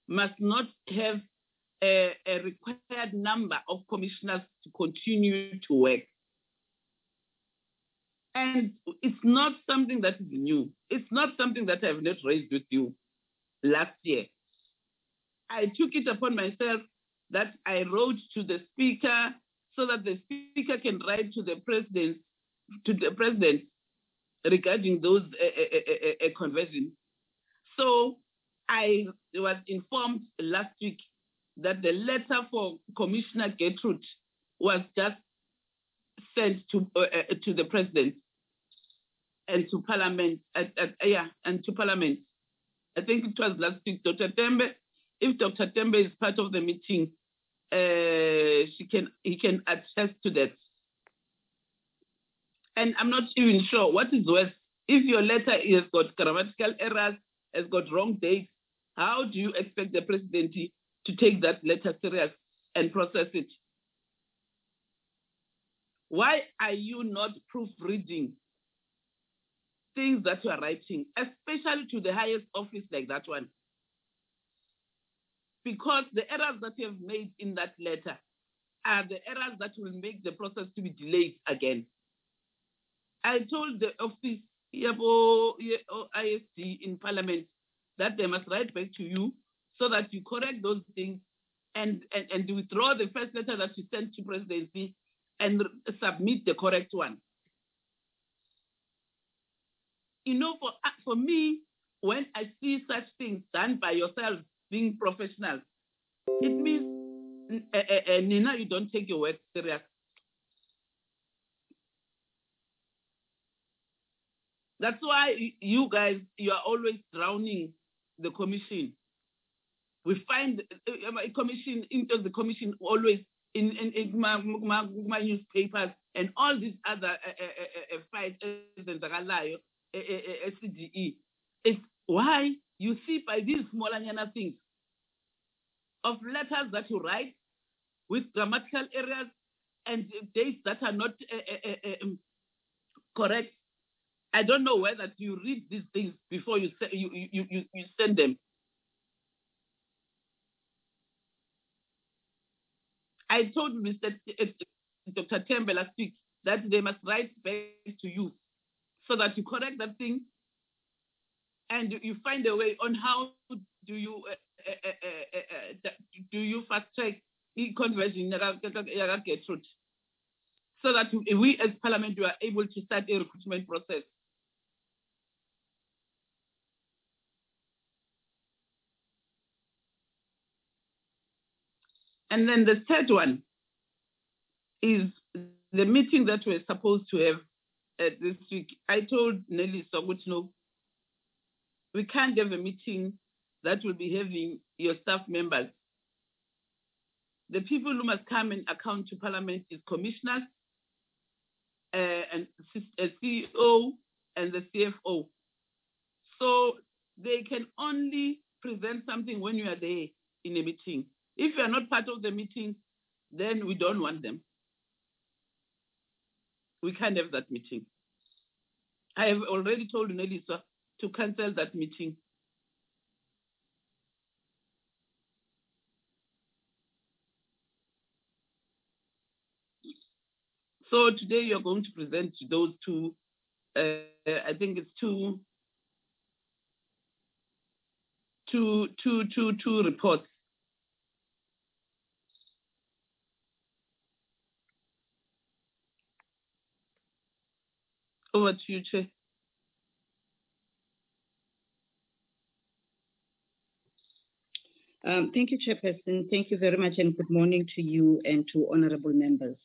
must not have a required number of commissioners to continue to work. And it's not something that is new. It's not something that I have not raised with you last year. I took it upon myself that I wrote to the speaker so that the speaker can write to the president regarding those conversions. So I was informed last week that the letter for Commissioner Gertrude was just sent to the president and to Parliament. And to Parliament. I think it was last week. Dr. Tembe, if Dr. Tembe is part of the meeting, he can attest to that. And I'm not even sure what is worse. If your letter has got grammatical errors, has got wrong dates, how do you expect the president to take that letter serious and process it? Why are you not proofreading things that you are writing, especially to the highest office like that one? Because the errors that you have made in that letter are the errors that will make the process to be delayed again. I told the office, ISD in Parliament, that they must write back to you so that you correct those things and withdraw the first letter that you sent to presidency and submit the correct one. You know, for me, when I see such things done by yourself, being professional, it means, Nina, you don't take your work serious. That's why you guys, you are always drowning the commission. We find a commission into the commission always in my newspapers and all these other fights, CDE. It's why you see by these small things of letters that you write with grammatical errors and dates that are not correct. I don't know whether you read these things before you send them. I told Dr. Tembe last week that they must write back to you so that you correct that thing and you find a way on how do you fast track conversion so that we as Parliament are able to start a recruitment process. And then the third one is the meeting that we're supposed to have this week. I told Nelly Sogutno, we can't have a meeting that will be having your staff members. The people who must come and account to Parliament is commissioners and a CEO and the CFO. So they can only present something when you are there in a meeting. If you are not part of the meeting, then we don't want them. We can't have that meeting. I have already told Nelisa to cancel that meeting. So today you're going to present those two, I think it's two reports. Over to you, Chair. Thank you, Chairperson. Thank you very much, and good morning to you and to honorable members.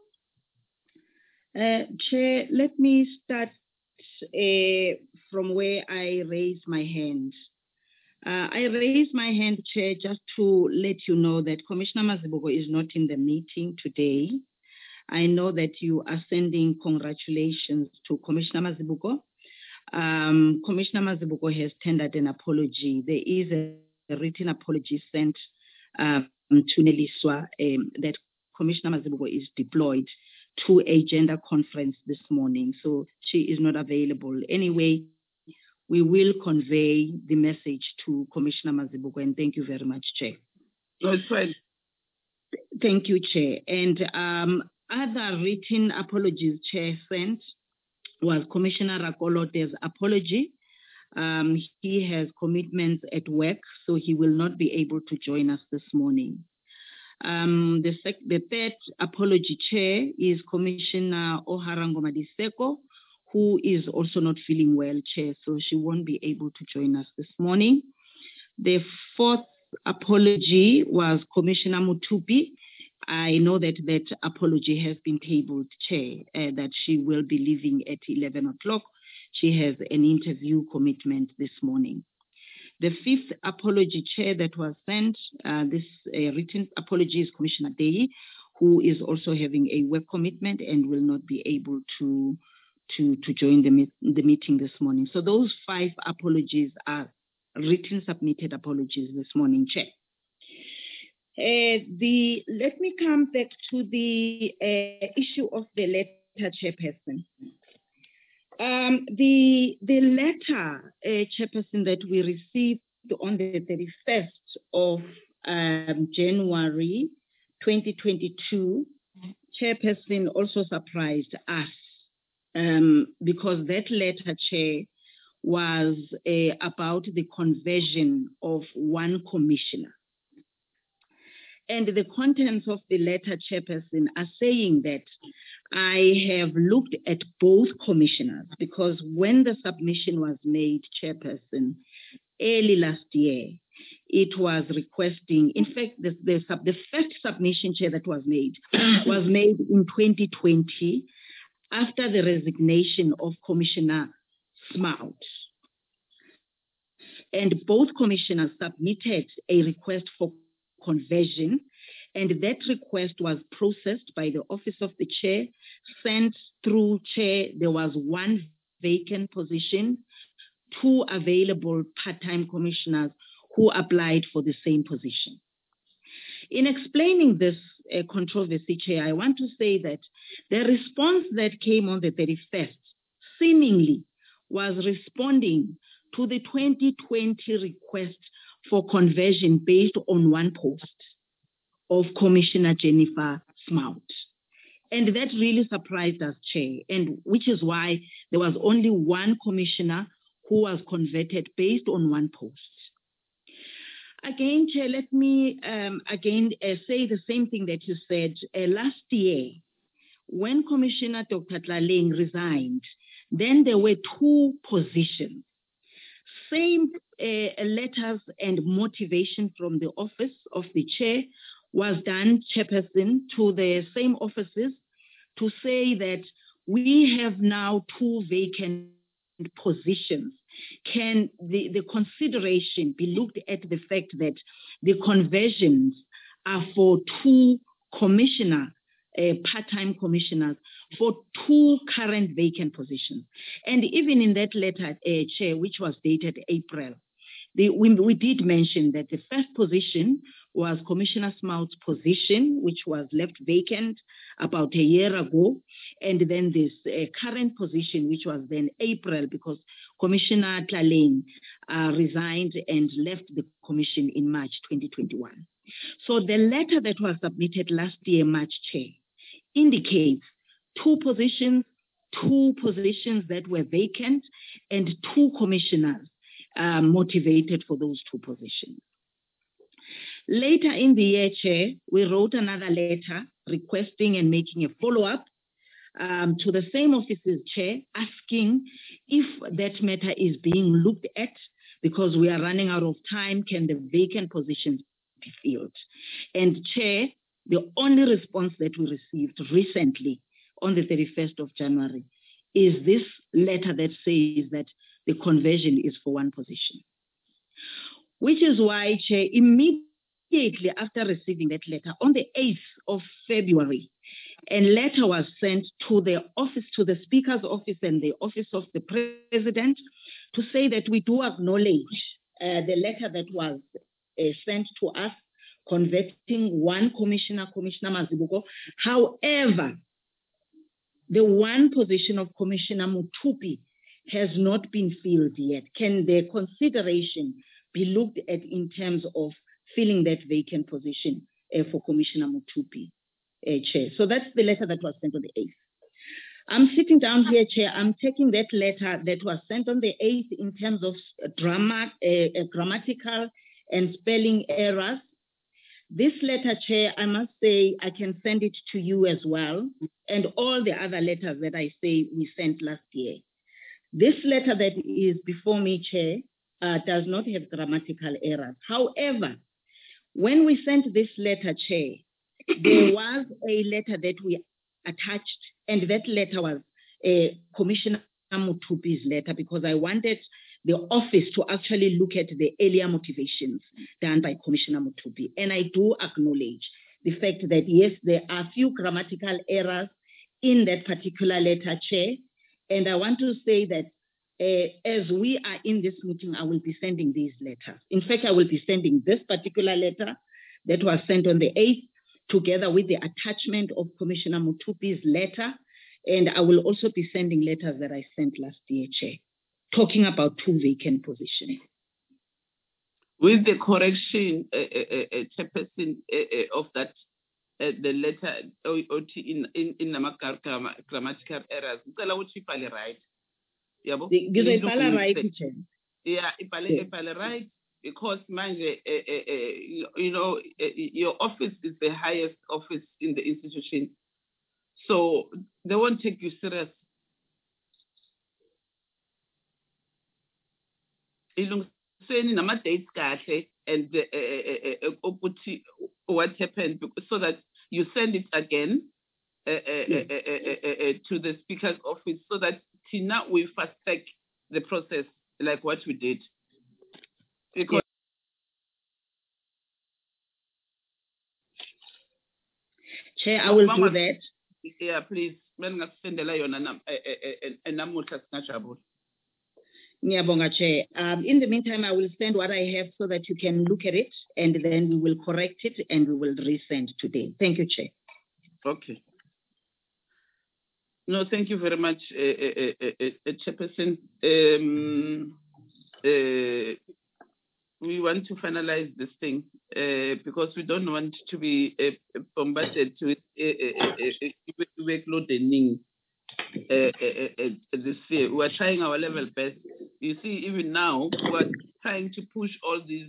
Chair, let me start from where I raised my hand. I raised my hand, Chair, just to let you know that Commissioner Mazibuko is not in the meeting today. I know that you are sending congratulations to Commissioner Mazibuko. Commissioner Mazibuko has tendered an apology. There is a written apology sent to Neliswa that Commissioner Mazibuko is deployed to a gender conference this morning, so she is not available. Anyway, we will convey the message to Commissioner Mazibuko, and thank you very much, Chair. No, it's fine. Thank you, Chair. And other written apologies, Chair, sent was Commissioner Rakolote's apology. He has commitments at work, so he will not be able to join us this morning. The third apology, Chair, is Commissioner Oharango Madiseko, who is also not feeling well, Chair, so she won't be able to join us this morning. The fourth apology was Commissioner Mutupi. I know that that apology has been tabled, Chair, that she will be leaving at 11 o'clock. She has an interview commitment this morning. The fifth apology, Chair, that was sent, this written apology is Commissioner Dei, who is also having a work commitment and will not be able to join the meeting this morning. So those 5 apologies are written submitted apologies this morning, Chair. Let me come back to the issue of the letter, Chairperson. The letter, Chairperson, that we received on the 31st of January 2022, Chairperson, also surprised us because that letter, Chair, was about the conversion of one commissioner. And the contents of the letter, Chairperson, are saying that I have looked at both commissioners because when the submission was made, Chairperson, early last year, it was requesting, in fact, the first submission, Chair, that was made in 2020 after the resignation of Commissioner Smout. And both commissioners submitted a request for conversion, and that request was processed by the Office of the Chair, sent through Chair. There was 1 vacant position, 2 available part-time commissioners who applied for the same position. In explaining this controversy, Chair, I want to say that the response that came on the 31st seemingly was responding to the 2020 request for conversion based on 1 post of Commissioner Jennifer Smout. And that really surprised us, Chair, and which is why there was only 1 commissioner who was converted based on 1 post. Again, Chair, let me say the same thing that you said. Last year, when Commissioner Dr. Tlaleng resigned, then there were 2 positions. Same letters and motivation from the Office of the Chair was done, Chairperson, to the same offices to say that we have now 2 vacant positions. Can the consideration be looked at the fact that the conversions are for 2 commissioner, part-time commissioners, for 2 current vacant positions? And even in that letter, Chair, which was dated April, we did mention that the first position was Commissioner Smout's position, which was left vacant about a year ago, and then this current position, which was then April, because Commissioner Tlaleng resigned and left the commission in March 2021. So the letter that was submitted last year, March, Chair, indicates 2 positions that were vacant, and 2 commissioners motivated for those 2 positions. Later in the year, Chair, we wrote another letter requesting and making a follow-up to the same offices, Chair, asking if that matter is being looked at because we are running out of time. Can the vacant positions be filled? And Chair, the only response that we received recently on the 31st of January is this letter that says that the conversion is for 1 position. Which is why, Chair, immediately after receiving that letter, on the 8th of February, a letter was sent to the office, to the Speaker's office and the office of the President, to say that we do acknowledge the letter that was sent to us converting 1 commissioner, Commissioner Mazibuko. However, the 1 position of Commissioner Mutupi has not been filled yet. Can the consideration be looked at in terms of filling that vacant position for Commissioner Mutupi, Chair? So that's the letter that was sent on the 8th. I'm sitting down here, Chair. I'm taking that letter that was sent on the 8th in terms of grammatical and spelling errors. This letter, Chair, I must say I can send it to you as well, and all the other letters that I say we sent last year. This letter that is before me, Chair, does not have grammatical errors. However, when we sent this letter, Chair, there was a letter that we attached, and that letter was Commissioner Mutupi's letter, because I wanted the office to actually look at the earlier motivations done by Commissioner Mutupi. And I do acknowledge the fact that, yes, there are few grammatical errors in that particular letter, Chair. And I want to say that as we are in this meeting, I will be sending these letters. In fact, I will be sending this particular letter that was sent on the 8th, together with the attachment of Commissioner Mutupi's letter. And I will also be sending letters that I sent last year, Chair, talking about 2 vacant positions. With the correction, Chairperson, of that, the letter in grammatical errors, right? Yeah, right, because manje, you know, your office is the highest office in the institution, so they won't take you serious. Dates and what happened, so that you send it again to the Speaker's office, so that Tina will fast track the process like what we did. Because Chair, I will do that. Yeah, please. Chair. In the meantime, I will send what I have so that you can look at it, and then we will correct it and we will resend today. Thank you, Chair. Okay. No, thank you very much, Chairperson. We want to finalize this thing because we don't want to be bombarded with workloading this year. We are trying our level best. You see, even now, we are trying to push all these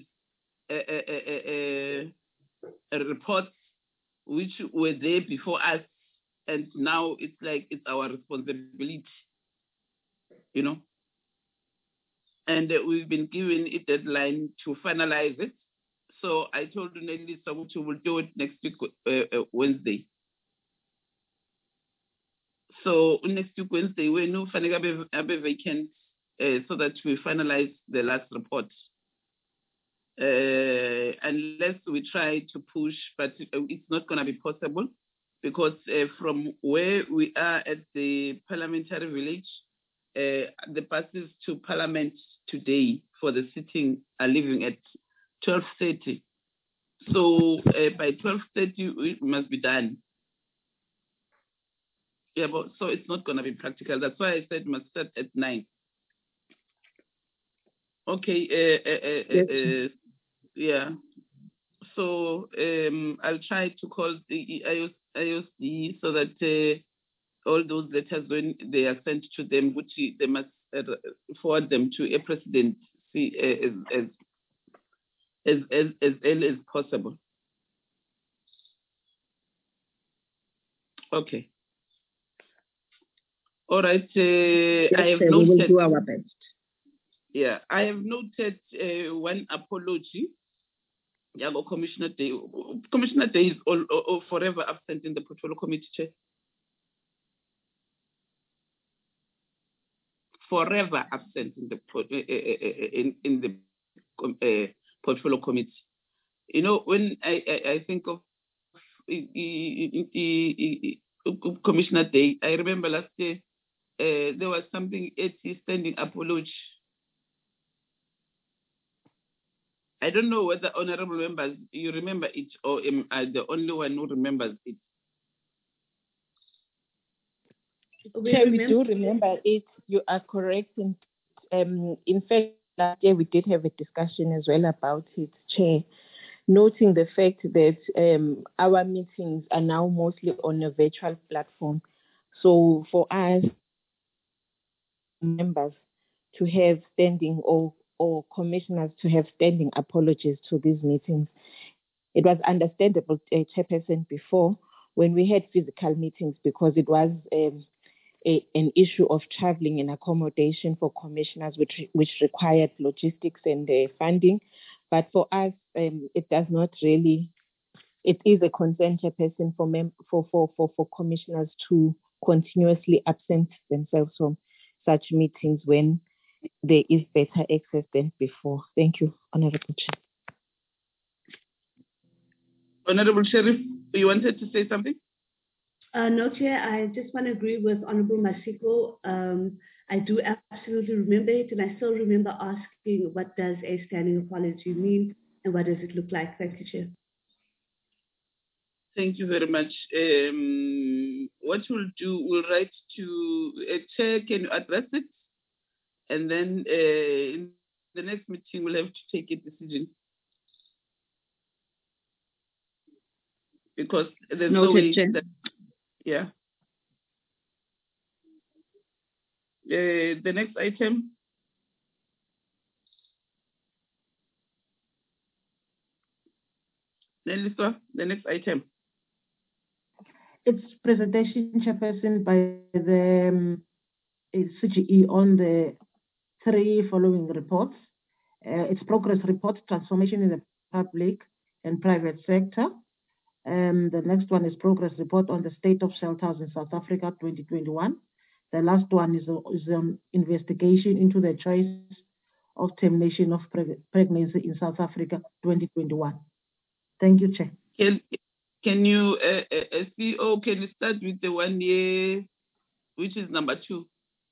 reports which were there before us, and now it's like it's our responsibility, you know. And we've been given a deadline to finalize it. So I told Nelly Sabutu will do it next week, Wednesday. So next week, Wednesday, we know Fanega have a vacant so that we finalize the last report. Unless we try to push, but it's not going to be possible because from where we are at the parliamentary village, the buses to Parliament today for the sitting are leaving at 12:30. So by 12:30, it must be done. Yeah, but so it's not going to be practical. That's why I said it must start at 9. Okay. Yeah. So I'll try to call the IOC so that all those letters, when they are sent to them, which they must forward them to a president as early as possible. Okay. All right. Yes, I have noted. We will do our best. Yeah, I have noted one apology. Yago Commissioner Day. Commissioner Day is all forever absent in the Portfolio Committee, Chair. Forever absent in the Portfolio Committee. You know, when I think of Commissioner Day, I remember last year there was something at his standing apology. I don't know whether honorable members, you remember it, or am I the only one who remembers it? Chair, we do remember it. You are correct. In fact, last year we did have a discussion as well about it, Chair, noting the fact that our meetings are now mostly on a virtual platform. So for us, members to have standing or commissioners to have standing apologies to these meetings. It was understandable, Chairperson, before when we had physical meetings because it was an issue of traveling and accommodation for commissioners, which required logistics and funding. But for us, it does not really. It is a concern, Chairperson, for commissioners to continuously absent themselves from such meetings when there is better access than before. Thank you, Honourable Chair. Honourable Sheriff, you wanted to say something? No, Chair, I just want to agree with Honourable Masiko. I do absolutely remember it, and I still remember asking, what does a standing apology mean, and what does it look like? Thank you, Chair. Thank you very much. What we'll do, we'll write to Chair, can you address it? And then in the next meeting, we'll have to take a decision. Because there's no way that, yeah. The next item. Nelisa, the next item. It's presentation, Chairperson, by the CGE on the 3 following reports. It's progress report, transformation in the public and private sector. The next one is progress report on the state of shelters in South Africa 2021. The last one is an investigation into the choice of termination of pregnancy in South Africa 2021. Thank you, Chair. Can you, CEO, can you start with the 1 year, which is number 2?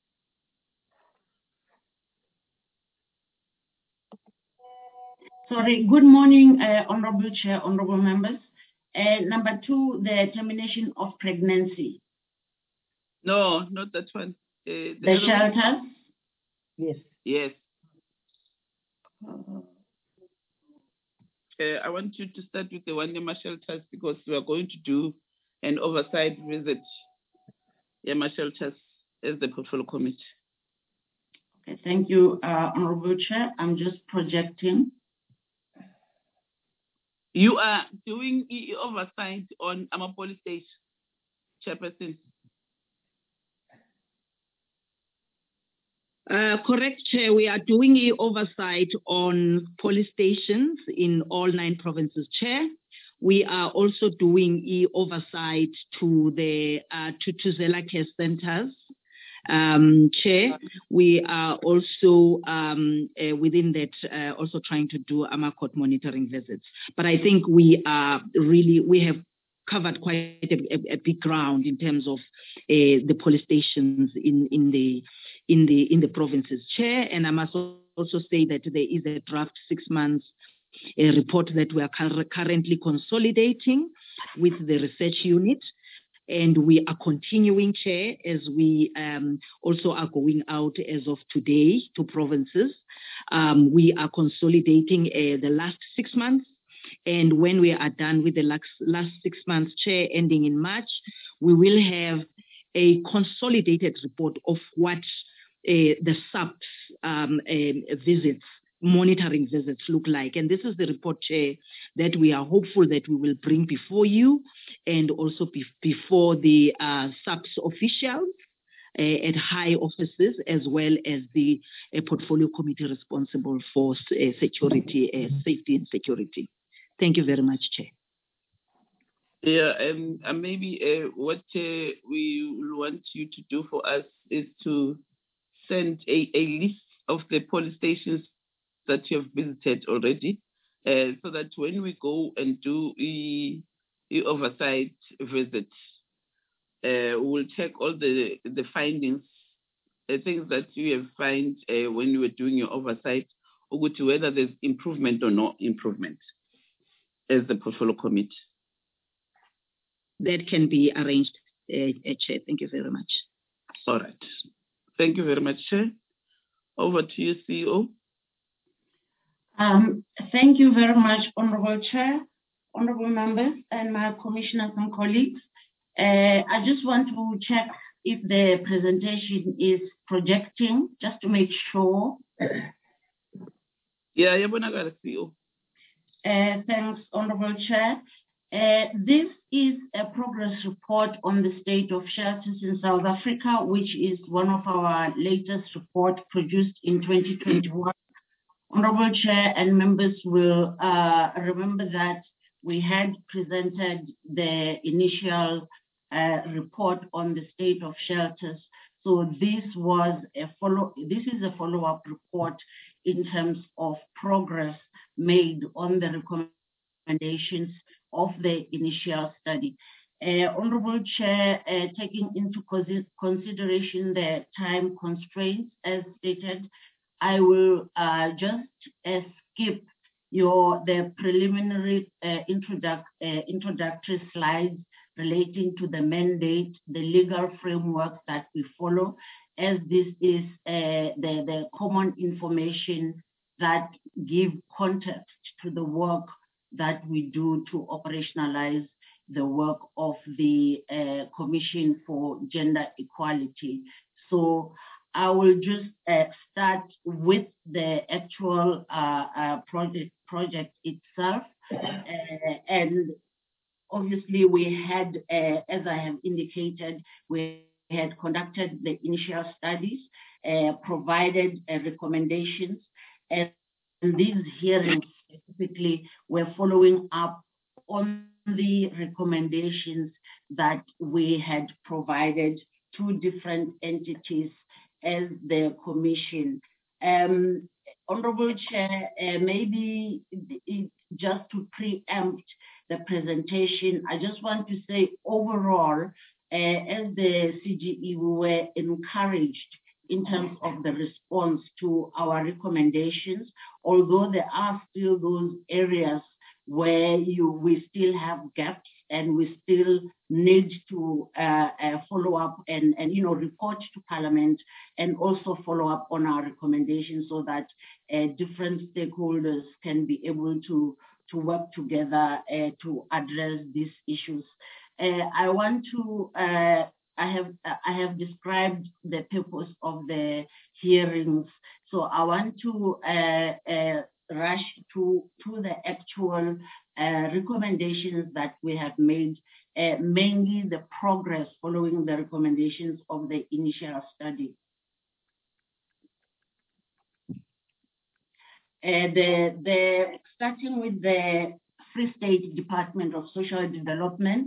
Sorry, good morning, Honorable Chair, Honorable Members. Number 2, the termination of pregnancy. No, not that one. The shelters? Yes. Yes. I want you to start with the Yama shelters because we are going to do an oversight visit. Yama shelters as the portfolio committee. Okay, thank you, Honorable Chair. I'm just projecting. You are doing EE oversight on Amapoli State, Chairperson. Correct, Chair. We are doing EE oversight on police stations in all 9 provinces, Chair. We are also doing EE oversight to the to Zella Care Centers. Chair, we are also within that also trying to do AMACOT monitoring visits. But I think we have covered quite a big ground in terms of the police stations in the provinces, Chair. And I must also say that there is a draft 6 months report that we are currently consolidating with the research unit. And we are continuing, Chair, as we also are going out as of today to provinces. We are consolidating the last 6 months. And when we are done with the last 6 months, Chair, ending in March, we will have a consolidated report of what the SAPS visits, monitoring visits look like. And this is the report, Chair, that we are hopeful that we will bring before you and also before the SAPS officials at high offices, as well as the portfolio committee responsible for security, safety and security. Thank you very much, Chair. Yeah, and maybe what we want you to do for us is to send a list of the police stations that you have visited already, so that when we go and do the oversight visit, we'll check all the findings, the things that you have found when you were doing your oversight, or whether there's improvement or no improvement as the portfolio committee. That can be arranged, Chair. Thank you very much. All right. Thank you very much, Chair. Over to you, CEO. Thank you very much, Honorable Chair, honorable members, and my commissioners and colleagues. I just want to check if the presentation is projecting, just to make sure. Yeah, CEO. Thanks, Honorable Chair. This is a progress report on the state of shelters in South Africa, which is one of our latest reports produced in 2021. Honorable Chair and members will remember that we had presented the initial report on the state of shelters. So this is a follow-up report in terms of progress made on the recommendations of the initial study. Honorable Chair, taking into consideration the time constraints as stated, I will just skip the preliminary introductory slides relating to the mandate, the legal framework that we follow, as this is the common information that give context to the work that we do to operationalize the work of the Commission for Gender Equality. So I will just start with the actual project itself. And obviously we had, as I have indicated, we had conducted the initial studies, provided recommendations, and these hearings specifically were following up on the recommendations that we had provided to different entities as the Commission. Honorable Chair, maybe just to preempt the presentation, I just want to say overall, as the CGE, we were encouraged in terms of the response to our recommendations, although there are still those areas where we still have gaps and we still need to follow up and report to Parliament and also follow up on our recommendations so that different stakeholders can be able to work together to address these issues. I have described the purpose of the hearings, so I want to rush to the actual recommendations that we have made, mainly the progress following the recommendations of the initial study. Starting with the Free State Department of Social Development,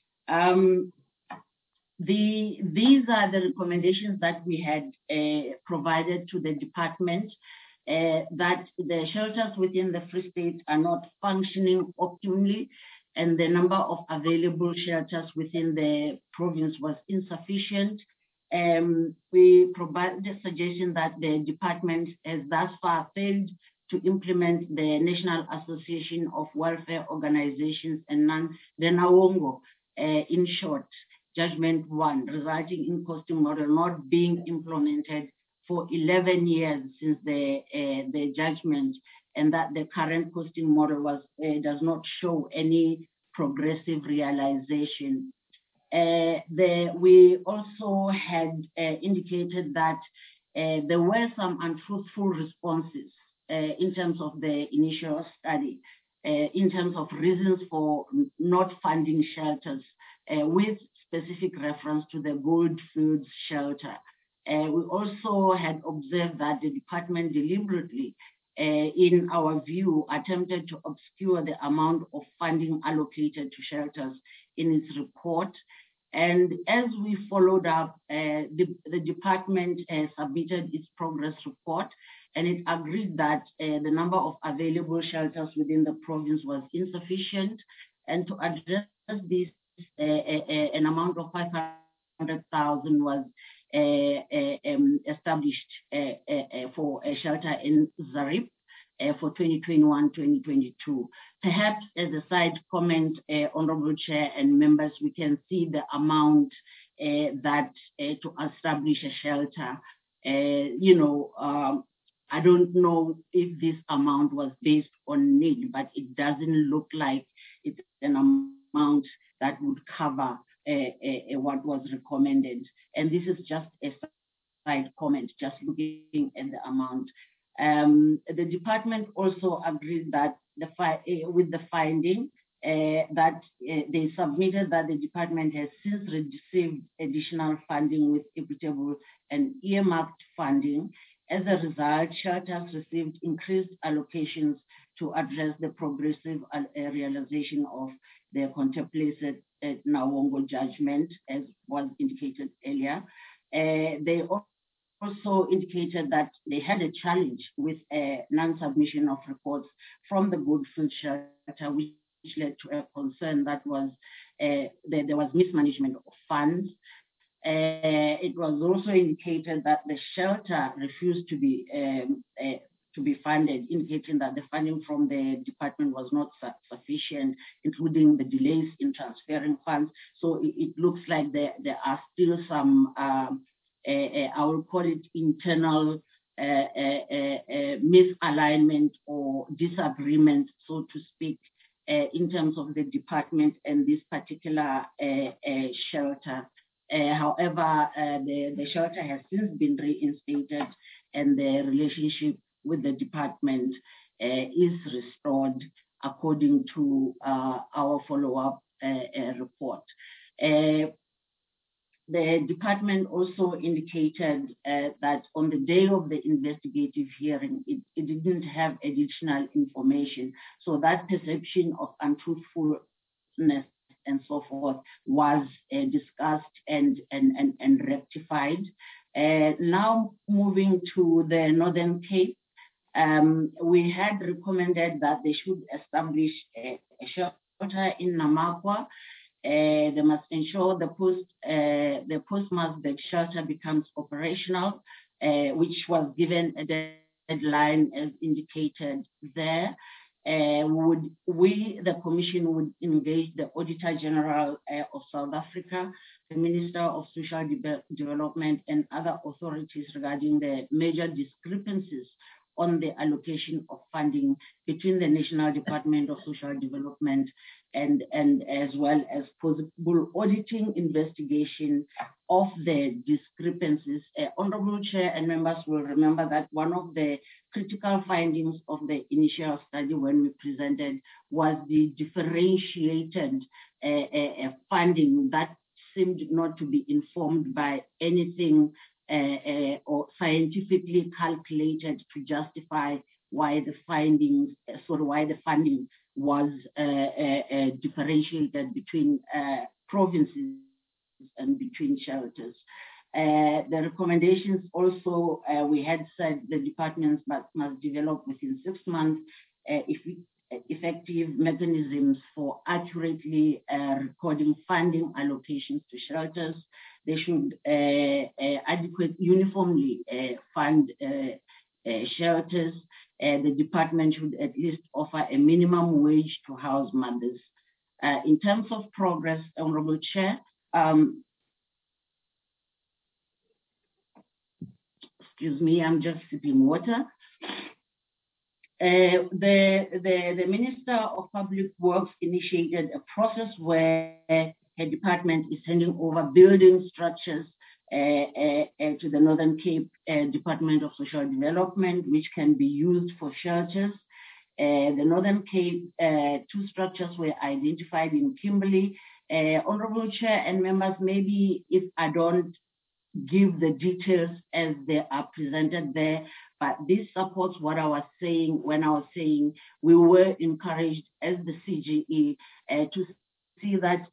these are the recommendations that we had provided to the department, that the shelters within the Free State are not functioning optimally, and the number of available shelters within the province was insufficient. We provided the suggestion that the department has thus far failed to implement the National Association of Welfare Organizations and the NAWONGO, in short, Judgment 1, resulting in costing model not being implemented for 11 years since the judgment, and that the current costing model does not show any progressive realization. We also had indicated that there were some untruthful responses in terms of the initial study, in terms of reasons for not funding shelters, with specific reference to the Goldfields shelter. We also had observed that the department deliberately, in our view, attempted to obscure the amount of funding allocated to shelters in its report. And as we followed up, the department submitted its progress report, and it agreed that the number of available shelters within the province was insufficient, and to address this, an amount of 500,000 was established for a shelter in Zarip for 2021-2022. Perhaps as a side comment, Honorable Chair and members, we can see the amount to establish a shelter. I don't know if this amount was based on need, but it doesn't look like it's an amount that would cover what was recommended. And this is just a side comment, just looking at the amount. The department also agreed that with the finding that they submitted that the department has since received additional funding with equitable and earmarked funding. As a result, shelters received increased allocations to address the progressive realization of their contemplated Nawongo judgment, as was indicated earlier. They also indicated that they had a challenge with non-submission of reports from the Goodfield shelter, which led to a concern that was there was mismanagement of funds. It was also indicated that the shelter refused to be funded, indicating that the funding from the department was not sufficient, including the delays in transferring funds. So it looks like there are still some, I will call it internal misalignment or disagreement, so to speak, in terms of the department and this particular shelter. However, the shelter has since been reinstated and the relationship with the department is restored according to our follow-up report. The department also indicated that on the day of the investigative hearing, it didn't have additional information. So that perception of untruthfulness and so forth was discussed and rectified. Now moving to the Northern Cape, we had recommended that they should establish a shelter in Namakwa. They must ensure the post Masbeg shelter becomes operational, which was given a deadline as indicated there. The Commission would engage the Auditor General of South Africa, the Minister of Social Development, and other authorities regarding the major discrepancies on the allocation of funding between the National Department of Social Development and as well as possible auditing investigation of the discrepancies. Honorable Chair and members will remember that one of the critical findings of the initial study when we presented was the differentiated funding that seemed not to be informed by anything or scientifically calculated to justify why the funding was differentiated between provinces and between shelters. The recommendations also, we had said the departments must develop within 6 months effective mechanisms for accurately recording funding allocations to shelters. They should uniformly fund shelters. The department should at least offer a minimum wage to house mothers. In terms of progress, Honorable Chair, excuse me, I'm just sipping water. The Minister of Public Works initiated a process where her department is handing over building structures to the Northern Cape Department of Social Development, which can be used for shelters. The Northern Cape, 2 structures were identified in Kimberley. Honorable Chair and members, maybe if I don't give the details as they are presented there, but this supports what I was saying when I was saying we were encouraged as the CGE to see that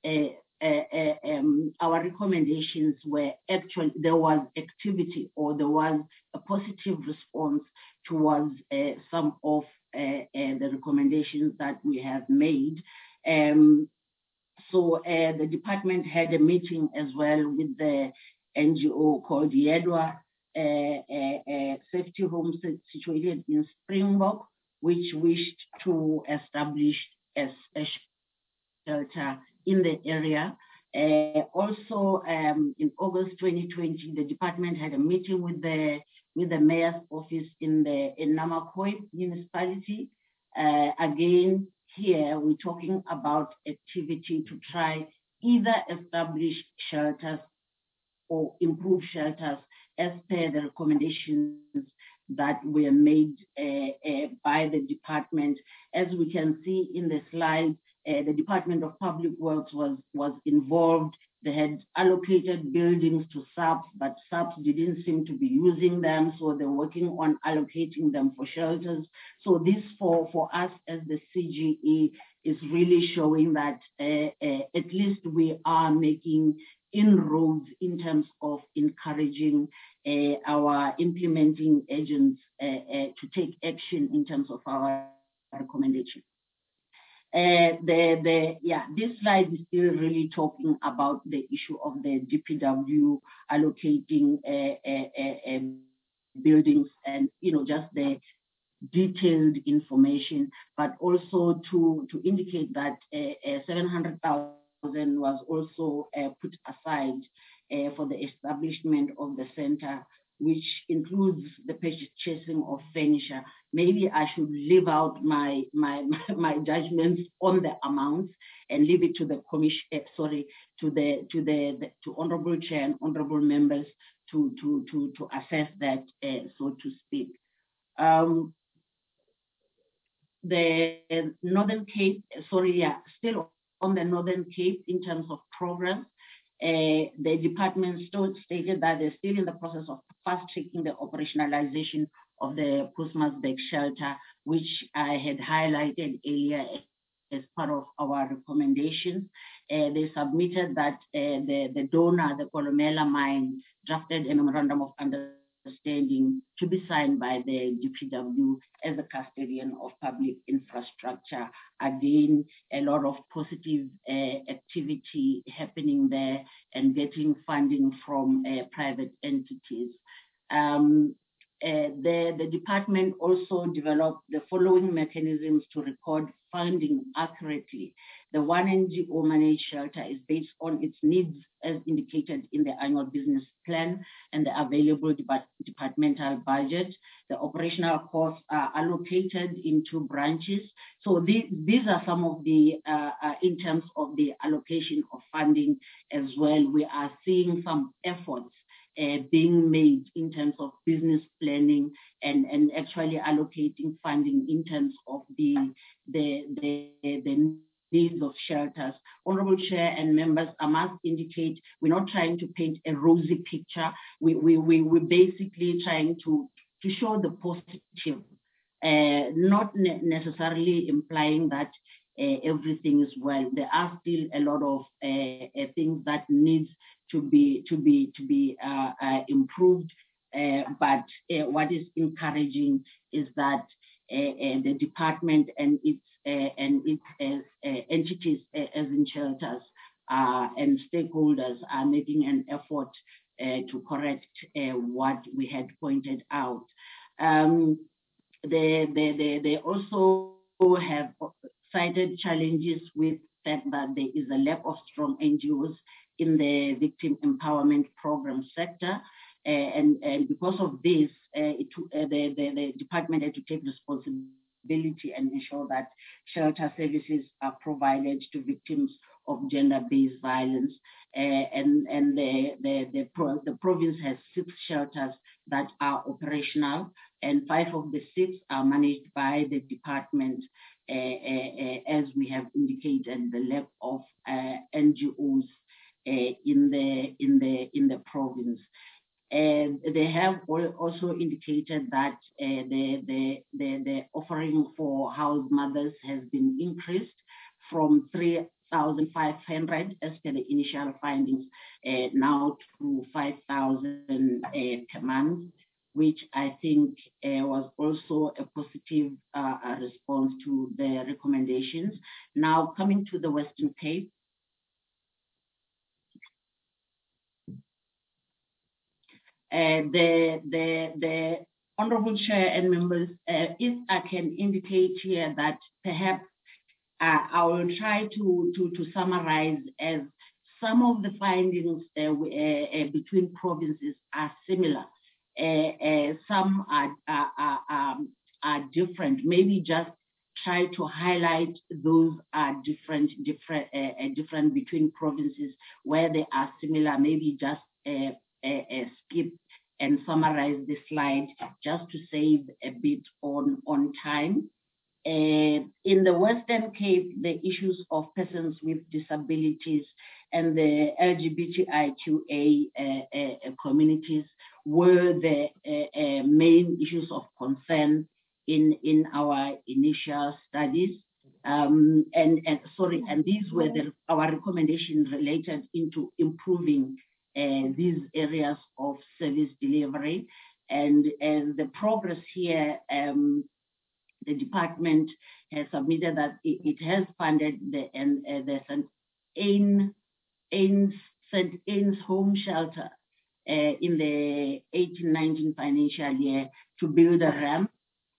our recommendations were actually, there was activity or there was a positive response towards some of the recommendations that we have made. So the department had a meeting as well with the NGO called Yedwa Safety Home situated in Springbok, which wished to establish a shelter in the area. Also, in August 2020, the department had a meeting with the mayor's office in Namakwa municipality. Again, here we're talking about activity to try either establish shelters or improve shelters as per the recommendations that were made by the department. As we can see in the slide, the Department of Public Works was involved. They had allocated buildings to SAPS, but SAPS didn't seem to be using them, so they're working on allocating them for shelters. So this for us as the CGE is really showing that at least we are making inroads in terms of encouraging our implementing agents to take action in terms of our recommendation. This slide is still really talking about the issue of the DPW allocating buildings and just the detailed information, but also to indicate that 700,000 was also put aside for the establishment of the center, which includes the purchasing of furniture. Maybe I should leave out my judgments on the amounts and leave it to the commission. To honourable chair and honourable members to assess that, so to speak. The Northern Cape, still on the Northern Cape in terms of progress. The department stated that they're still in the process of fast-tracking the operationalization of the Koosmansberg shelter, which I had highlighted earlier as part of our recommendations. They submitted that the donor, the Kolomela mine, drafted a memorandum of understanding to be signed by the DPW as a custodian of public infrastructure. Again, a lot of positive activity happening there and getting funding from private entities. The department also developed the following mechanisms to record funding accurately. The one NGO managed shelter is based on its needs as indicated in the annual business plan and the available departmental budget. The operational costs are allocated into branches. So these are some of the, in terms of the allocation of funding as well, we are seeing some efforts being made in terms of business planning and actually allocating funding in terms of the needs of shelters. Honorable Chair and members, I must indicate we're not trying to paint a rosy picture. We're basically trying to show the positive, not necessarily implying that everything is well. There are still a lot of things that needs to be improved. But what is encouraging is that the department and its entities as in shelters and stakeholders are making an effort to correct what we had pointed out. They also have cited challenges with the fact that there is a lack of strong NGOs in the victim empowerment program sector. And because of this, the department had to take responsibility and ensure that shelter services are provided to victims of gender-based violence. And the province has 6 shelters that are operational, and 5 of the 6 are managed by the department. As we have indicated, the lack of NGOs in the province. And they have also indicated that the offering for house mothers has been increased from 3,500 as per the initial findings now to 5,000 per month, which I think was also a positive response to the recommendations. Now coming to the Western Cape. The Honorable Chair and members, if I can indicate here that perhaps I will try to summarize as some of the findings between provinces are similar. Some are different. Maybe just try to highlight those are different between provinces where they are similar. Maybe just skip and summarize the slide just to save a bit on time. In the Western Cape, the issues of persons with disabilities and the LGBTIQA communities were the main issues of concern in our initial studies. And these were our recommendations related into improving these areas of service delivery. And the progress here, the department has submitted that it has funded the St. Anne's Home Shelter in the 18-19 financial year to build a ramp.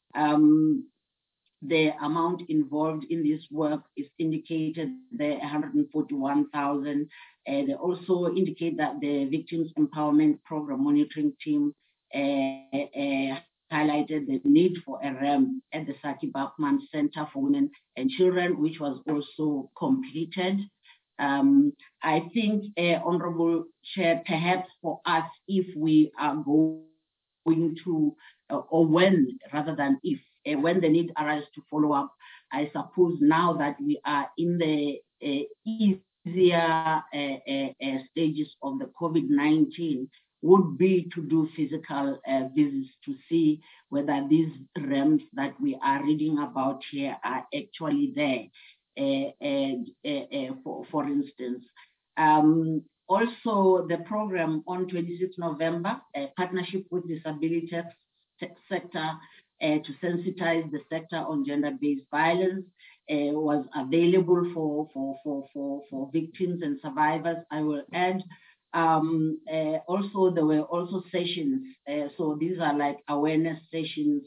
The amount involved in this work is indicated there, 141,000. They also indicate that the Victims Empowerment Program Monitoring Team highlighted the need for a ramp at the Saki Bachman Center for Women and Children, which was also completed. I think, Honorable Chair, perhaps for us, if we are going to, or when, rather than if, when the need arises to follow up, I suppose now that we are in the easier stages of the COVID-19, would be to do physical visits to see whether these ramps that we are reading about here are actually there. For instance, also the program on 26 November, a partnership with disability sector to sensitize the sector on gender-based violence was available for victims and survivors, I will add. Also, there were also sessions. So these are like awareness sessions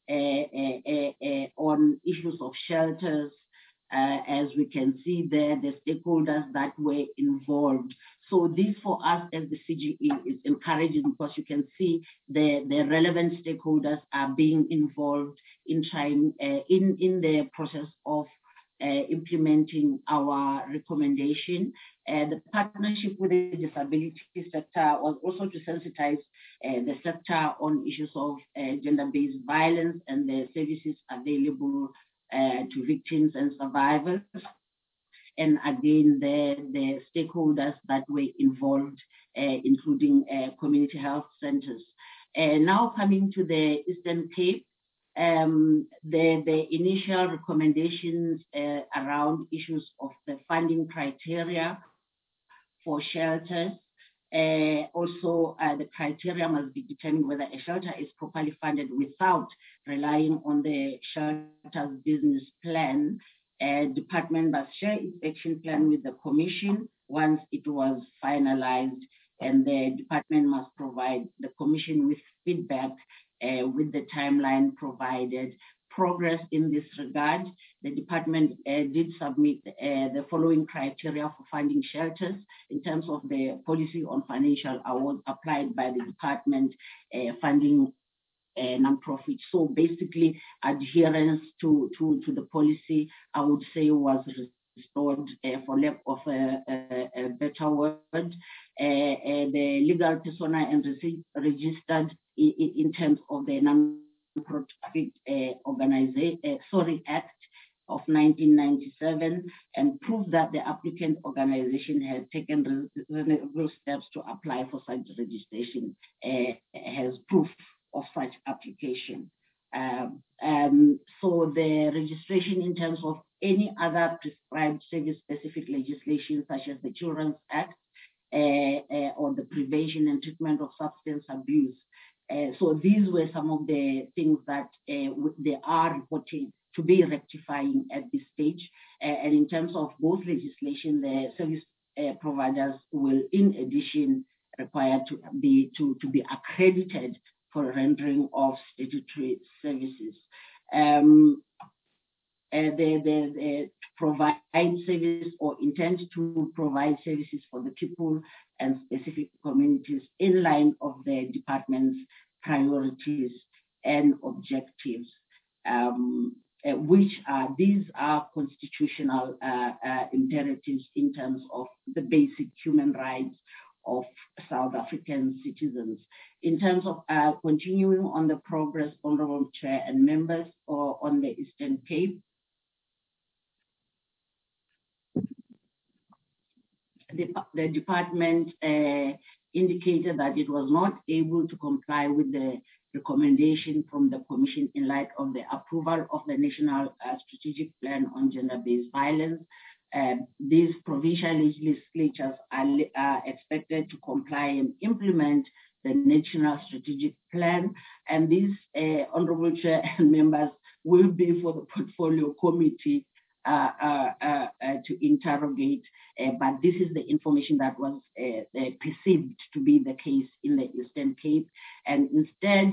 on issues of shelters. As we can see there, the stakeholders that were involved. So this for us as the CGE is encouraging because you can see the relevant stakeholders are being involved in trying in the process of implementing our recommendation. The partnership with the disability sector was also to sensitize the sector on issues of gender-based violence and the services available to victims and survivors. And again, the stakeholders that were involved, including community health centers. Now coming to the Eastern Cape, the initial recommendations around issues of the funding criteria for shelters. Also, the criteria must be determined whether a shelter is properly funded without relying on the shelter's business plan. Department must share its action plan with the Commission once it was finalized, and the department must provide the Commission with feedback with the timeline provided. Progress in this regard, the department did submit the following criteria for funding shelters in terms of the policy on financial awards applied by the department funding non-profit. So basically, adherence to the policy, I would say, was restored, for lack of a better word. The legal persona and registered in terms of the non-profit Act of 1997, and prove that the applicant organization has taken reasonable steps to apply for such registration, has proof of such application. So the registration in terms of any other prescribed service-specific legislation, such as the Children's Act, or the prevention and treatment of substance abuse. So these were some of the things that they are reporting to be rectifying at this stage. And in terms of both legislation, the service providers will, in addition, required to be accredited for rendering of statutory services. provide service or intend to provide services for the people and specific communities in line of the department's priorities and objectives, these are constitutional imperatives in terms of the basic human rights of South African citizens. In terms of continuing on the progress, Honorable Chair and members, on the Eastern Cape, the department indicated that it was not able to comply with the recommendation from the Commission in light of the approval of the National Strategic Plan on Gender-Based Violence. These provincial legislatures are expected to comply and implement the National Strategic Plan, and these Honorable Chair and members will be for the Portfolio Committee to interrogate, but this is the information that was perceived to be the case in the Eastern Cape, and instead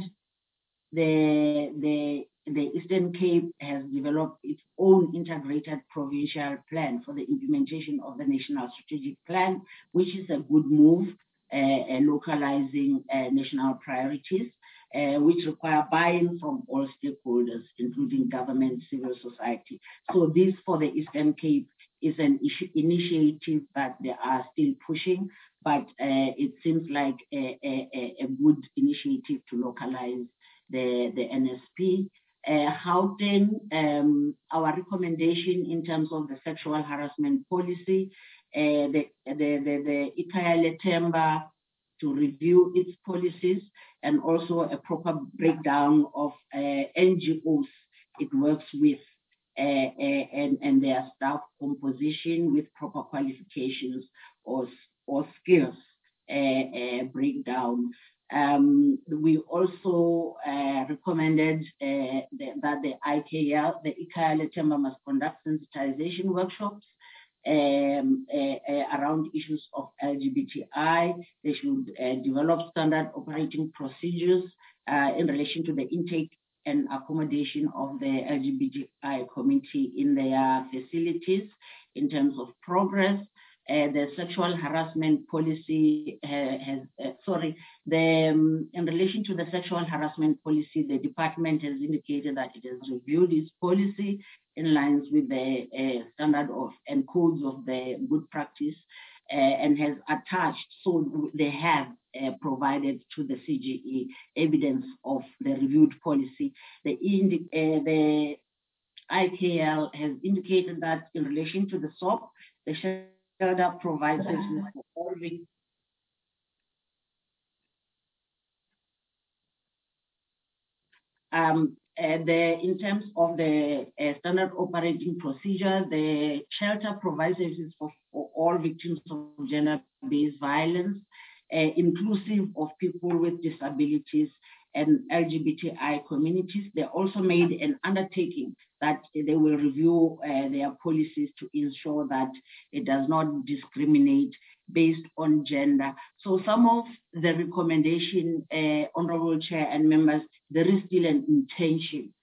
the Eastern Cape has developed its own integrated provincial plan for the implementation of the National Strategic Plan, which is a good move, localizing national priorities, which require buy-in from all stakeholders, including government, civil society. So this for the Eastern Cape is an initiative that they are still pushing, but it seems like a good initiative to localize the NSP. Gauteng, our recommendation in terms of the sexual harassment policy, the Ikhaya Lethemba to review its policies, and also a proper breakdown of NGOs it works with and their staff composition with proper qualifications or skills breakdown. We also recommended that the IKL, the Ikhaya Lethemba, must conduct sensitization workshops around issues of LGBTI. They should develop standard operating procedures in relation to the intake and accommodation of the LGBTI community in their facilities. In terms of progress, the sexual harassment policy in relation to the sexual harassment policy, the department has indicated that it has reviewed its policy in lines with the standard of and codes of the good practice and has attached, so they have provided to the CGE evidence of the reviewed policy. The IKL has indicated that in relation to the SOP, the shelter provides services for all victims. In terms of the standard operating procedure, the shelter provides services for all victims of gender-based violence, inclusive of people with disabilities and LGBTI communities. They also made an undertaking that they will review their policies to ensure that it does not discriminate based on gender. So some of the recommendation, Honorable Chair and members, there is still an intention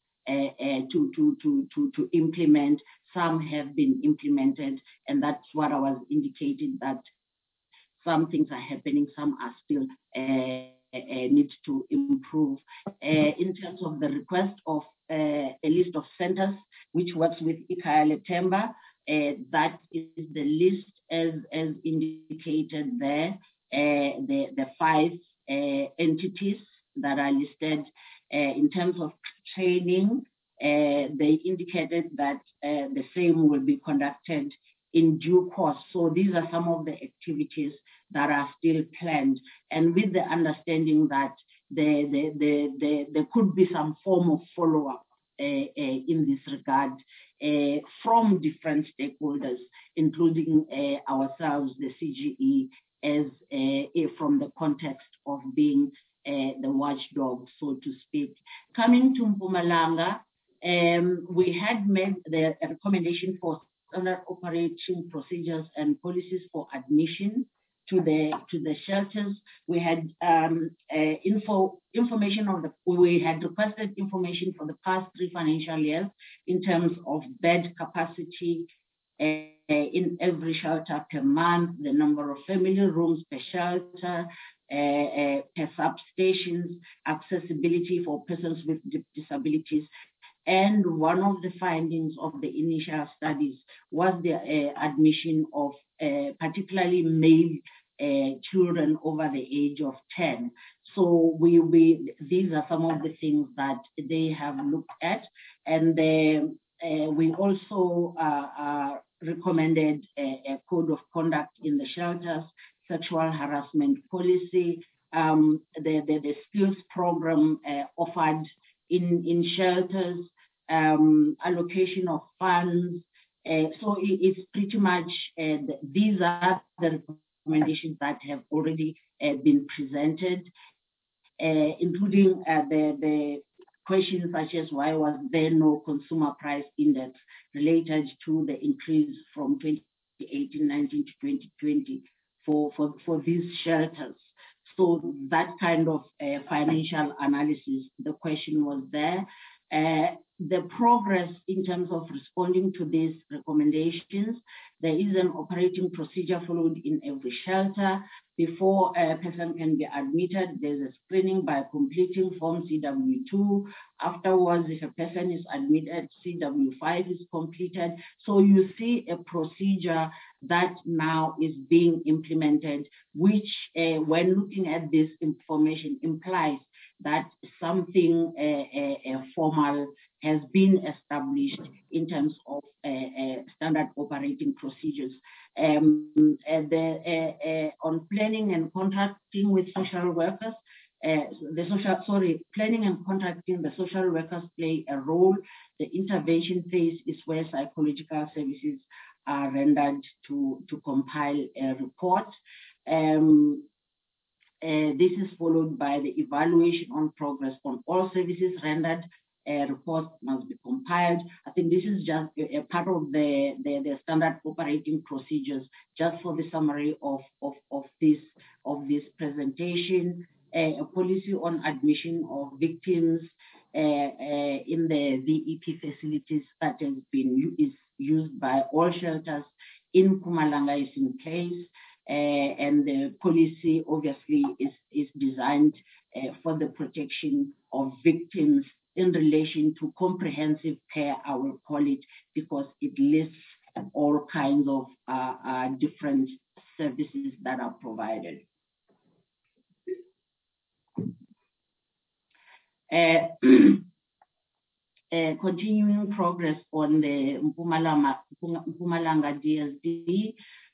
to implement. Some have been implemented, and that's what I was indicating, that some things are happening, some are still need to improve. In terms of the request of a list of centers which works with Ikhaya Lethemba, that is the list as indicated there. The 5 entities that are listed. In terms of training, they indicated that the same will be conducted in due course. So these are some of the activities that are still planned, and with the understanding that there could be some form of follow-up in this regard from different stakeholders, including ourselves, the CGE, as from the context of being the watchdog, so to speak. Coming to Mpumalanga, we had made the recommendation for standard operating procedures and policies for admission to the shelters. We had information on we had requested information for the past 3 financial years in terms of bed capacity in every shelter per month, the number of family rooms per shelter, per substations, accessibility for persons with disabilities. And one of the findings of the initial studies was the admission of particularly male children over the age of 10. So these are some of the things that they have looked at. And we also recommended a code of conduct in the shelters, sexual harassment policy, the skills program offered in shelters, allocation of funds. So it's pretty much, these are the recommendations that have already been presented, including the questions such as why was there no consumer price index related to the increase from 2018-19 to 2020 for these shelters. So that kind of financial analysis, the question was there. The progress in terms of responding to these recommendations, there is an operating procedure followed in every shelter. Before a person can be admitted, there's a screening by completing form CW2. Afterwards, if a person is admitted, CW5 is completed. So you see a procedure that now is being implemented, which when looking at this information implies that something formal has been established in terms of standard operating procedures. On planning and contracting with social workers, planning and contracting, the social workers play a role. The intervention phase is where psychological services are rendered to compile a report. This is followed by the evaluation on progress on all services rendered. Reports must be compiled. I think this is just a part of the standard operating procedures, just for the summary of this presentation. A policy on admission of victims in the VEP facilities that is used by all shelters in Mpumalanga is in place. And the policy obviously is designed for the protection of victims in relation to comprehensive care, I will call it, because it lists all kinds of different services that are provided. Continuing progress on the Mpumalanga DSD,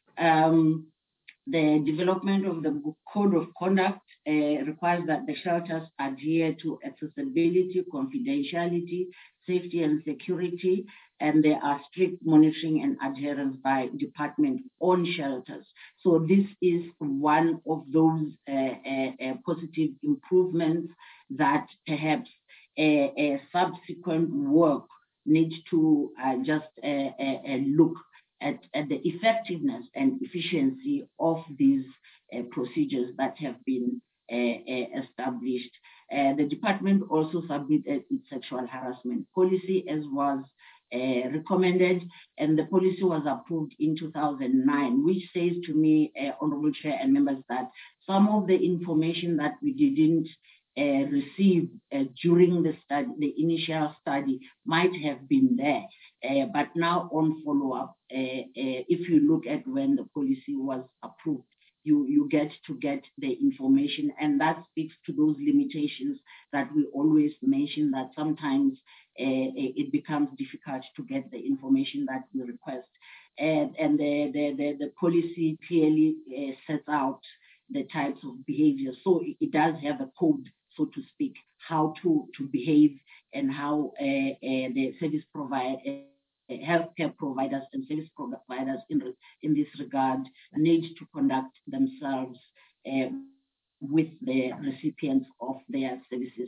the development of the code of conduct requires that the shelters adhere to accessibility, confidentiality, safety and security, and there are strict monitoring and adherence by department on shelters. So this is one of those positive improvements that perhaps a subsequent work needs to just look at the effectiveness and efficiency of these procedures that have been established. The department also submitted its sexual harassment policy as was recommended, and the policy was approved in 2009, which says to me, Honorable Chair and members, that some of the information that we didn't receive during the study, the initial study, might have been there. But now on follow-up, if you look at when the policy was approved, you get the information, and that speaks to those limitations that we always mention, that sometimes it becomes difficult to get the information that we request. And the policy clearly sets out the types of behavior. So it does have a code, so to speak, how to behave and how the service provider, healthcare providers and service providers in this regard need to conduct themselves with the recipients of their services.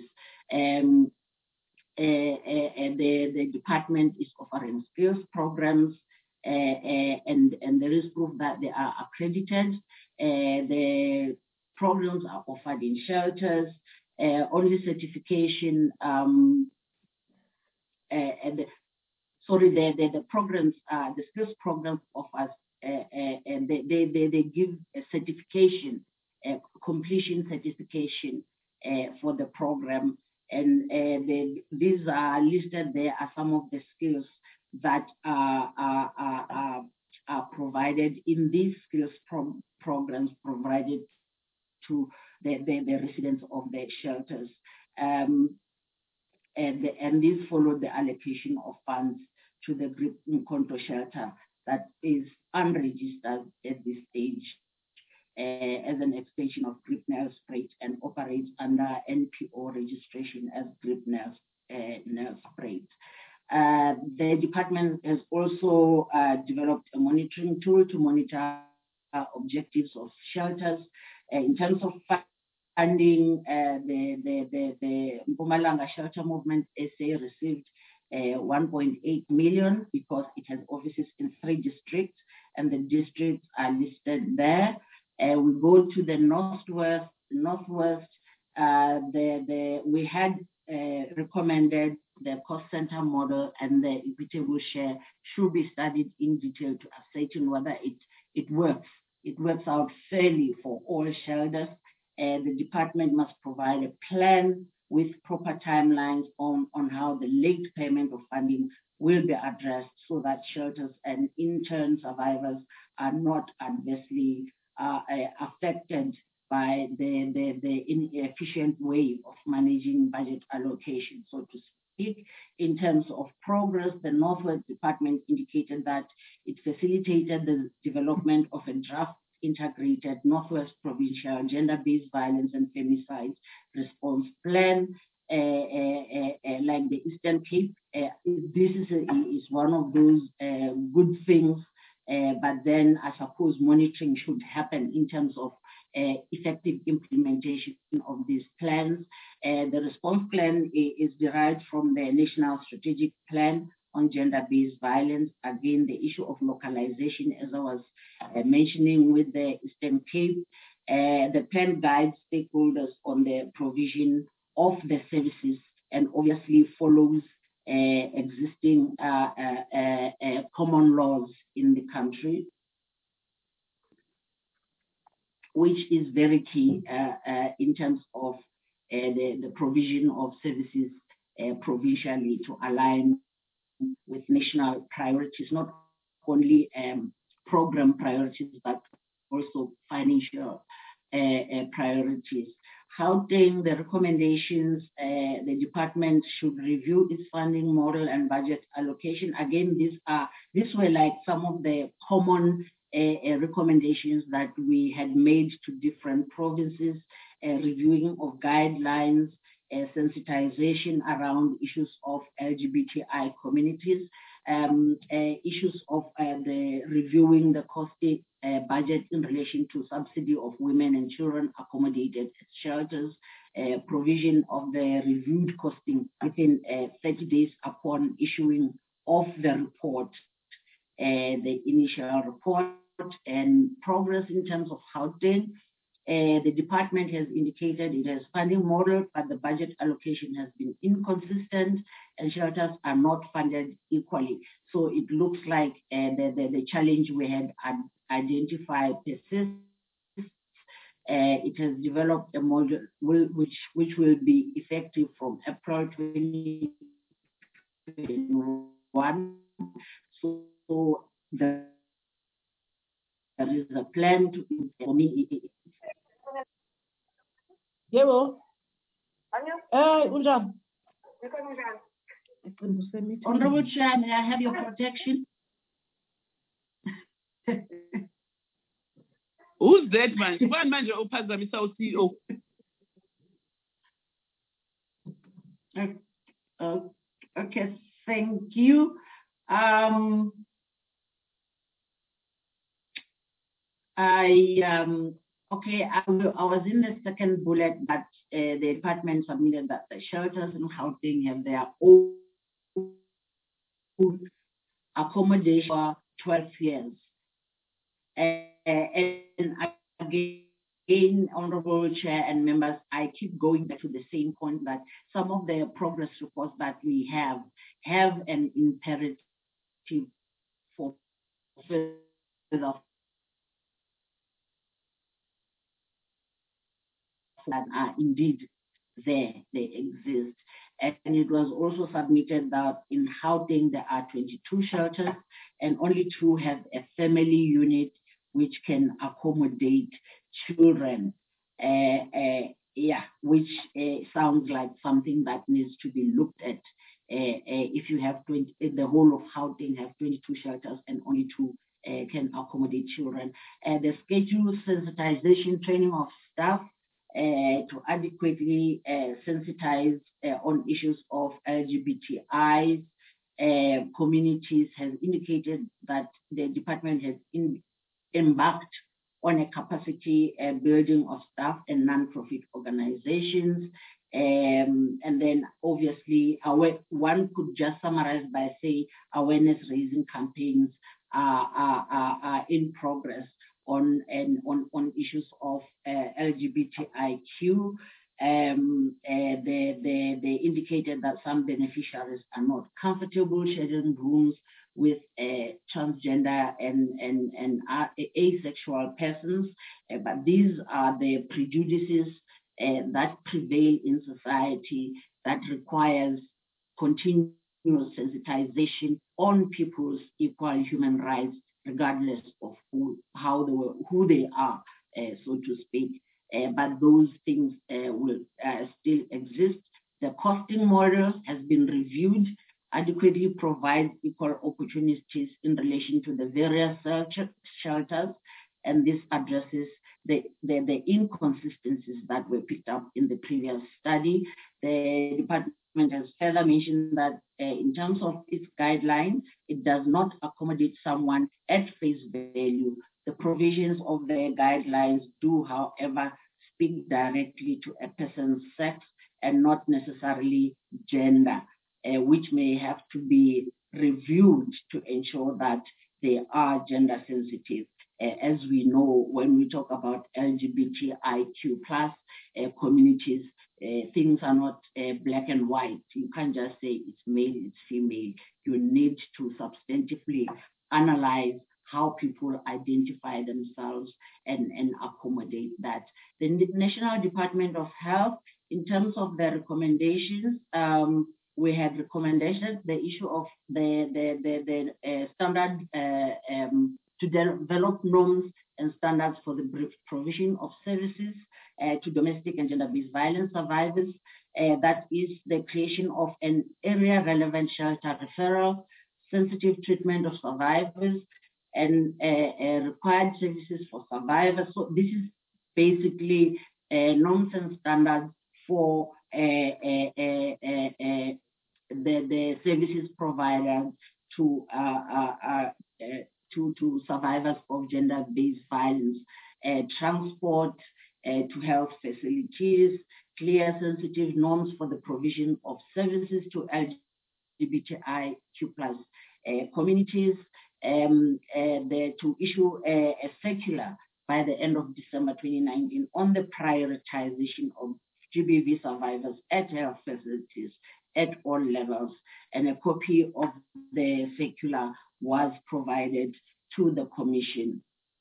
The department is offering skills programs and there is proof that they are accredited. The programs are offered in shelters. Only certification the programs, the skills program offers, and they give a certification, completion certification for the program, and these are listed. There are some of the skills that are provided in these skills programs provided to the residents of the shelters. And these follow the allocation of funds to the Grip Mkonto shelter that is unregistered at this stage as an extension of Grip Nelspruit and operates under NPO registration as Grip Nelspruit. The department has also developed a monitoring tool to monitor objectives of shelters in terms of funding. The Mpumalanga Shelter Movement SA received 1.8 million because it has offices in 3 districts, and the districts are listed there. We go to the northwest. We had recommended the cost center model and the equitable share should be studied in detail to ascertain whether it works. It works out fairly for all shelters. The department must provide a plan with proper timelines on how the late payment of funding will be addressed so that shelters and intern survivors are not adversely affected by the inefficient way of managing budget allocation, so to speak. In terms of progress, the Northwest Department indicated that it facilitated the development of a draft integrated Northwest Provincial Gender-Based Violence and Femicide Response Plan, like the Eastern Cape. This is one of those good things, but then I suppose monitoring should happen in terms of effective implementation of these plans. The response plan is derived from the National Strategic Plan on Gender-Based Violence. Again, the issue of localization, as I was mentioning with the Eastern Cape, the plan guides stakeholders on the provision of the services and obviously follows existing common laws in the country, which is very key in terms of the provision of services provincially to align with national priorities, not only program priorities, but also financial priorities. Gauteng, the recommendations, the department should review its funding model and budget allocation. Again, these were like some of the common recommendations that we had made to different provinces, reviewing of guidelines, sensitization around issues of LGBTI communities, issues of the reviewing the cost budget in relation to subsidy of women and children accommodated at shelters, provision of the reviewed costing within 30 days upon issuing of the report, the initial report, and progress in terms of housing. The department has indicated it has funding model, but the budget allocation has been inconsistent and shelters are not funded equally. So it looks like the challenge we had identified persists. It has developed a model which will be effective from April 2021. So there is a plan to implement. Yebo. Unjani? Honorable Chair, may I have your protection? Who's that man? One man uphazamisa CEO. Okay, thank you. I was in the second bullet, but the department submitted that the shelters in Gauteng have their own accommodation 12 years. And again, Honorable Chair and members, I keep going back to the same point that some of the progress reports that we have an imperative for further that are indeed there, they exist. And it was also submitted that in Gauteng there are 22 shelters and only 2 have a family unit which can accommodate children. Which sounds like something that needs to be looked at. If you have the whole of Gauteng have 22 shelters and only 2 can accommodate children. The scheduled sensitization training of staff to adequately sensitize on issues of LGBTI communities has indicated that the department has embarked on a capacity building of staff and non-profit organizations. And then obviously one could just summarize by saying awareness raising campaigns are in progress on issues of LGBTIQ. They indicated that some beneficiaries are not comfortable sharing rooms with transgender and asexual persons, but these are the prejudices that prevail in society that requires continuous sensitization on people's equal human rights, regardless of who they are, so to speak. But those things will still exist. The costing model has been reviewed, adequately provides equal opportunities in relation to the various shelters, and this addresses the inconsistencies that were picked up in the previous study. The department has further mentioned that in terms of its guidelines, it does not accommodate someone at face value. The provisions of the guidelines do, however, speak directly to a person's sex and not necessarily gender, which may have to be reviewed to ensure that they are gender sensitive. As we know, when we talk about LGBTIQ plus communities, things are not black and white. You can't just say it's male, it's female. You need to substantively analyze how people identify themselves and accommodate that. The National Department of Health, in terms of the recommendations, we had recommended the issue of the standard to develop norms and standards for the provision of services to domestic and gender-based violence survivors. That is the creation of an area-relevant shelter referral, sensitive treatment of survivors, and required services for survivors. So this is basically norms and standards for the services provided to survivors of gender-based violence, transport to health facilities, clear sensitive norms for the provision of services to LGBTIQ plus communities, to issue a circular by the end of December 2019 on the prioritization of GBV survivors at health facilities at all levels, and a copy of the circular was provided to the Commission.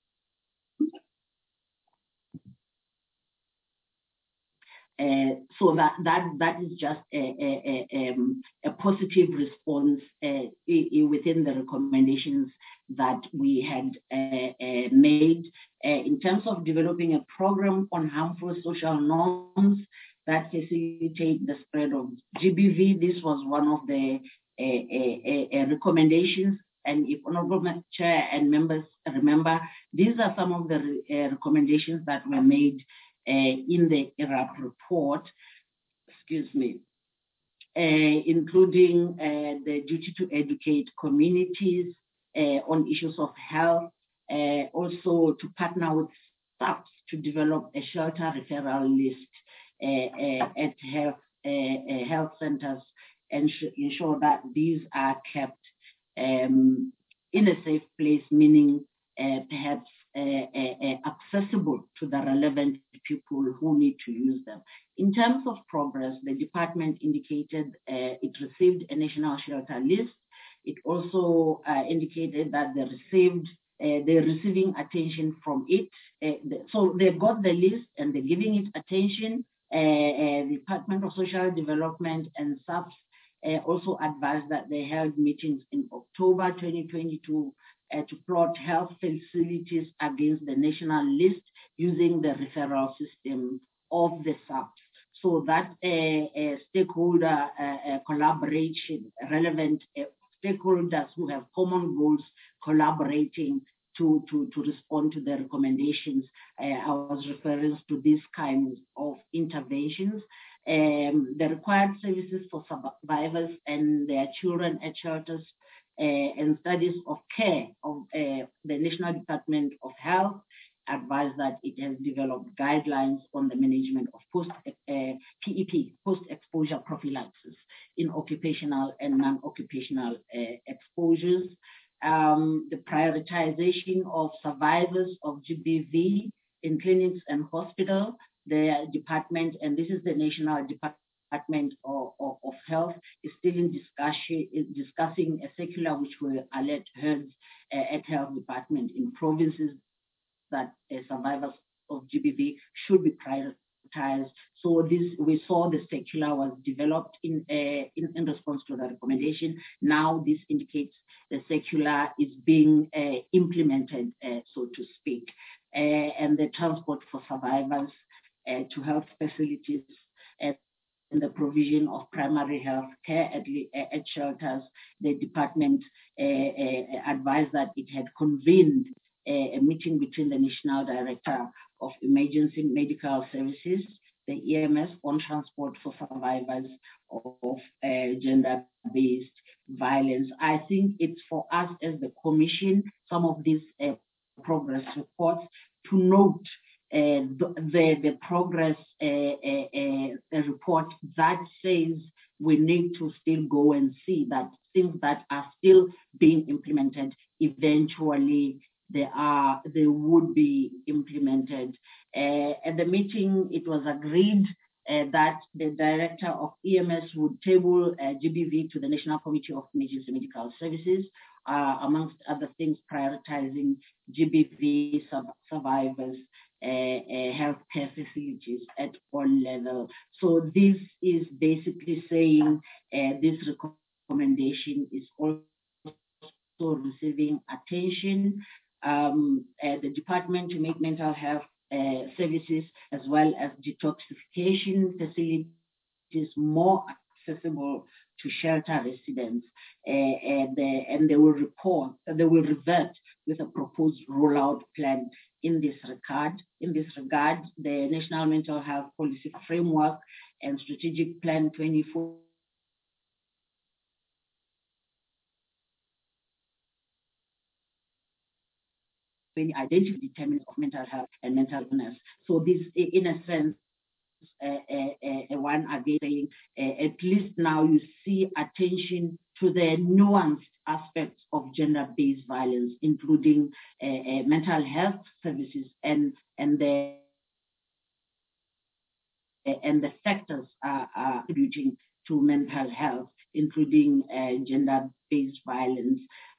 So that is just a positive response within the recommendations that we had made. In terms of developing a program on harmful social norms that facilitate the spread of GBV, this was one of the recommendations. And if Honorable Chair and members remember, these are some of the recommendations that were made in the IRAP report, including the duty to educate communities on issues of health, also to partner with staff to develop a shelter referral list at health centers and ensure that these are kept in in a safe place, meaning perhaps accessible to the relevant people who need to use them. In terms of progress, the department indicated it received a national shelter list. It also indicated that they're receiving attention from it. So they got the list and they're giving it attention. The Department of Social Development and SAPS also advised that they held meetings in October 2022 to plot health facilities against the national list using the referral system of the SAPS. So that stakeholder collaboration, relevant stakeholders who have common goals collaborating to respond to the recommendations. I was referring to these kinds of interventions. The required services for survivors and their children at shelters and studies of care of the National Department of Health advised that it has developed guidelines on the management of PEP, post-exposure prophylaxis, in occupational and non-occupational exposures. The prioritization of survivors of GBV in clinics and hospitals, the department, and this is the National Department of Health, is still in discussing a circular which will alert heads at Health Department in provinces that survivors of GBV should be prioritized. So we saw the circular was developed in response to the recommendation. Now this indicates the circular is being implemented, so to speak, and the transport for survivors to health facilities and the provision of primary health care at shelters. The department advised that it had convened a meeting between the National Director of Emergency Medical Services, the EMS, on transport for survivors of gender-based violence. I think it's for us as the Commission, some of these progress reports, to note the progress report that says we need to still go and see that things that are still being implemented eventually they would be implemented. At the meeting, it was agreed that the Director of EMS would table GBV to the National Committee of Emergency Medical Services, amongst other things, prioritizing GBV survivors, healthcare facilities at all levels. So this is basically saying this recommendation is also receiving attention. The department to make mental health services as well as detoxification facilities more accessible to shelter residents, and they will revert with a proposed rollout plan in this regard. In this regard, the National Mental Health Policy Framework and Strategic Plan 24 identity determinants of mental health and mental illness. So this, in a sense, one again saying, at least now you see attention to the nuanced aspects of gender-based violence, including mental health services and the factors contributing to mental health, including gender-based violence.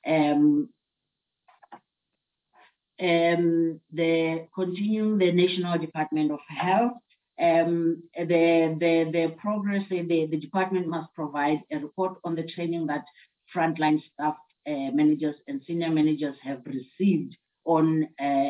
The National Department of Health, the progress, the department must provide a report on the training that frontline staff, managers and senior managers have received on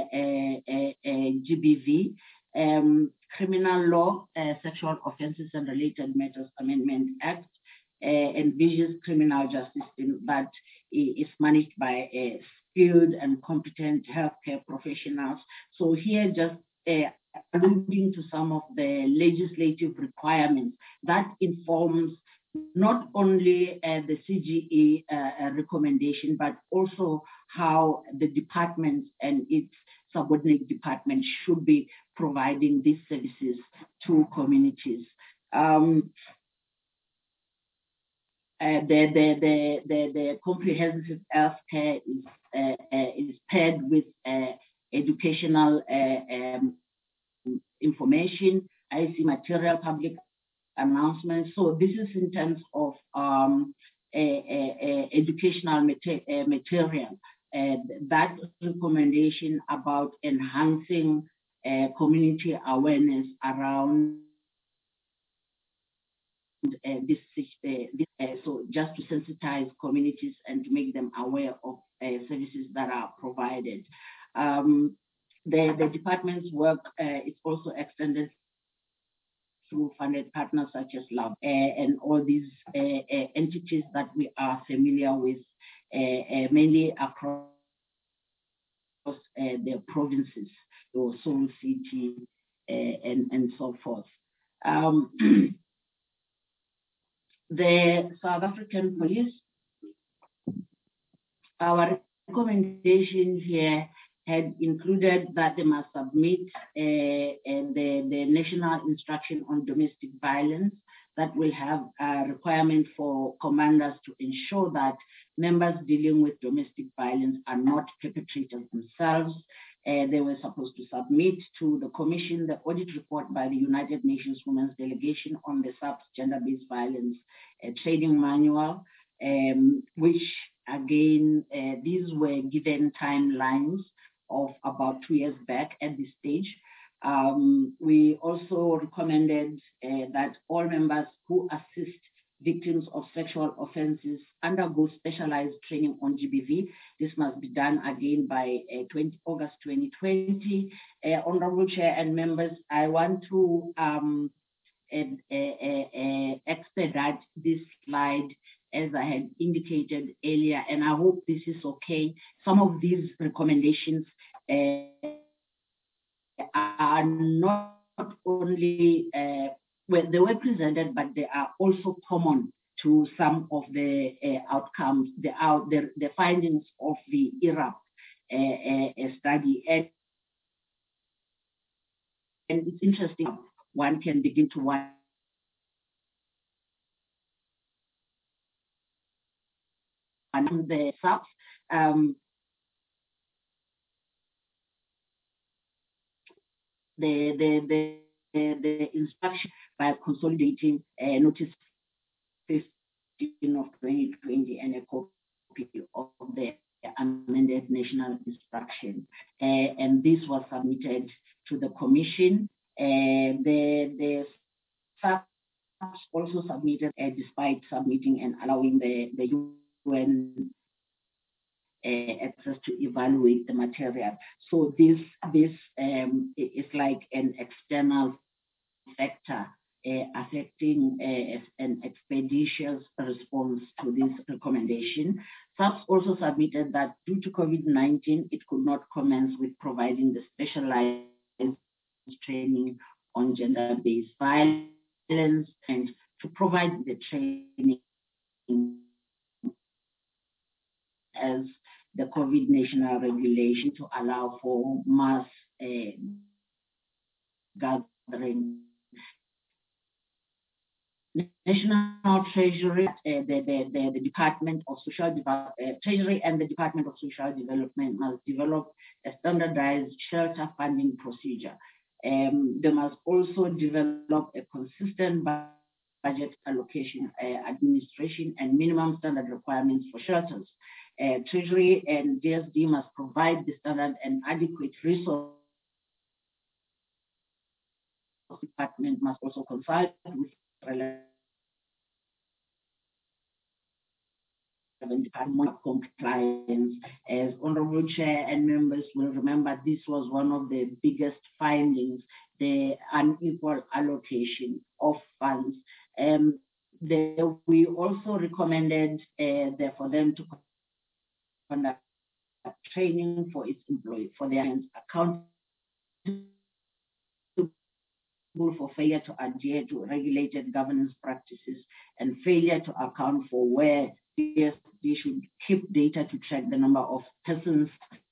GBV. Criminal Law, Sexual Offences and Related Matters Amendment Act envisions criminal justice that is managed by skilled and competent healthcare professionals. So here just alluding to some of the legislative requirements that informs not only the CGE recommendation, but also how the department and its subordinate departments should be providing these services to communities. The comprehensive healthcare is paired with educational information, IC material, public announcements. So this is in terms of educational material. That recommendation about enhancing community awareness around so just to sensitize communities and to make them aware of services that are provided. The department's work is also extended through funded partners such as LAB and all these entities that we are familiar with, mainly across the provinces, so Seoul City and so forth. The South African Police, our recommendation here had included that they must submit the National Instruction on Domestic Violence that will have a requirement for commanders to ensure that members dealing with domestic violence are not perpetrators themselves. They were supposed to submit to the Commission the audit report by the United Nations Women's Delegation on the SAPS Gender-Based Violence Training Manual, which again, these were given timelines of about 2 years back at this stage. We also recommended that all members who assist victims of sexual offenses undergo specialized training on GBV. This must be done again by August 2020. Honorable Chair and members, I want to expedite this slide as I had indicated earlier, and I hope this is okay. Some of these recommendations are not only, well, they were presented, but they are also common to some of the outcomes, the findings of the IRAP study. And it's interesting, one can begin to wonder the SAPS. The instruction by consolidating notice 15 of 2020 and a copy of the amended national instruction. And this was submitted to the Commission. The SAPS also submitted, despite submitting and allowing the UN access to evaluate the material. So this is like an external factor affecting an expeditious response to this recommendation. SAPS also submitted that due to COVID-19, it could not commence with providing the specialized training on gender-based violence and to provide the training as the COVID national regulation to allow for mass gathering. National Treasury, the Department of Social Treasury and the Department of Social Development must develop a standardized shelter funding procedure. They must also develop a consistent budget allocation, administration, and minimum standard requirements for shelters. Treasury and DSD must provide the standard and adequate resources. The department must also consult with relevant department compliance. As Honorable Chair and members will remember, this was one of the biggest findings, the unequal allocation of funds. We also recommended for them to conduct training for its employees, for their accountable for failure to adhere to regulated governance practices and failure to account for where they should keep data to track the number of persons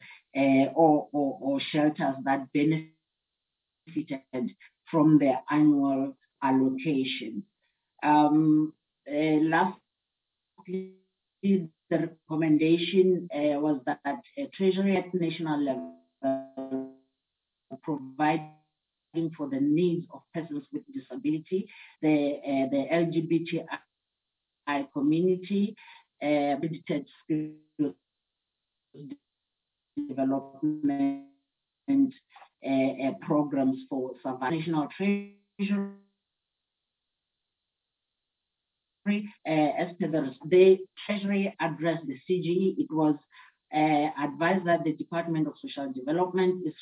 or shelters that benefited from their annual allocation. Last the recommendation was that Treasury at national level providing for the needs of persons with disability, the LGBTI community, visited skills development programs for national treasury. As per the Treasury addressed the CGE, it was advised that the Department of Social Development is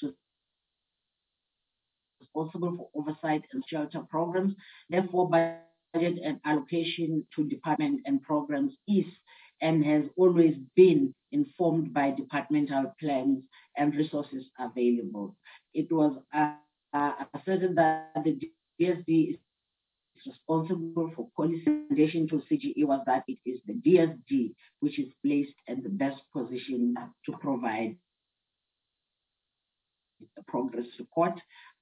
responsible for oversight and shelter programs. Therefore, budget and allocation to department and programs is and has always been informed by departmental plans and resources available. It was asserted that the DSD is responsible for policy recommendation to CGE was that it is the DSD which is placed in the best position to provide the progress report.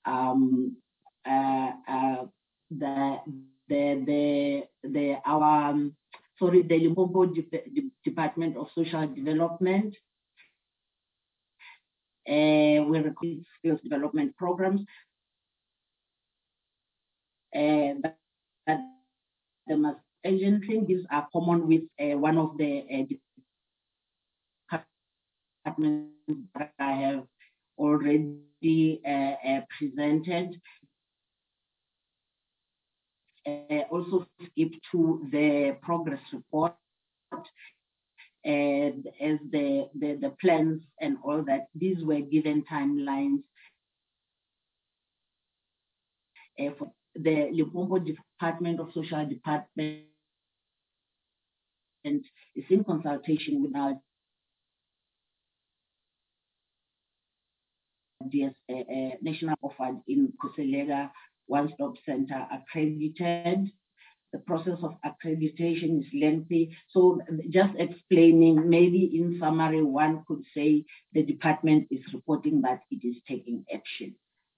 The Limpopo Department of Social Development will record skills development programs that the most urgent thing. These are common with one of the departments that I have already presented. Also skip to the progress report and as the plans and all that. These were given timelines for the Limpopo Department of Social Development is in consultation with our DS National Offered in Kuselega One-Stop Center accredited. The process of accreditation is lengthy. So just explaining, maybe in summary, one could say the department is reporting that it is taking action,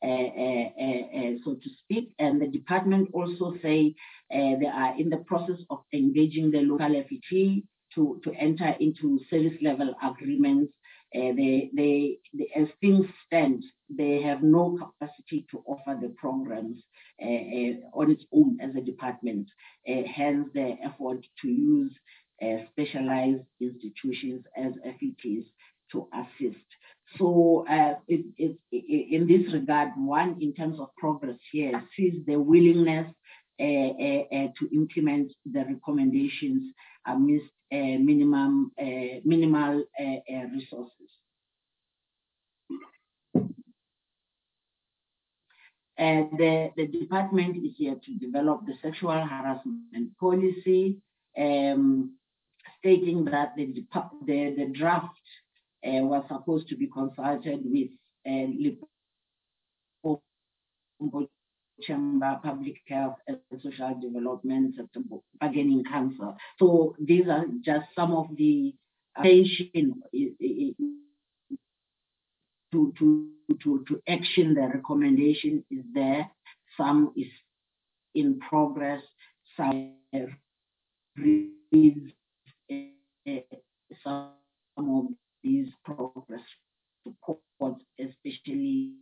so to speak. And the department also say they are in the process of engaging the local FET to enter into service level agreements. As things stand, they have no capacity to offer the programs on its own as a department, hence the effort to use specialized institutions as FETs to assist. So in this regard, one, in terms of progress here, sees the willingness to implement the recommendations amidst minimal resources. The department is here to develop the sexual harassment policy, stating that the draft was supposed to be consulted with Limpopo Chamber, Public Health and Social Development, Bargaining Council. So these are just some of the attention to action. The recommendation is there. Some is in progress. Some reads some of these progress reports, especially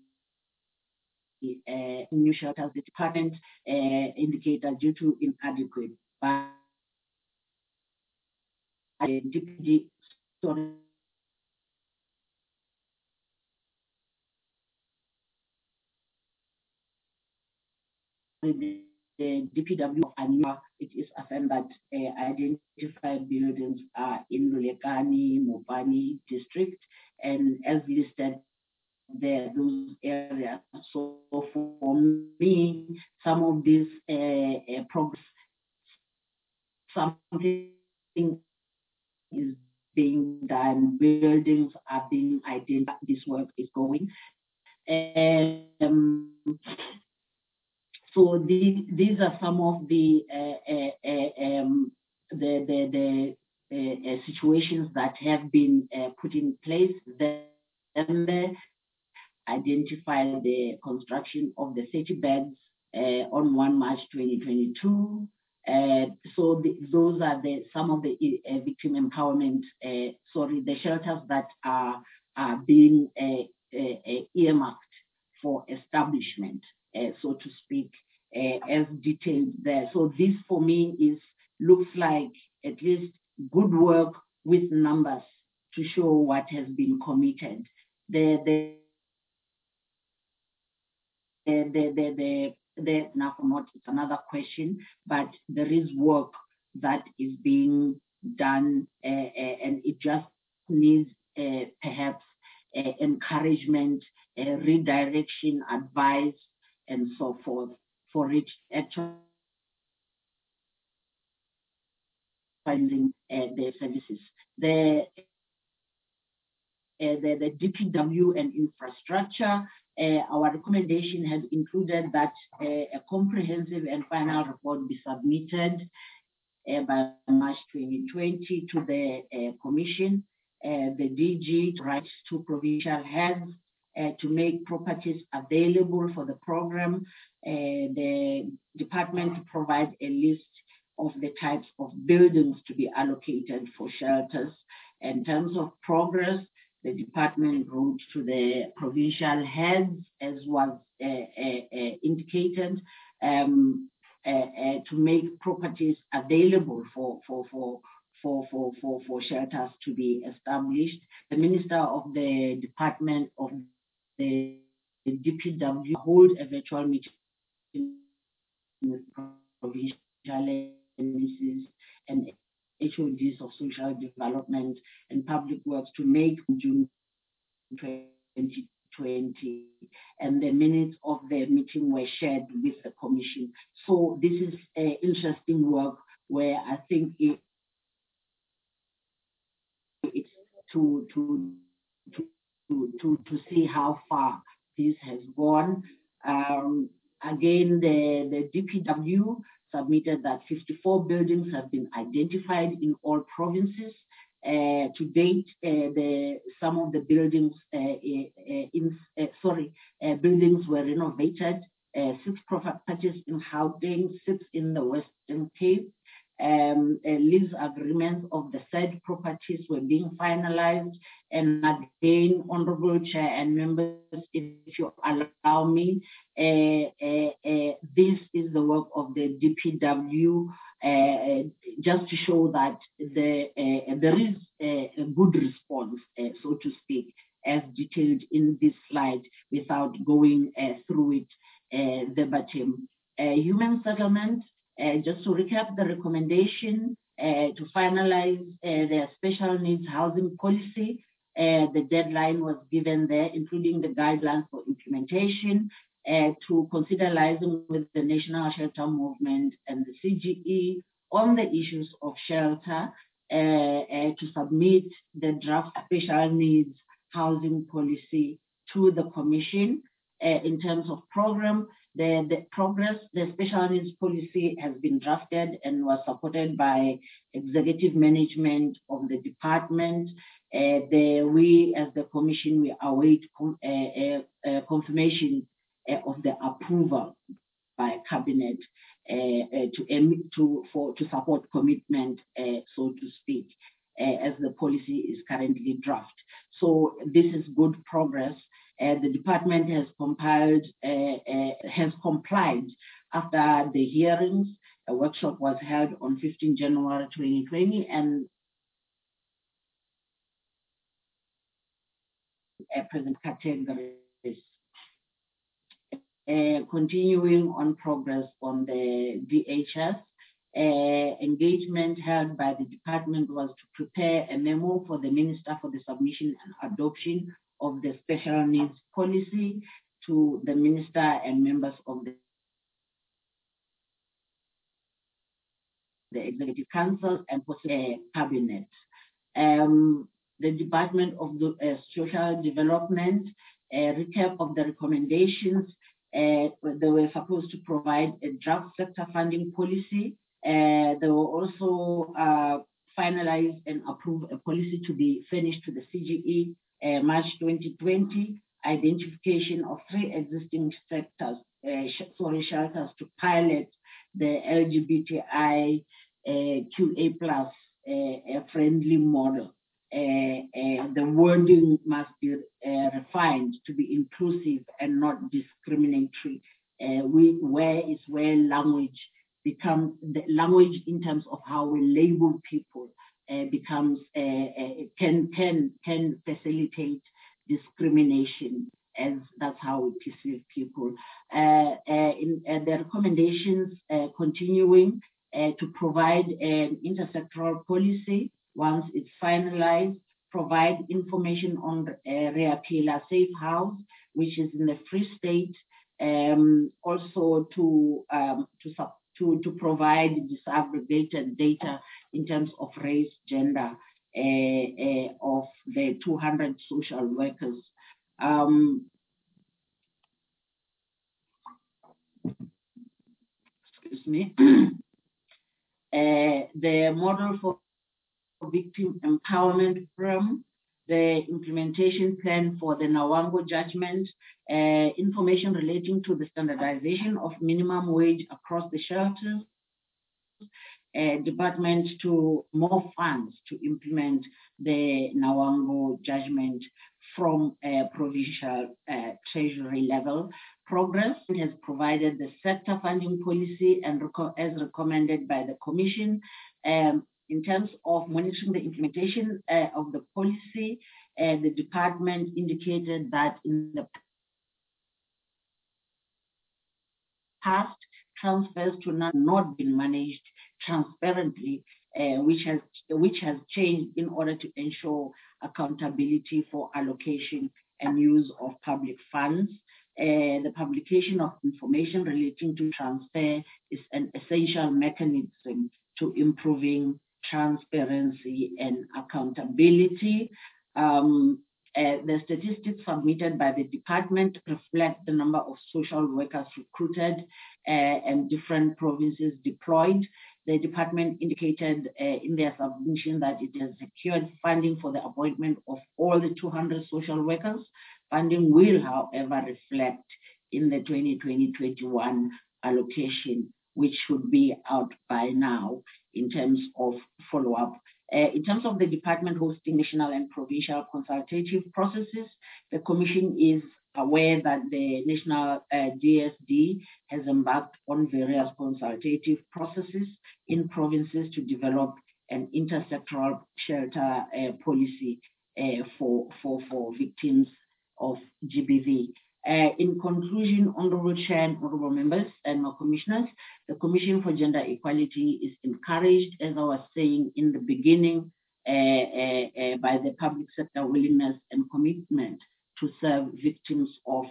new shelters. The department indicate that due to inadequate DPD, the DPW of Anua, it is affirmed that identified buildings are in Lulekani, Mopani district, and as listed there, those areas. So for me, some of these progress, something is being done, buildings are being identified, this work is going. So these are some of the situations that have been put in place. Then identify the construction of the 30 beds on 1 March 2022. Those are some of the victim empowerment, the shelters that are being earmarked for establishment, so to speak, as detailed there. So this for me looks like at least good work with numbers to show what has been committed. It's another question, but there is work that is being done, and it just needs perhaps encouragement, redirection, advice, and so forth for it actually finding the services. The DPW and infrastructure, our recommendation has included that a comprehensive and final report be submitted by March 2020 to the Commission. The DG writes to provincial heads to make properties available for the program. The department to provide a list of the types of buildings to be allocated for shelters. In terms of progress, the department wrote to the provincial heads, as was indicated, to make properties available for shelters to be established. The Minister of the Department of the DPW hold a virtual meeting with provincial MSs and HODs of social development and public works to make June 2020, and the minutes of the meeting were shared with the Commission. So this is interesting work where I think it's to see how far this has gone. Again, the DPW submitted that 54 buildings have been identified in all provinces. To date, some of the buildings buildings were renovated. 6 properties in Gauteng, 6 in the Western Cape. Lease agreements of the said properties were being finalized. And again, Honorable Chair and members, if you allow me, this is the work of the DPW, just to show that there is a good response, so to speak, as detailed in this slide, without going through it verbatim. Human settlement. Just to recap the recommendation to finalize their special needs housing policy, the deadline was given there, including the guidelines for implementation, to consider liaising with the National Shelter Movement and the CGE on the issues of shelter, to submit the draft special needs housing policy to the Commission. In terms of program, the special needs policy has been drafted and was supported by executive management of the department. We, as the Commission, we await confirmation of the approval by Cabinet to support commitment, so to speak, as the policy is currently drafted. So this is good progress. The department has complied after the hearings. A workshop was held on 15 January 2020 and present categories. Continuing on progress on the DHS, engagement held by the department was to prepare a memo for the Minister for the submission and adoption of the special needs policy to the Minister and members of the Executive Council and Cabinet. The Department of Social Development, recap of the recommendations. They were supposed to provide a draft sector funding policy. They were also finalize and approve a policy to be finished to the CGE March 2020, identification of 3 existing sectors, shelters to pilot the LGBTI QA plus friendly model. The wording must be refined to be inclusive and not discriminatory. Where language becomes the language in terms of how we label people becomes can facilitate discrimination, as that's how we perceive people. In the recommendations continuing to provide an intersectoral policy once it's finalized, provide information on Reapila Safe House, which is in the Free State, also to provide disaggregated data in terms of race, gender of the 200 social workers. Excuse me. The model for victim empowerment program, the implementation plan for the Nawango judgment, information relating to the standardization of minimum wage across the shelters, department to more funds to implement the Nawango judgment from provincial treasury level. Progress has provided the sector funding policy and as recommended by the Commission. In terms of monitoring the implementation of the policy, the department indicated that in the past, transfers to not been managed transparently, which has changed in order to ensure accountability for allocation and use of public funds. The publication of information relating to transfer is an essential mechanism to improving transparency and accountability. The statistics submitted by the department reflect the number of social workers recruited and different provinces deployed. The department indicated in their submission that it has secured funding for the appointment of all the 200 social workers. Funding will, however, reflect in the 2020-21 allocation, which should be out by now in terms of follow-up. In terms of the department hosting national and provincial consultative processes, the Commission is aware that the national DSD has embarked on various consultative processes in provinces to develop an intersectoral shelter policy for victims of GBV. In conclusion, Honorable Chair and Honorable Members and my Commissioners, the Commission for Gender Equality is encouraged, as I was saying in the beginning, by the public sector willingness and commitment to serve victims of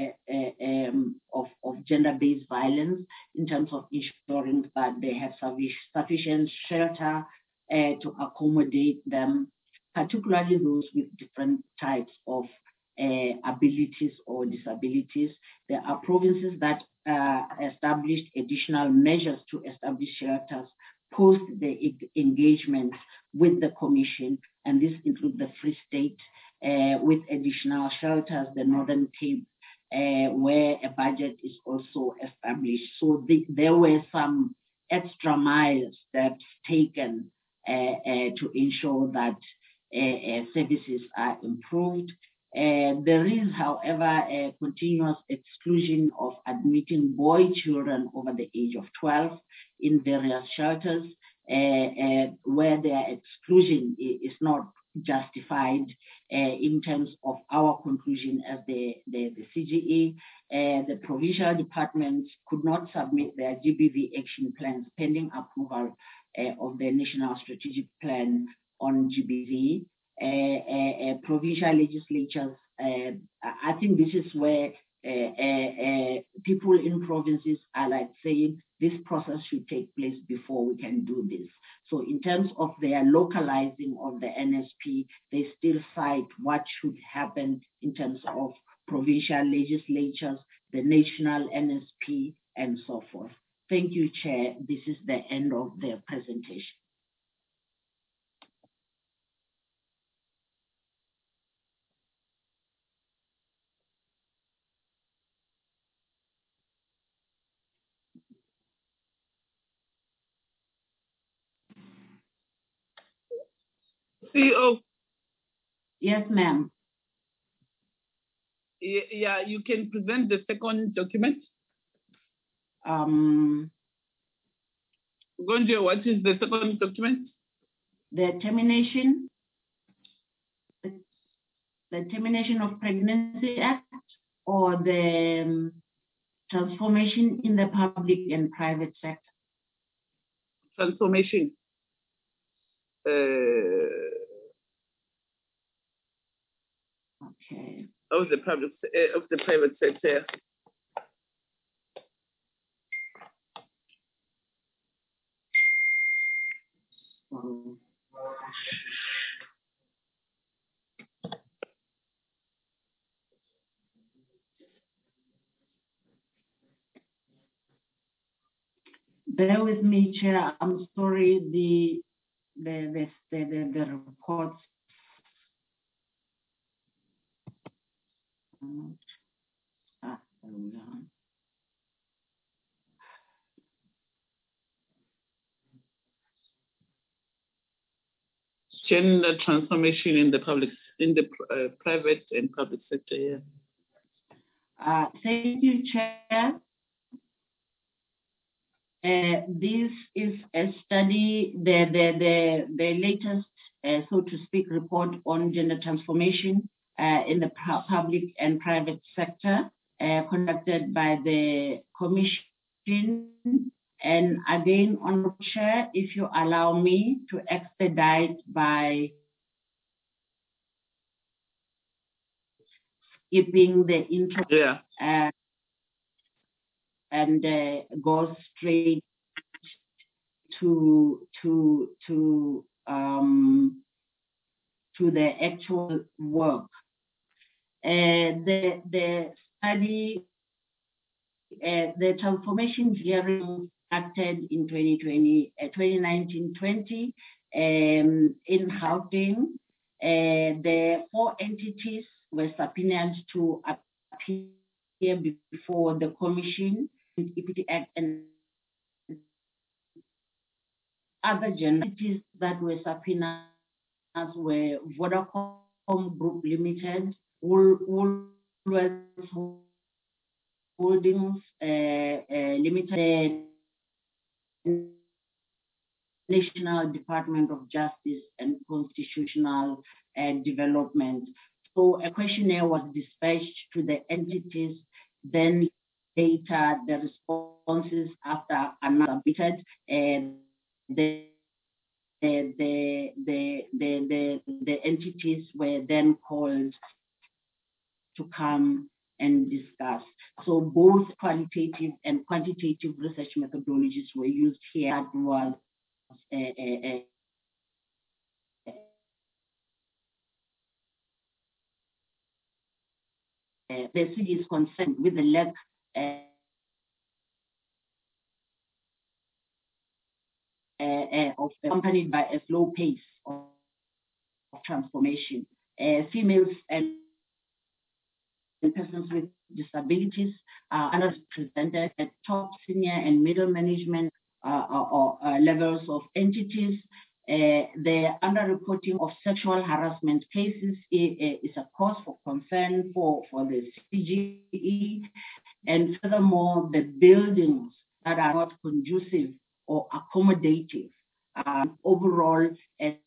gender-based violence in terms of ensuring that they have sufficient shelter to accommodate them, particularly those with different types of abilities or disabilities. There are provinces that established additional measures to establish shelters post the engagement with the Commission, and this includes the Free State with additional shelters, the Northern Cape, where a budget is also established. So there were some extra mile steps taken to ensure that services are improved. There is, however, a continuous exclusion of admitting boy children over the age of 12 in various shelters, where their exclusion is not justified in terms of our conclusion as the CGE. The provincial departments could not submit their GBV action plans pending approval of the National Strategic Plan on GBV. Provincial legislatures, I think this is where people in provinces are like saying this process should take place before we can do this. So in terms of their localizing of the NSP, they still cite what should happen in terms of provincial legislatures, the national NSP, and so forth. Thank you, Chair. This is the end of the presentation. CEO. Yes, ma'am. Yeah, you can present the second document. Gonjo, what is the second document? The Termination of Pregnancy Act, or the transformation in the public and private sector? Transformation. Okay. Of the private sector. Bear with me, Chair. I'm sorry. The reports. Gender transformation in the private and public sector. Yeah. Thank you, Chair. This is a study, the latest, so to speak, report on gender transformation in the public and private sector, conducted by the Commission. And again, Honourable Chair, if you allow me to expedite by skipping the intro, and go straight to the actual work. The study, the transformation hearing started in 2019-20 in Gauteng. The 4 entities were subpoenaed to appear before the Commission, Equity Act, and other entities that were subpoenaed were Vodacom Group Limited, Woolworths Holdings Limited, National Department of Justice and Constitutional Development. So a questionnaire was dispatched to the entities. Then later, the responses after another submitted, the entities were then called to come and discuss. So both qualitative and quantitative research methodologies were used here. That was the city is concerned with the lack of accompanied by a slow pace of transformation. Females and persons with disabilities are underrepresented at top, senior, and middle management levels of entities. The underreporting of sexual harassment cases is a cause for concern for the CGE. And furthermore, the buildings that are not conducive or accommodative, overall a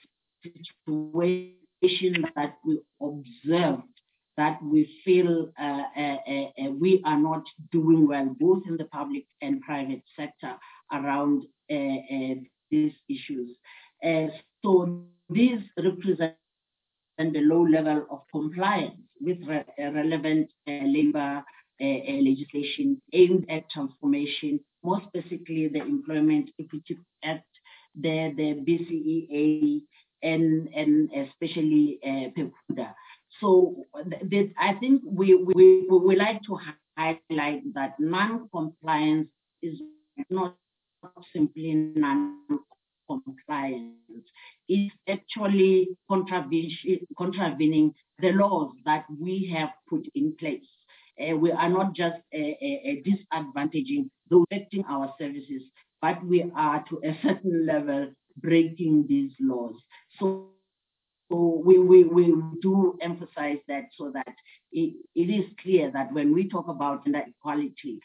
situation that we observed, that we feel we are not doing well, both in the public and private sector, around these issues. So these represent the low level of compliance with relevant labor legislation aimed at transformation, more specifically the Employment Equity Act, the BCEA, and especially PEPUDA. So I think we like to highlight that non-compliance is not simply non-compliance. It's actually contravening the laws that we have put in place. We are not just disadvantaging those affecting our services, but we are to a certain level breaking these laws. So we do emphasize that so that it is clear that when we talk about gender equality,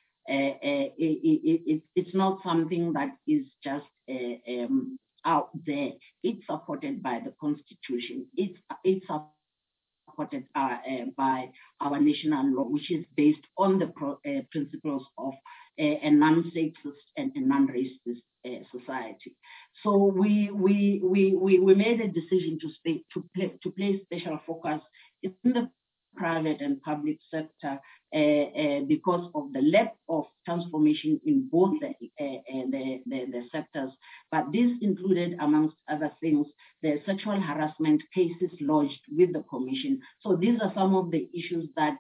it's not something that is just out there. It's supported by the Constitution. It's supported by our national law, which is based on the principles of a non-sexist and a non-racist society. So we made a decision to place special focus in the private and public sector because of the lack of transformation in both the sectors. But this included, amongst other things, the sexual harassment cases lodged with the Commission. So these are some of the issues that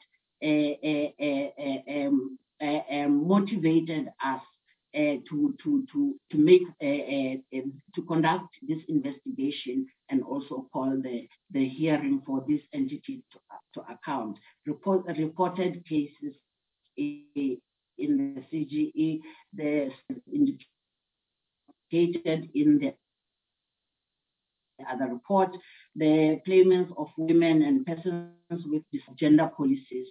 motivated us to conduct this investigation and also call the hearing for this entity to account. Reported cases in the CGE, the indicated in the other report, the claimants of women and persons with gender policies,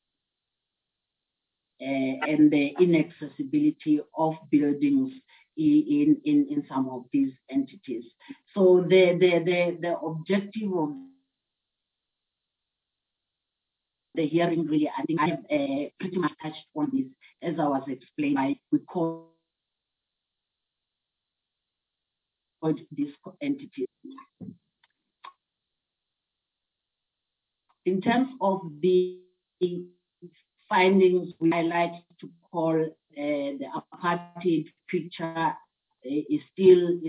and the inaccessibility of buildings in some of these entities. So the objective of the hearing, really, I think I have pretty much touched on this as I was explaining. We call these entities. In terms of the findings, we like to call the apartheid picture is still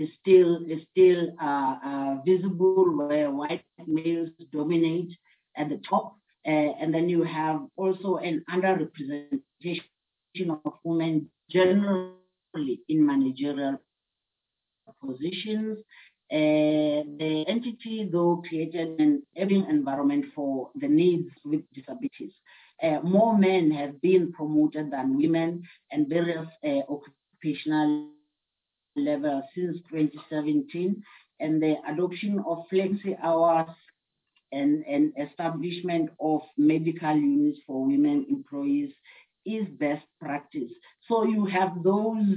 visible, where white males dominate at the top, and then you have also an underrepresentation of women generally in managerial positions. The entity, though, created an enabling environment for the needs with disabilities. More men have been promoted than women and various occupational levels since 2017, and the adoption of flexi hours and establishment of medical units for women employees is best practice. So you have those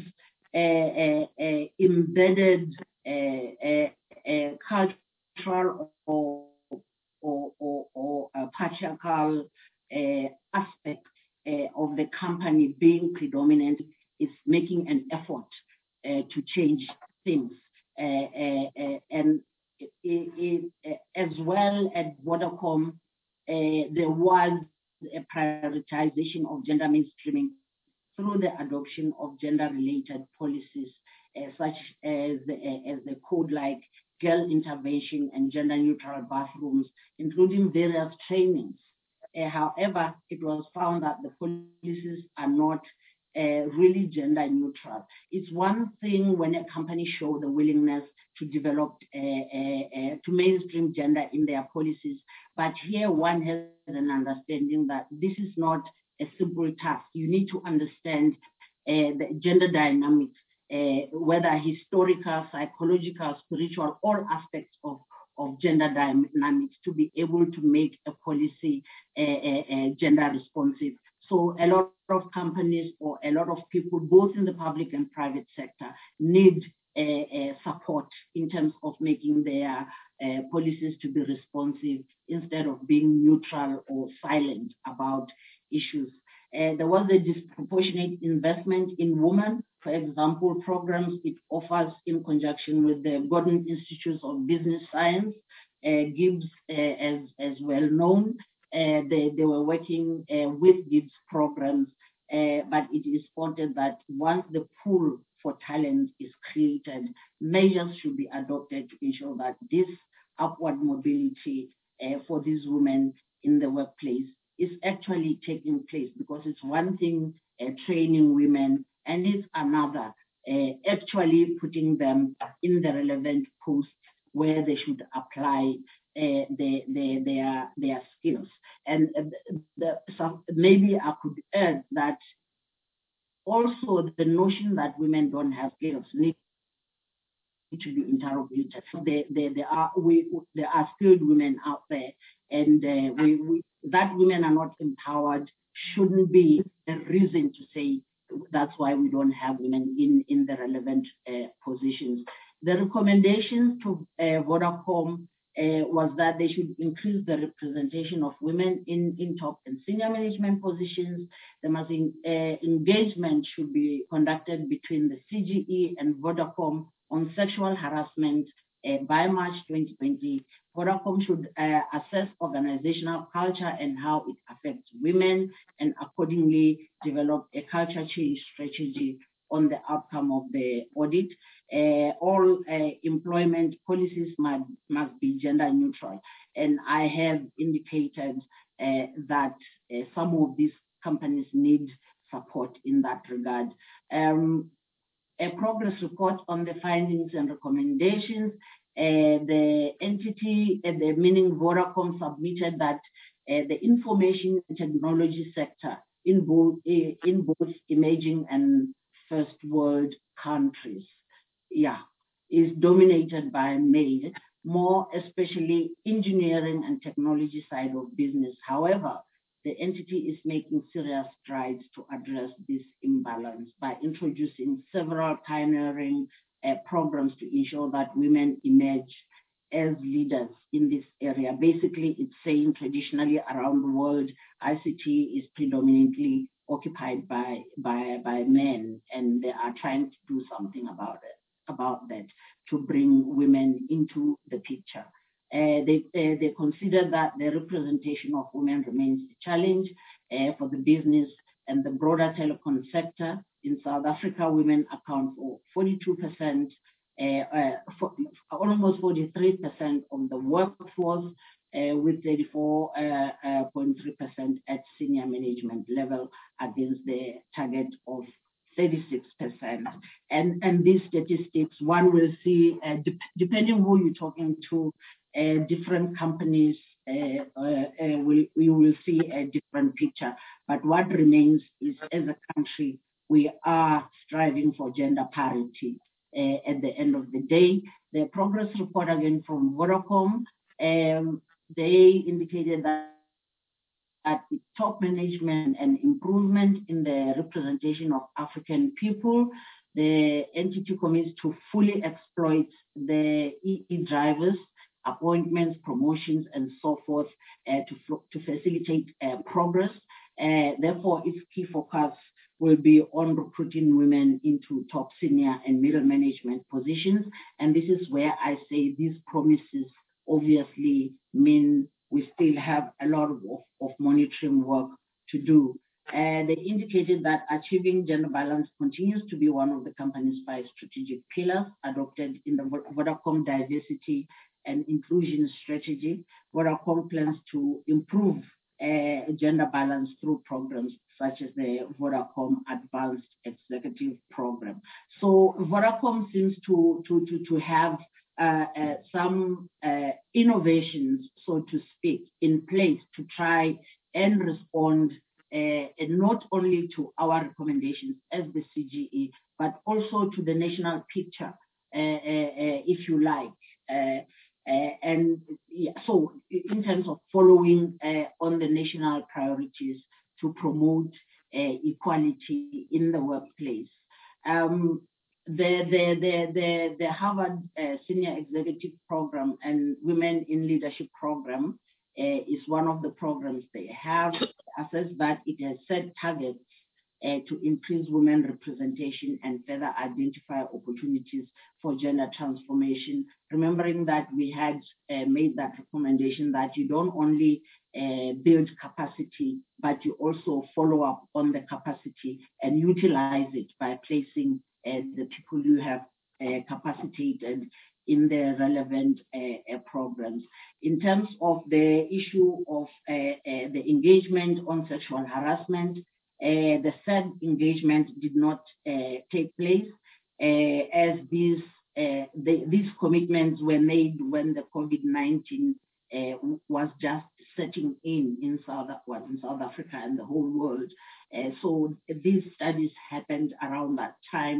embedded cultural or patriarchal aspect of the company being predominant is making an effort to change things. And as well at Vodacom, there was a prioritization of gender mainstreaming through the adoption of gender-related policies, such as the code like girl intervention and gender-neutral bathrooms, including various trainings. However, it was found that the policies are not really gender neutral. It's one thing when a company shows the willingness to develop, to mainstream gender in their policies, but here one has an understanding that this is not a simple task. You need to understand the gender dynamics, whether historical, psychological, spiritual, all aspects of gender dynamics to be able to make a policy gender responsive. So a lot of companies or a lot of people, both in the public and private sector, need support in terms of making their policies to be responsive instead of being neutral or silent about issues. There was a disproportionate investment in women. For example, programs it offers in conjunction with the Gordon Institute of Business Science, GIBS as well known. They were working with GIBS programs, but it is spotted that once the pool for talent is created, measures should be adopted to ensure that this upward mobility for these women in the workplace is actually taking place, because it's one thing training women and it's another actually putting them in the relevant posts where they should apply their skills. And maybe I could add that also the notion that women don't have skills needs to be interrogated. There are skilled women out there, and that women are not empowered shouldn't be a reason to say that's why we don't have women in the relevant positions. The recommendations to Vodacom was that they should increase the representation of women in top and senior management positions. Engagement should be conducted between the CGE and Vodacom on sexual harassment by March 2020. Vodacom should assess organizational culture and how it affects women, and accordingly develop a culture change strategy on the outcome of the audit. All employment policies must be gender neutral. And I have indicated that some of these companies need support in that regard. A progress report on the findings and recommendations. The entity, meaning Vodacom, submitted that the information technology sector in both emerging and first world countries, is dominated by male, more especially engineering and technology side of business. However, the entity is making serious strides to address this imbalance by introducing several pioneering programs to ensure that women emerge as leaders in this area. Basically, it's saying traditionally around the world, ICT is predominantly occupied by men, and they are trying to do something about that to bring women into the picture. They consider that the representation of women remains a challenge for the business and the broader telecom sector. In South Africa, women account for 42%, almost 43% of the workforce, with 34.3% at senior management level against the target of 36%. And these statistics, one will see, depending who you're talking to, different companies, we will see a different picture. But what remains is, as a country, we are striving for gender parity. At the end of the day, the progress report again from Vodacom, they indicated that at the top management and improvement in the representation of African people, the entity commits to fully exploit the EE drivers, appointments, promotions, and so forth to facilitate progress. Therefore, its key focus will be on recruiting women into top senior and middle management positions. And this is where I say these promises obviously mean we still have a lot of monitoring work to do. They indicated that achieving gender balance continues to be one of the company's 5 strategic pillars adopted in the Vodacom diversity and inclusion strategy. Vodacom plans to improve gender balance through programs such as the Vodacom Advanced Executive Program. So Vodacom seems to have some innovations, so to speak, in place to try and respond not only to our recommendations as the CGE, but also to the national picture, if you like. So in terms of following on the national priorities to promote equality in the workplace. The Harvard Senior Executive Program and Women in Leadership Program is one of the programs they have. Assessed that it has set targets to increase women representation and further identify opportunities for gender transformation, remembering that we had made that recommendation that you don't only build capacity, but you also follow up on the capacity and utilize it by placing the people you have capacitated in the relevant programs. In terms of the issue of the engagement on sexual harassment, the said engagement did not take place as these commitments were made when the COVID-19 was just setting in South Africa and the whole world. So these studies happened around that time.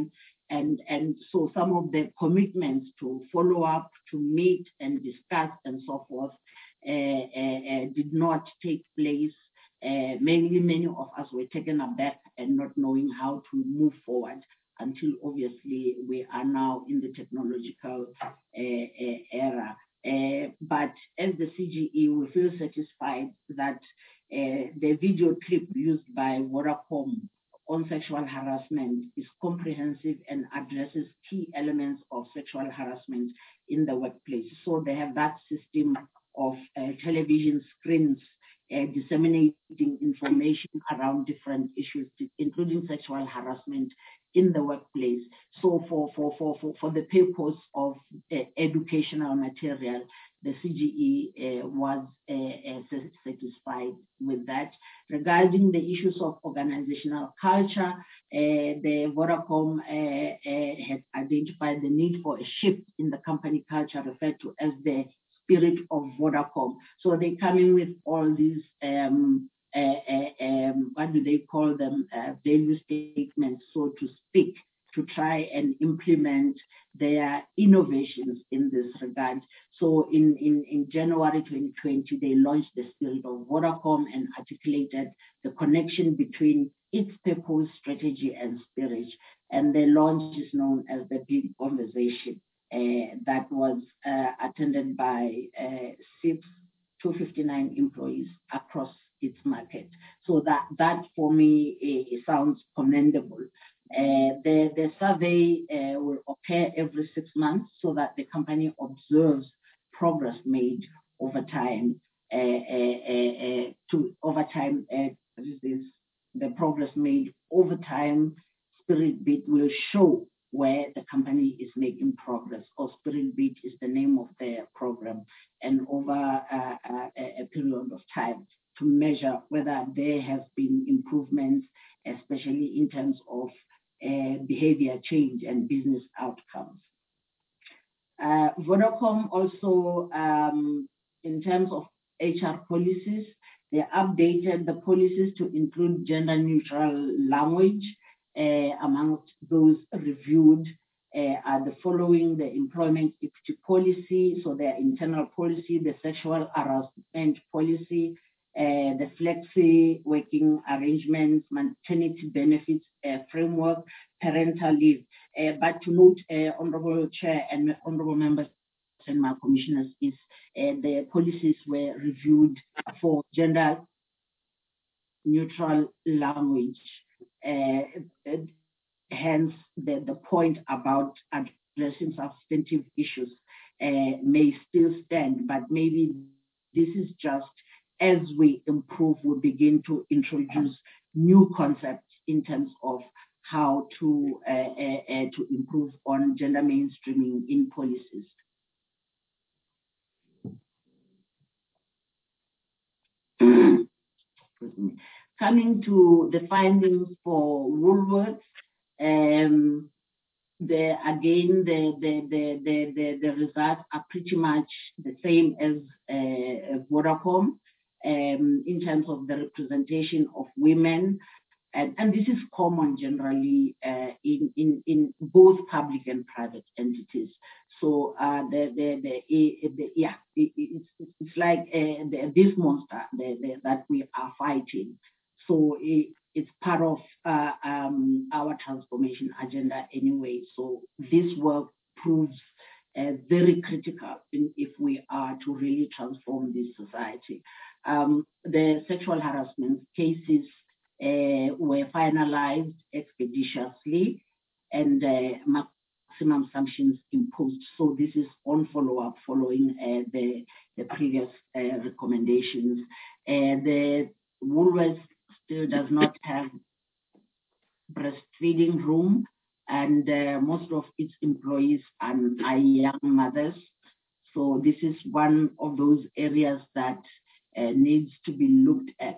And so some of the commitments to follow up, to meet and discuss and so forth did not take place. Many of us were taken aback and not knowing how to move forward until obviously we are now in the technological era. But as the CGE, we feel satisfied that the video clip used by Vodacom on sexual harassment is comprehensive and addresses key elements of sexual harassment in the workplace. So they have that system of television screens disseminating information around different issues, including sexual harassment in the workplace. So for the purpose of educational material, the CGE was satisfied with that. Regarding the issues of organizational culture, the Vodacom had identified the need for a shift in the company culture referred to as the spirit of Vodacom. So they come in with all these, what do they call them, value statements, so to speak, to try and implement their innovations in this regard. So in January 2020, they launched the Spirit of Vodacom and articulated the connection between its purpose, strategy, and spirit. And the launch is known as the Big Conversation. That was attended by 259 employees across its market. So that for me sounds commendable. The survey will occur every 6 months so that the company observes progress made over time. The progress made over time, Spirit Beat will show where the company is making progress, or Spirit Beat is the name of the program, and over a period of time to measure whether there have been improvements, especially in terms of behavior change and business outcomes. Vodacom also, in terms of HR policies, they updated the policies to include gender neutral language. Amongst those reviewed are the following: the employment equity policy, so their internal policy, the sexual harassment policy, the flexi working arrangements, maternity benefits framework, parental leave. But to note, Honorable Chair and Honorable Members and my commissioners, is the policies were reviewed for gender neutral language. Hence, the point about addressing substantive issues may still stand, but maybe this is just as we improve, we begin to introduce new concepts in terms of how to improve on gender mainstreaming in policies. Coming to the findings for Woolworths, the results are pretty much the same as Vodacom in terms of the representation of women. And this is common generally in both public and private entities. So it's like this monster that we are fighting. So it's part of our transformation agenda anyway. So this work proves very critical if we are to really transform this society. The sexual harassment cases were finalized expeditiously and maximum sanctions imposed. So this is on follow-up following the previous recommendations. The Woolworths still does not have breastfeeding room, and most of its employees are young mothers. So this is one of those areas that needs to be looked at.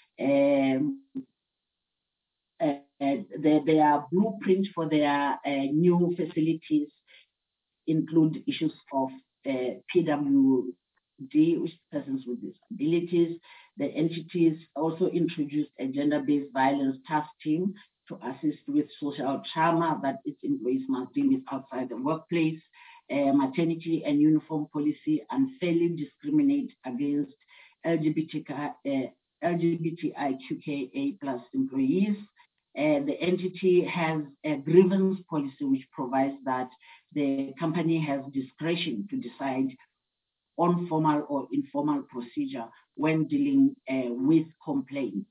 Their blueprint for their new facilities include issues of PWD, which is persons with disabilities. The entities also introduced a gender-based violence task team to assist with social trauma that its employees must deal with outside the workplace, maternity and uniform policy, unfairly discriminate against LGBTIQA plus employees. The entity has a grievance policy which provides that the company has discretion to decide on formal or informal procedure when dealing with complaints.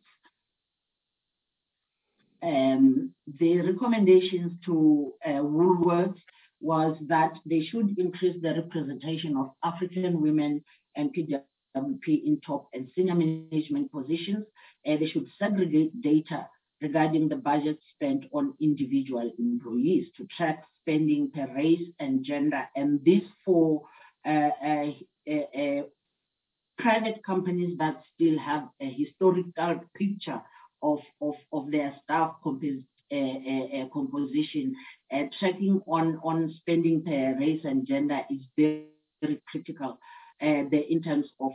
The recommendations to Woolworths was that they should increase the representation of African women and PWP in top and senior management positions. They should segregate data regarding the budget spent on individual employees to track spending per race and gender, and this for private companies that still have a historical picture of their staff composition. Tracking on spending per race and gender is very, very critical in terms of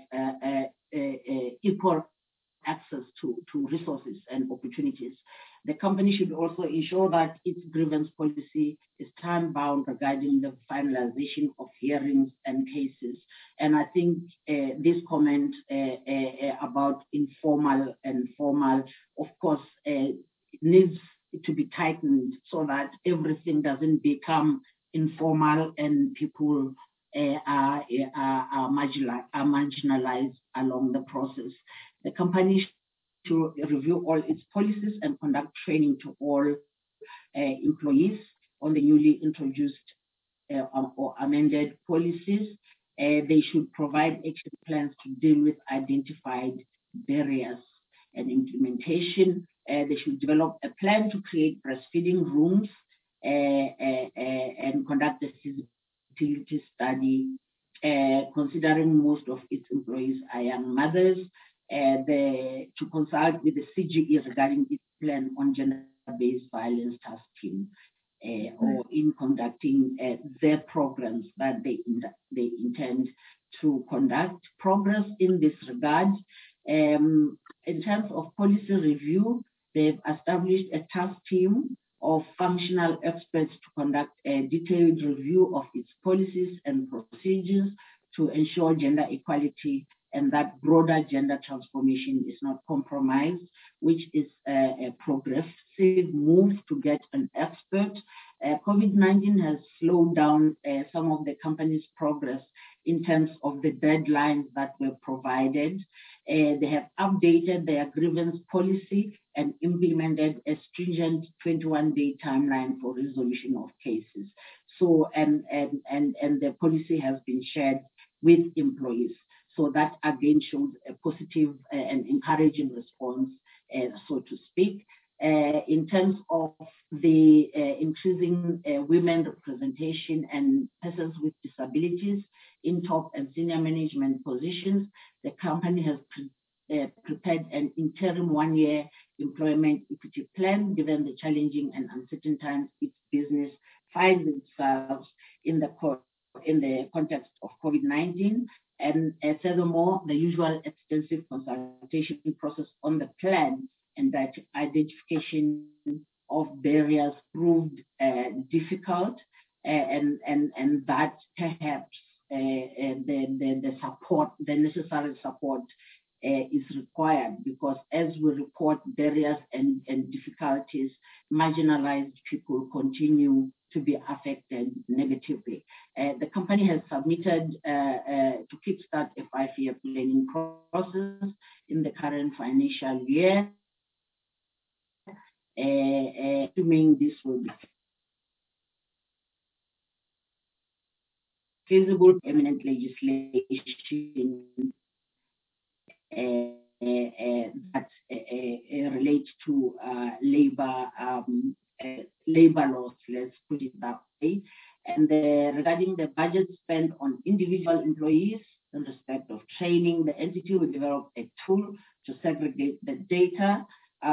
equal access to resources and opportunities. The company should also ensure that its grievance policy is time-bound regarding the finalization of hearings and cases. And I think this comment about informal and formal, of course, needs to be tightened so that everything doesn't become informal and people are marginalized along the process. The company to review all its policies and conduct training to all employees on the newly introduced or amended policies. They should provide action plans to deal with identified barriers and implementation. They should develop a plan to create breastfeeding rooms and conduct a feasibility study, considering most of its employees are young mothers. To consult with the CGE regarding its plan on gender-based violence task team, or in conducting their programs that they intend to conduct. Progress in this regard, in terms of policy review, they've established a task team of functional experts to conduct a detailed review of its policies and procedures to ensure gender equality and that broader gender transformation is not compromised, which is a progressive move to get an expert. COVID-19 has slowed down some of the company's progress in terms of the deadlines that were provided. They have updated their grievance policy and implemented a stringent 21-day timeline for resolution of cases. So, and the policy has been shared with employees. So that again shows a positive and encouraging response, so to speak. In terms of the increasing women representation and persons with disabilities in top and senior management positions, the company has prepared an interim one-year employment equity plan, given the challenging and uncertain times its business finds itself in the context of COVID-19. And furthermore, the usual extensive consultation process on the plan and that identification of barriers proved difficult, and that perhaps the support, the necessary support is required, because as we report barriers and difficulties, marginalized people continue to be affected negatively. The company has submitted to kickstart a 5-year planning process in the current financial year. Assuming this will be feasible, eminent legislation that relates to labor laws, let's put it that way. And regarding the budget spent on individual employees in respect of training, the entity will develop a tool to segregate the data,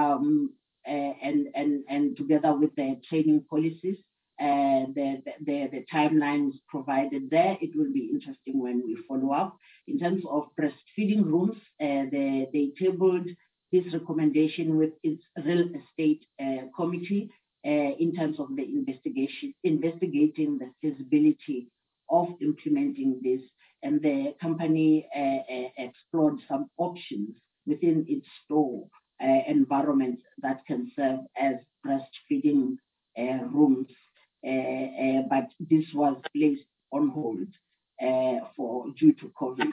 and together with the training policies, the timelines provided there. It will be interesting when we follow up. In terms of breastfeeding rooms, they tabled this recommendation with its real estate committee in terms of the investigating the feasibility of implementing this, and the company explored some options within its store environment that can serve as breastfeeding rooms, but this was placed on hold due to COVID.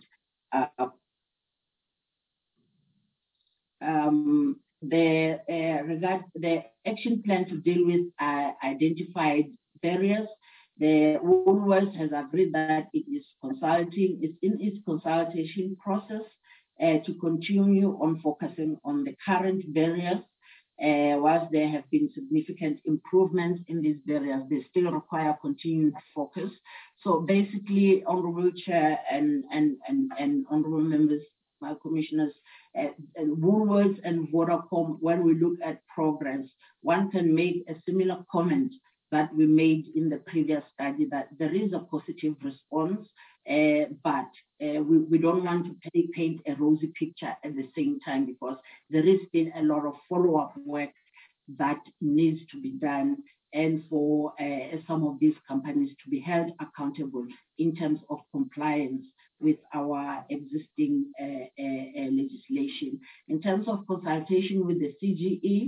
The action plan to deal with identified barriers. The Woolworths has agreed that it's in its consultation process to continue on focusing on the current barriers. Whilst there have been significant improvements in these barriers, they still require continued focus. So basically, Honourable Chair and Honourable Members, my commissioners, Woolworths and Vodacom, when we look at progress, one can make a similar comment that we made in the previous study, that there is a positive response, but we don't want to paint a rosy picture at the same time, because there is still a lot of follow-up work that needs to be done, and for some of these companies to be held accountable in terms of compliance with our existing legislation. In terms of consultation with the CGE,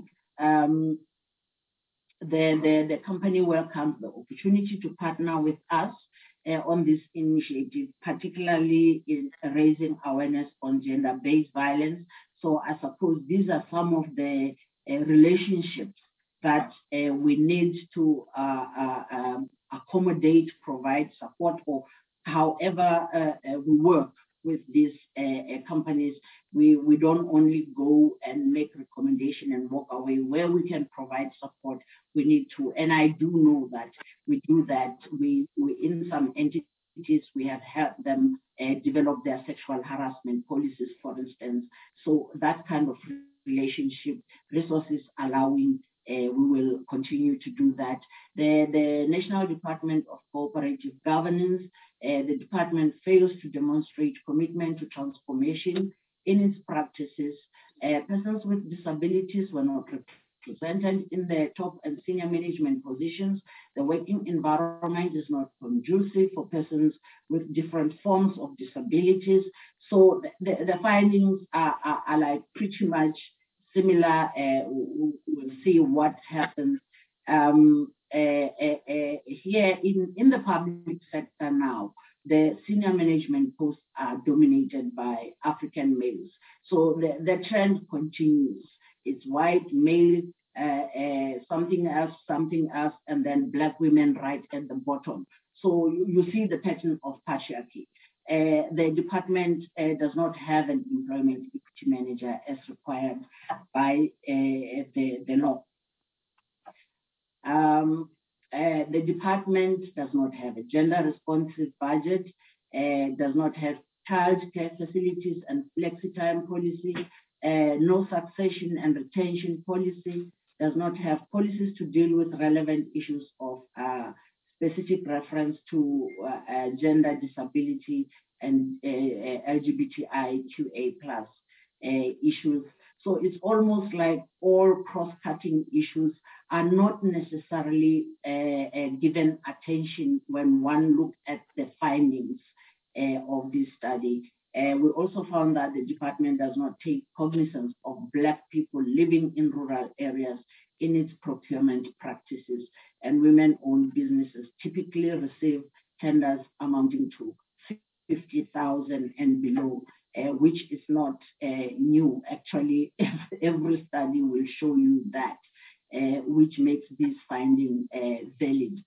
the company welcomes the opportunity to partner with us on this initiative, particularly in raising awareness on gender-based violence. So I suppose these are some of the relationships that we need to accommodate, provide support for. However we work with these companies, we don't only go and make recommendation and walk away. Where we can provide support, we need to, and I do know that we do that. We in some entities, we have helped them develop their sexual harassment policies, for instance. So that kind of relationship, resources allowing, we will continue to do that. The National Department of Cooperative Governance, the department fails to demonstrate commitment to transformation in its practices. Persons with disabilities were not represented in the top and senior management positions. The working environment is not conducive for persons with different forms of disabilities. So the findings are like pretty much similar. We'll see what happens. Here in the public sector now, the senior management posts are dominated by African males. So the trend continues. It's white, male, something else, and then Black women right at the bottom. So you see the pattern of patriarchy. The department does not have an employment equity manager as required by the law. The department does not have a gender-responsive budget, does not have childcare facilities and flexi-time policy, no succession and retention policy, does not have policies to deal with relevant issues of specific reference to gender, disability, and LGBTIQA+ issues. So it's almost like all cross-cutting issues are not necessarily given attention when one looks at the findings of this study. We also found that the department does not take cognizance of Black people living in rural areas in its procurement practices, and women-owned businesses typically receive tenders amounting to 50,000 and below, which is not new. Actually, every study will show you that, which makes this finding valid.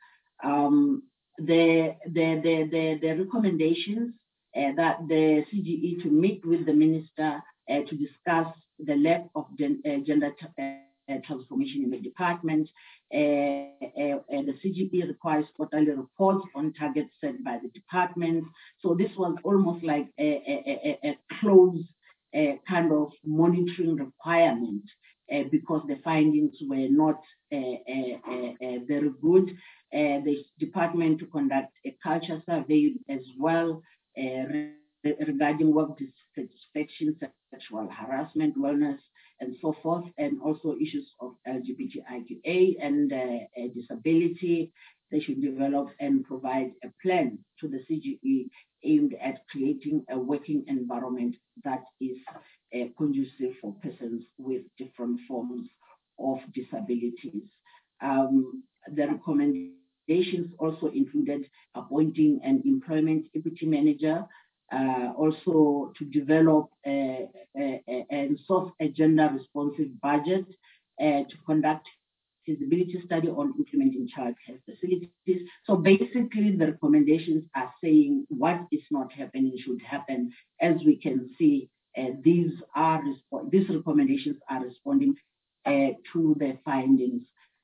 The recommendations that the CGE to meet with the minister to discuss the lack of gender transformation in the department. The CGE requires quarterly reports on targets set by the department. So this was almost like a close kind of monitoring requirement because the findings were not very good. The department to conduct a culture survey as well regarding work dissatisfaction, sexual harassment, wellness, and so forth, and also issues of LGBTIQA and disability. They should develop and provide a plan to the CGE aimed at creating a working environment that is conducive for persons with different forms of disabilities. The recommendations also included appointing an employment equity manager, also to develop and source a gender responsive budget, to conduct feasibility study on implementing childcare facilities. So basically the recommendations are saying what is not happening should happen. As we can see, these recommendations are responding to the findings.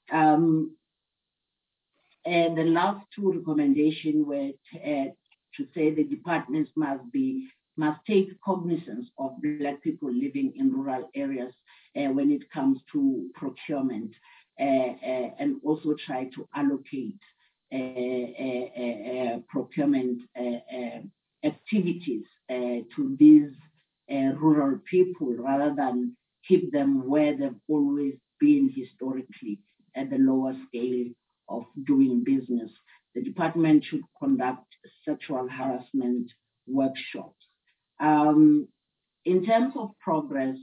And the last two recommendations were to say the departments must take cognizance of Black people living in rural areas when it comes to procurement, and also try to allocate procurement activities to these rural people rather than keep them where they've always been historically, at the lower scale of doing business. The department should conduct sexual harassment workshops. In terms of progress,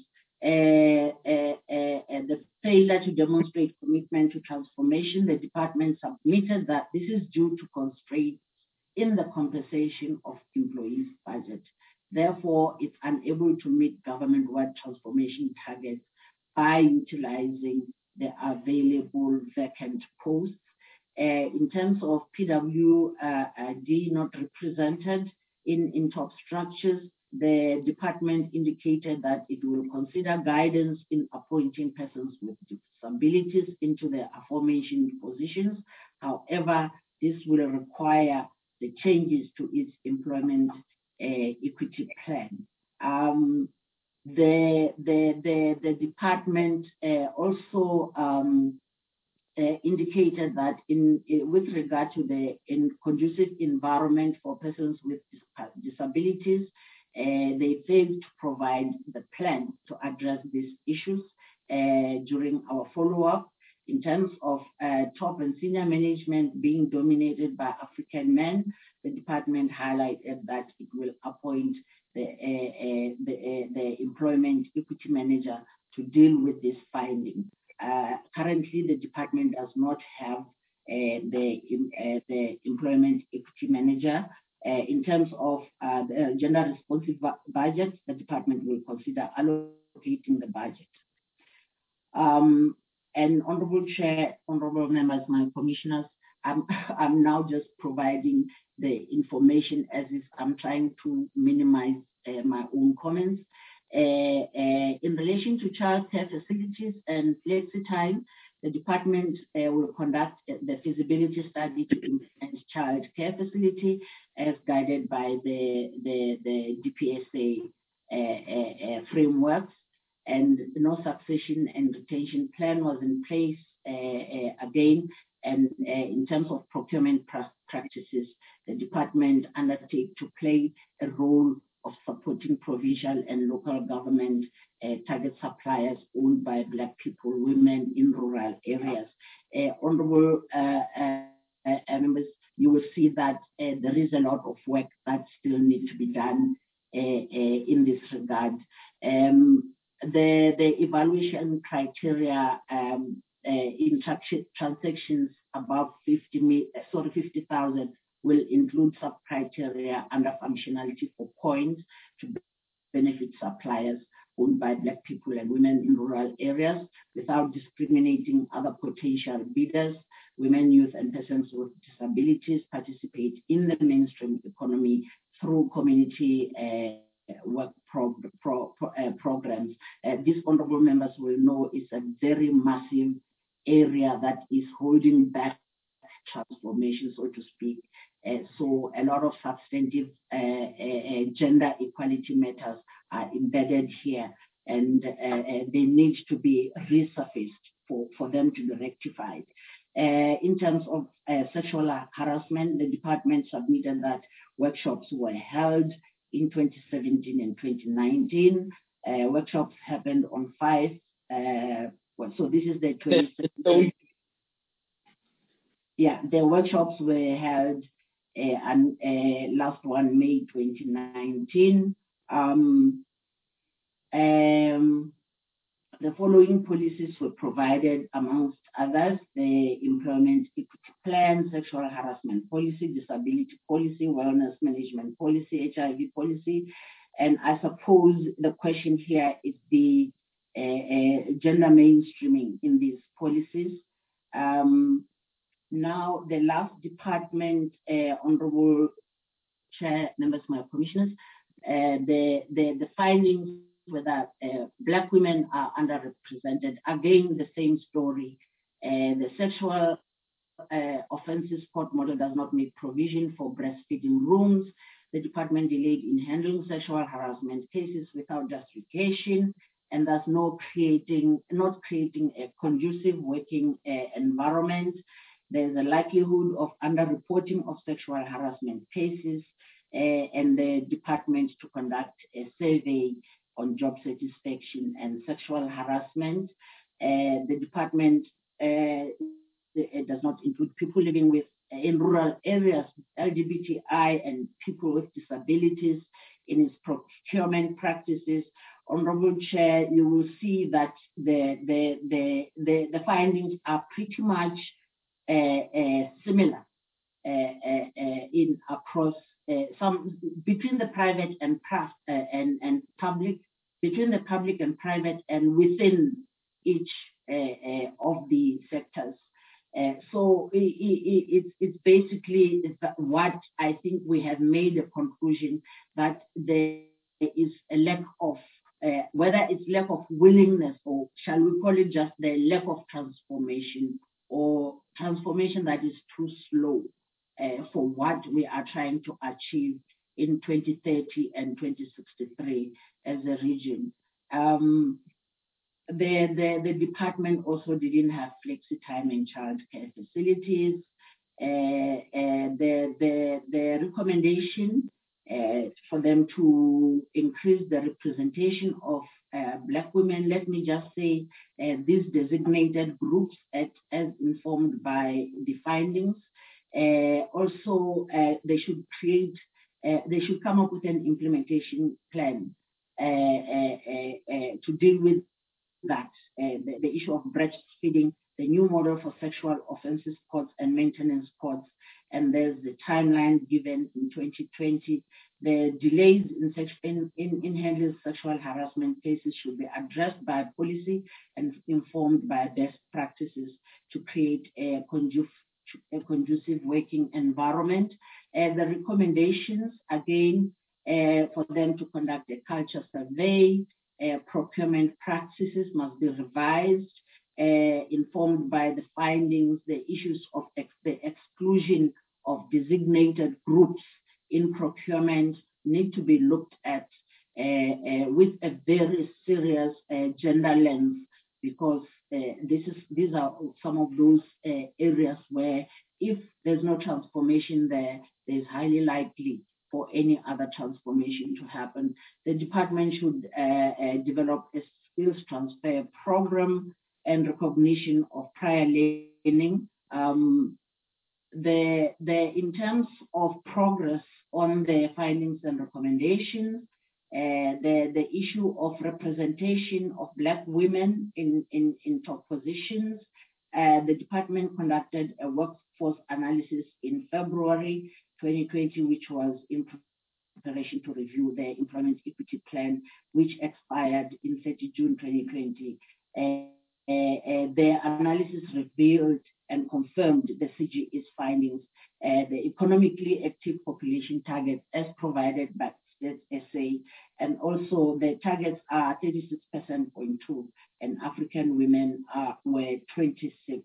the failure to demonstrate commitment to transformation, the department submitted that this is due to constraints in the compensation of employees' budget. Therefore, it's unable to meet government-wide transformation targets by utilizing the available vacant posts. In terms of PWD not represented in top structures, the department indicated that it will consider guidance in appointing persons with disabilities into the aforementioned positions. However, this will require the changes to its employment equity plan. The department also indicated that with regard to the conducive environment for persons with disabilities, they failed to provide the plan to address these issues during our follow-up. In terms of top and senior management being dominated by African men, the department highlighted that it will appoint the employment equity manager to deal with this finding. Currently, the department does not have the employment equity manager. In terms of the gender responsive budget, the department will consider allocating the budget. And Honorable Chair, Honorable Members, my commissioners, I'm now just providing the information as is. I'm trying to minimize my own comments. In relation to childcare facilities and flexi time, the department will conduct the feasibility study to implement childcare facility as guided by the DPSA frameworks, and no succession and retention plan was in place again. And in terms of procurement practices, the department undertake to play a role of supporting provincial and local government target suppliers owned by Black people, women in rural areas. Honorable members, you will see that there is a lot of work that still needs to be done in this regard. The evaluation criteria in transactions above 50,000 will include sub-criteria under functionality for points to benefit suppliers owned by Black people and women in rural areas without discriminating other potential bidders. Women, youth, and persons with disabilities participate in the mainstream economy through community work programs. These honorable members will know it's a very massive area that is holding back transformation, so to speak. So a lot of substantive gender equality matters are embedded here, and they need to be resurfaced for them to be rectified. In terms of sexual harassment, the department submitted that workshops were held in 2017 and 2019. Workshops happened on 5. So this is the 22nd. Yeah, the workshops were held and last one, May 2019. The following policies were provided, amongst others: the employment equity plan, sexual harassment policy, disability policy, wellness management policy, HIV policy. And I suppose the question here is the gender mainstreaming in these policies. Now, the last department, Honorable Chair, members, my commissioners, the findings were that Black women are underrepresented. Again, the same story. The sexual offences court model does not make provision for breastfeeding rooms. The department delayed in handling sexual harassment cases without justification, and thus not creating a conducive working environment. There's a likelihood of underreporting of sexual harassment cases, and the department to conduct a survey on job satisfaction and sexual harassment. The department it does not include people living with in rural areas, LGBTI and people with disabilities in its procurement practices. Honorable Chair, you will see that the findings are pretty much similar in across some between the private and public, between the public and private, and within each of the sectors. So it's basically what I think we have made a conclusion that there is a lack of, whether it's lack of willingness, or shall we call it just the lack of transformation, or transformation that is too slow for what we are trying to achieve in 2030 and 2063 as a region. The department also didn't have flexi time in childcare facilities. The recommendation for them to increase the representation of Black women, let me just say these designated groups as informed by the findings. Also, they should come up with an implementation plan to deal with that, the issue of breastfeeding, the new model for sexual offences courts and maintenance courts, and there's the timeline given in 2020. The delays in handling sexual harassment cases should be addressed by policy and informed by best practices to create a conducive working environment. The recommendations, again, for them to conduct a culture survey. Procurement practices must be revised, informed by the findings. The issues of the exclusion of designated groups in procurement need to be looked at with a very serious gender lens, because these are some of those areas where if there's no transformation there's highly likely for any other transformation to happen. The department should develop a skills transfer program and recognition of prior learning. In terms of progress on the findings and recommendations, the issue of representation of Black women in top positions, the department conducted a workforce analysis in February 2020, which was in preparation to review the employment equity plan, which expired in 30 June 2020. The analysis revealed and confirmed the CGE's findings. The economically active population targets as provided by State SA, and also the targets are 36.2%, and African women were 27%.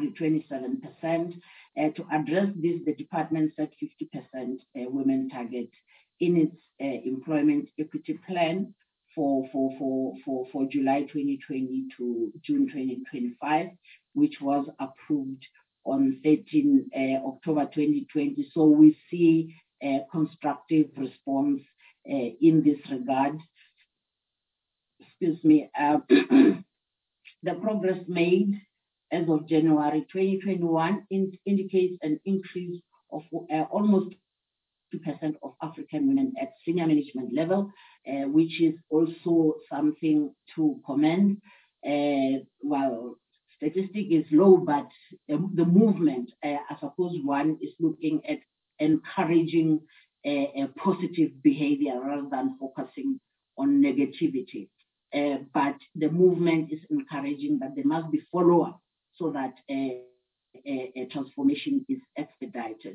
To address this, the department set 50% women target in its employment equity plan for July 2020 to June 2025, which was approved on 13 October 2020. So we see a constructive response in this regard. the progress made as of January 2021 indicates an increase of almost 2% of African women at senior management level, which is also something to commend. While statistic is low, but the movement, I suppose one is looking at encouraging a positive behavior rather than focusing on negativity. But the movement is encouraging, but there must be follow-up so that a transformation is expedited.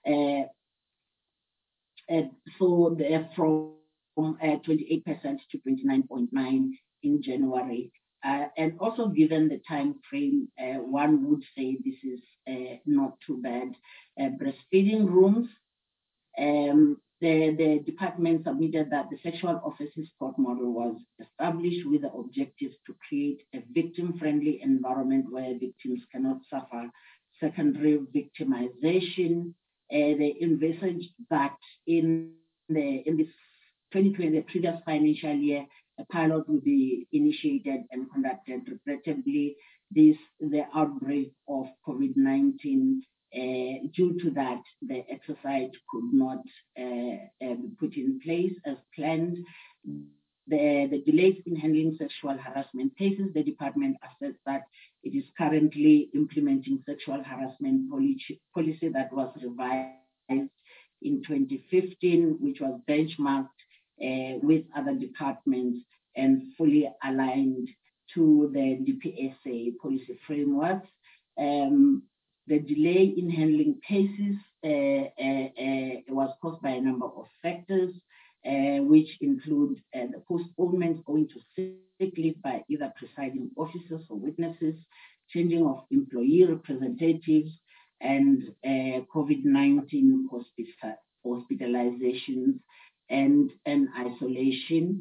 So from 28% to 29.9% in January. And also given the time frame, one would say this is not too bad. Breastfeeding rooms, the department submitted that the sexual offences court model was established with the objective to create a victim-friendly environment where victims cannot suffer secondary victimization. They envisaged that in this 2020, the previous financial year, a pilot will be initiated and conducted. Regrettably, the outbreak of COVID-19, due to that, the exercise could not be put in place as planned. The delays in handling sexual harassment cases, the department assessed that it is currently implementing sexual harassment policy that was revised in 2015, which was benchmarked with other departments and fully aligned to the DPSA policy frameworks. The delay in handling cases was caused by a number of factors, which include the postponement going to sick leave by either presiding officers or witnesses, changing of employee representatives, and COVID-19 hospitalizations and isolation.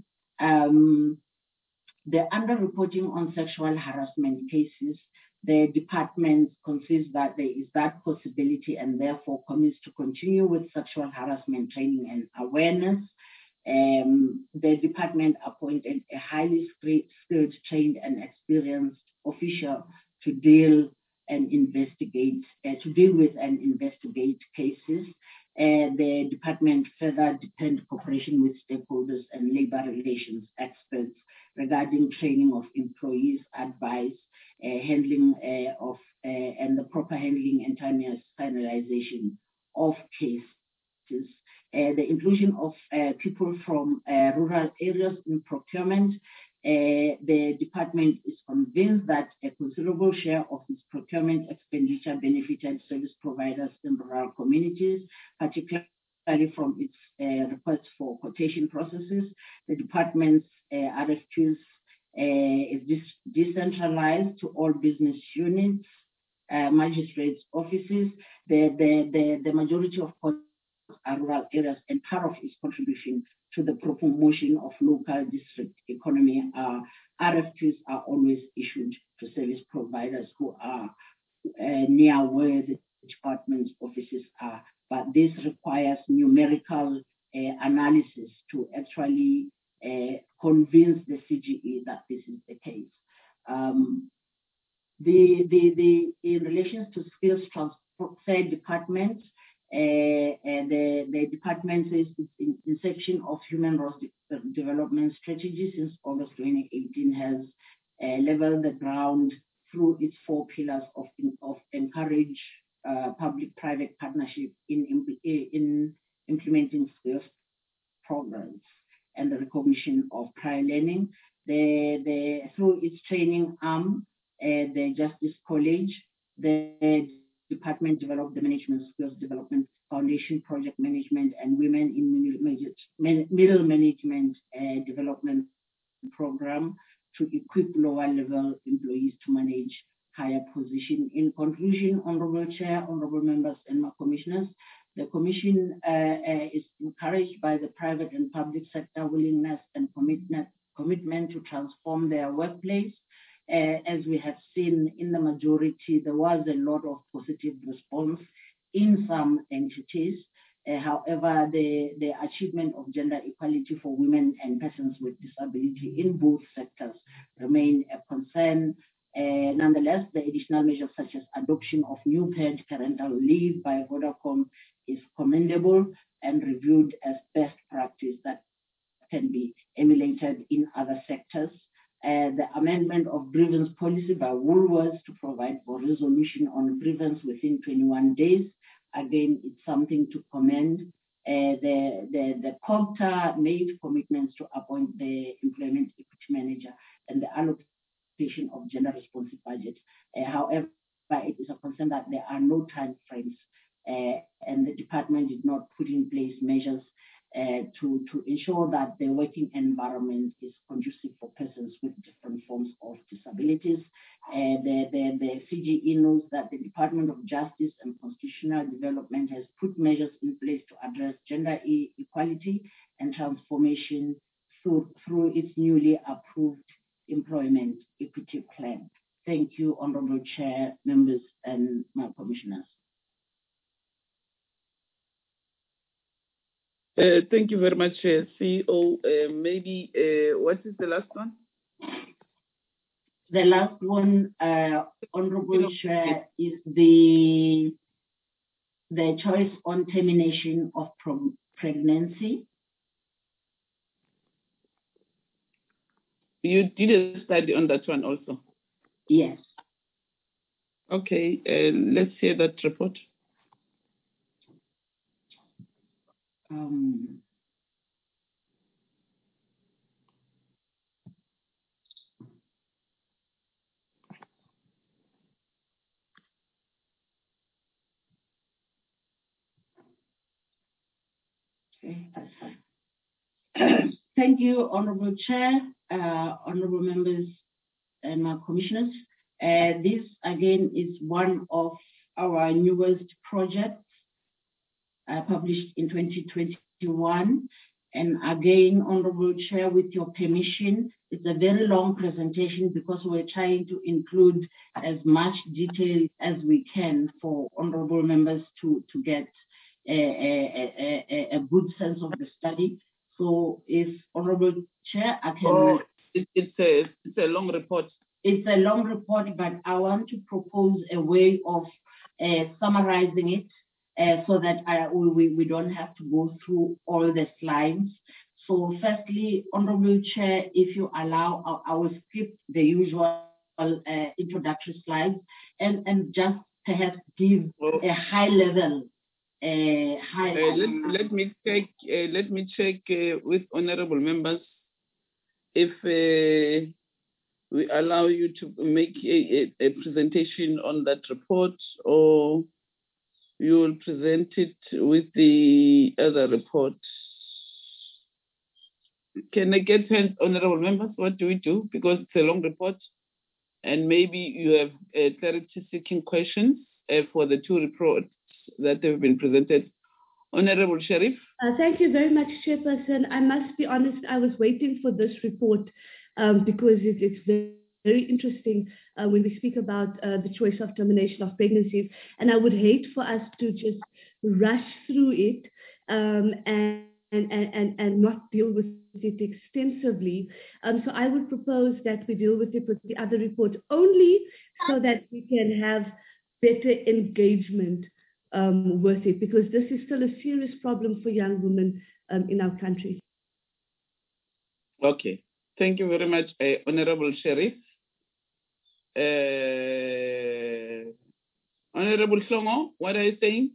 The underreporting on sexual harassment cases, the department considers that there is that possibility and therefore commits to continue with sexual harassment training and awareness. The department appointed a highly skilled, trained and experienced official to deal and investigate, to deal with and investigate cases. The department further deepened cooperation with stakeholders and labor relations experts regarding training of employees, advice, handling of and the proper handling and timely finalization of cases. The inclusion of people from rural areas in procurement. The department is convinced that a considerable share of its procurement expenditure benefited service providers in rural communities, particularly from its requests for quotation processes. The department's RFQs is decentralized to all business units, magistrates' offices. The majority of costs are rural areas, and part of its contribution to the promotion of local district economy. RFQs are always issued to service providers who are near where the department's offices are, but this requires numerical analysis to actually convince the CGE that this is the case. In relation to skills transfer department, the department says its inception of human resource development strategy since August 2018 has leveled the ground through its 4 pillars of encourage public-private partnership in implementing skills programs and the recognition of prior learning. Through its training arm, the Justice College, the department developed the Management Skills Development Foundation Project Management and Women in Middle Management Development Program to equip lower-level employees to manage higher position. In conclusion, Honorable Chair, Honorable Members and my Commissioners, the Commission is encouraged by the private and public sector willingness and commitment to transform their workplace. As we have seen in the majority, there was a lot of positive response in some entities. However, the achievement of gender equality for women and persons with disability in both sectors remain a concern. Nonetheless, the additional measures such as adoption of new paid parental leave by Vodacom is commendable and reviewed as best practice that can be emulated in other sectors. The amendment of grievance policy by Woolworths to provide for resolution on grievance within 21 days. Again, it's something to commend. The COGTA made commitments to appoint the employment equity manager and the allocation of gender responsive budgets. However, it is a concern that there are no time frames and the department did not put in place measures to ensure that the working environment is conducive for persons with different forms of disabilities. The CGE knows that the Department of Justice and Constitutional Development has put measures in place to address gender equality and transformation through its newly approved employment equity plan. Thank you, Honorable Chair, members, and my commissioners. Thank you very much, CEO. Maybe what is the last one? The last one, Honorable Chair, is the choice on termination of pregnancy. You did a study on that one also? Yes. Okay, let's hear that report. Okay, that's fine. Thank you, Honorable Chair, honorable members, and my commissioners. This again is one of our newest projects published in 2021. And again, Honorable Chair, with your permission, it's a very long presentation because we're trying to include as much detail as we can for honorable members to get a good sense of the study. So if Honorable Chair, I can... It's a long report. It's a long report, but I want to propose a way of summarizing it so that we don't have to go through all the slides. So firstly, Honorable Chair, if you allow, I will skip the usual introductory slides and just perhaps give a high level. Let me check with honorable members if we allow you to make a presentation on that report, or you will present it with the other report. Can I get hands, honorable members? What do we do? Because it's a long report, and maybe you have clarity-seeking questions for the two reports that have been presented. Honorable Sheriff. Thank you very much, Chairperson. I must be honest, I was waiting for this report because it's very interesting when we speak about the choice of termination of pregnancies. And I would hate for us to just rush through it and not deal with it extensively. So I would propose that we deal with it with the other report only so that we can have better engagement with it, because this is still a serious problem for young women in our country. Okay, thank you very much, Honorable Sheriff. Honorable Shlomo, what are you saying?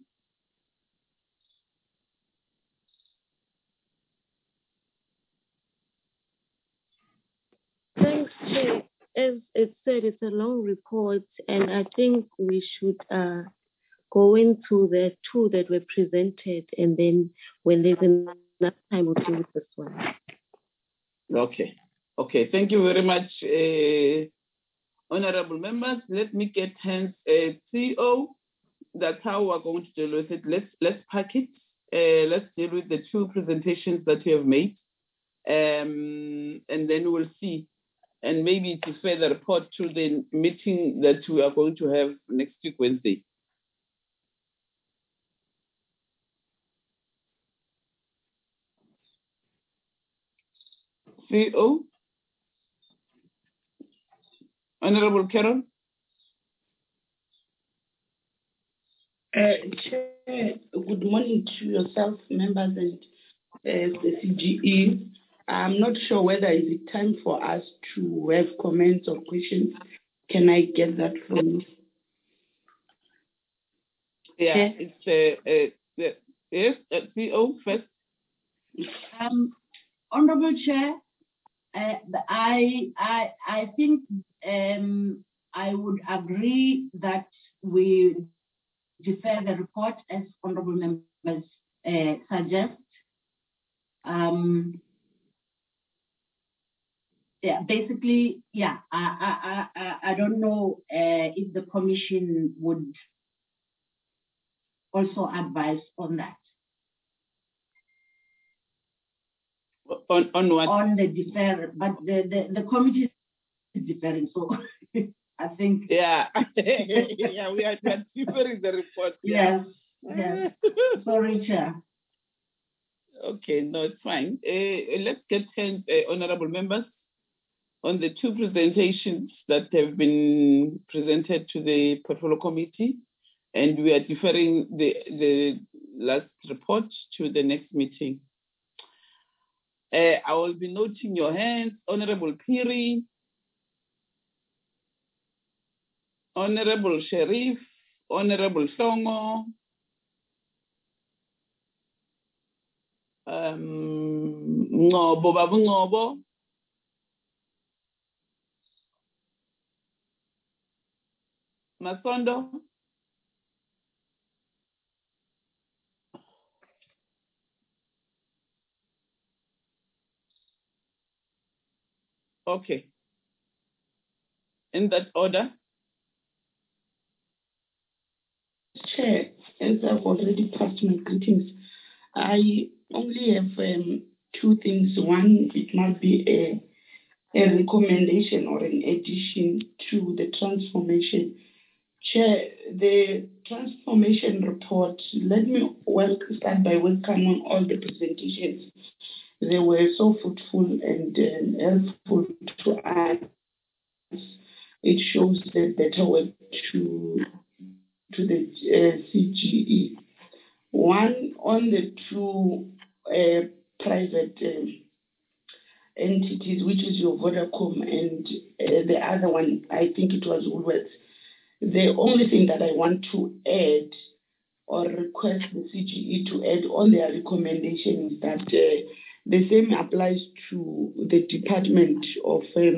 Thanks, Chair. As it said, it's a long report, and I think we should go into the two that were presented, and then when there's enough time, we'll deal with this one. Okay. Okay. Thank you very much, honorable members. Let me get hands, CEO. That's how we're going to deal with it. Let's pack it. Let's deal with the two presentations that you have made, and then we'll see. And maybe to further report to the meeting that we are going to have next week, Wednesday. CO. Honorable Carol. Chair, good morning to yourself, members, and the CGE. I'm not sure whether is it time for us to have comments or questions. Can I get that from you? Yeah, it's yes, CO first. Honorable Chair, I think I would agree that we defer the report as honorable members suggest. Yeah, basically, yeah, I don't know if the commission would also advise on that. On what? On the defer, but the committee is deferring, so I think. Yeah, yeah, we are deferring the report. Yeah. Yes. Sorry, Chair. Okay, no, it's fine. Let's get honorable members on the two presentations that have been presented to the Portfolio Committee, and we are deferring the last report to the next meeting. I will be noting your hands, Honorable Piri, Honorable Sheriff, Honorable Songo, Ngobo, Babu Ngobo, Masondo. Okay. In that order. Chair, as I've already passed my greetings, I only have two things. One, it might be a recommendation or an addition to the transformation. Chair, the transformation report, let me start by welcoming all the presentations. They were so fruitful and helpful to us. It shows the better work to the CGE. One, on the two private entities, which is your Vodacom, and the other one, I think it was Woolworths. The only thing that I want to add or request the CGE to add on their recommendation is that the same applies to the Department of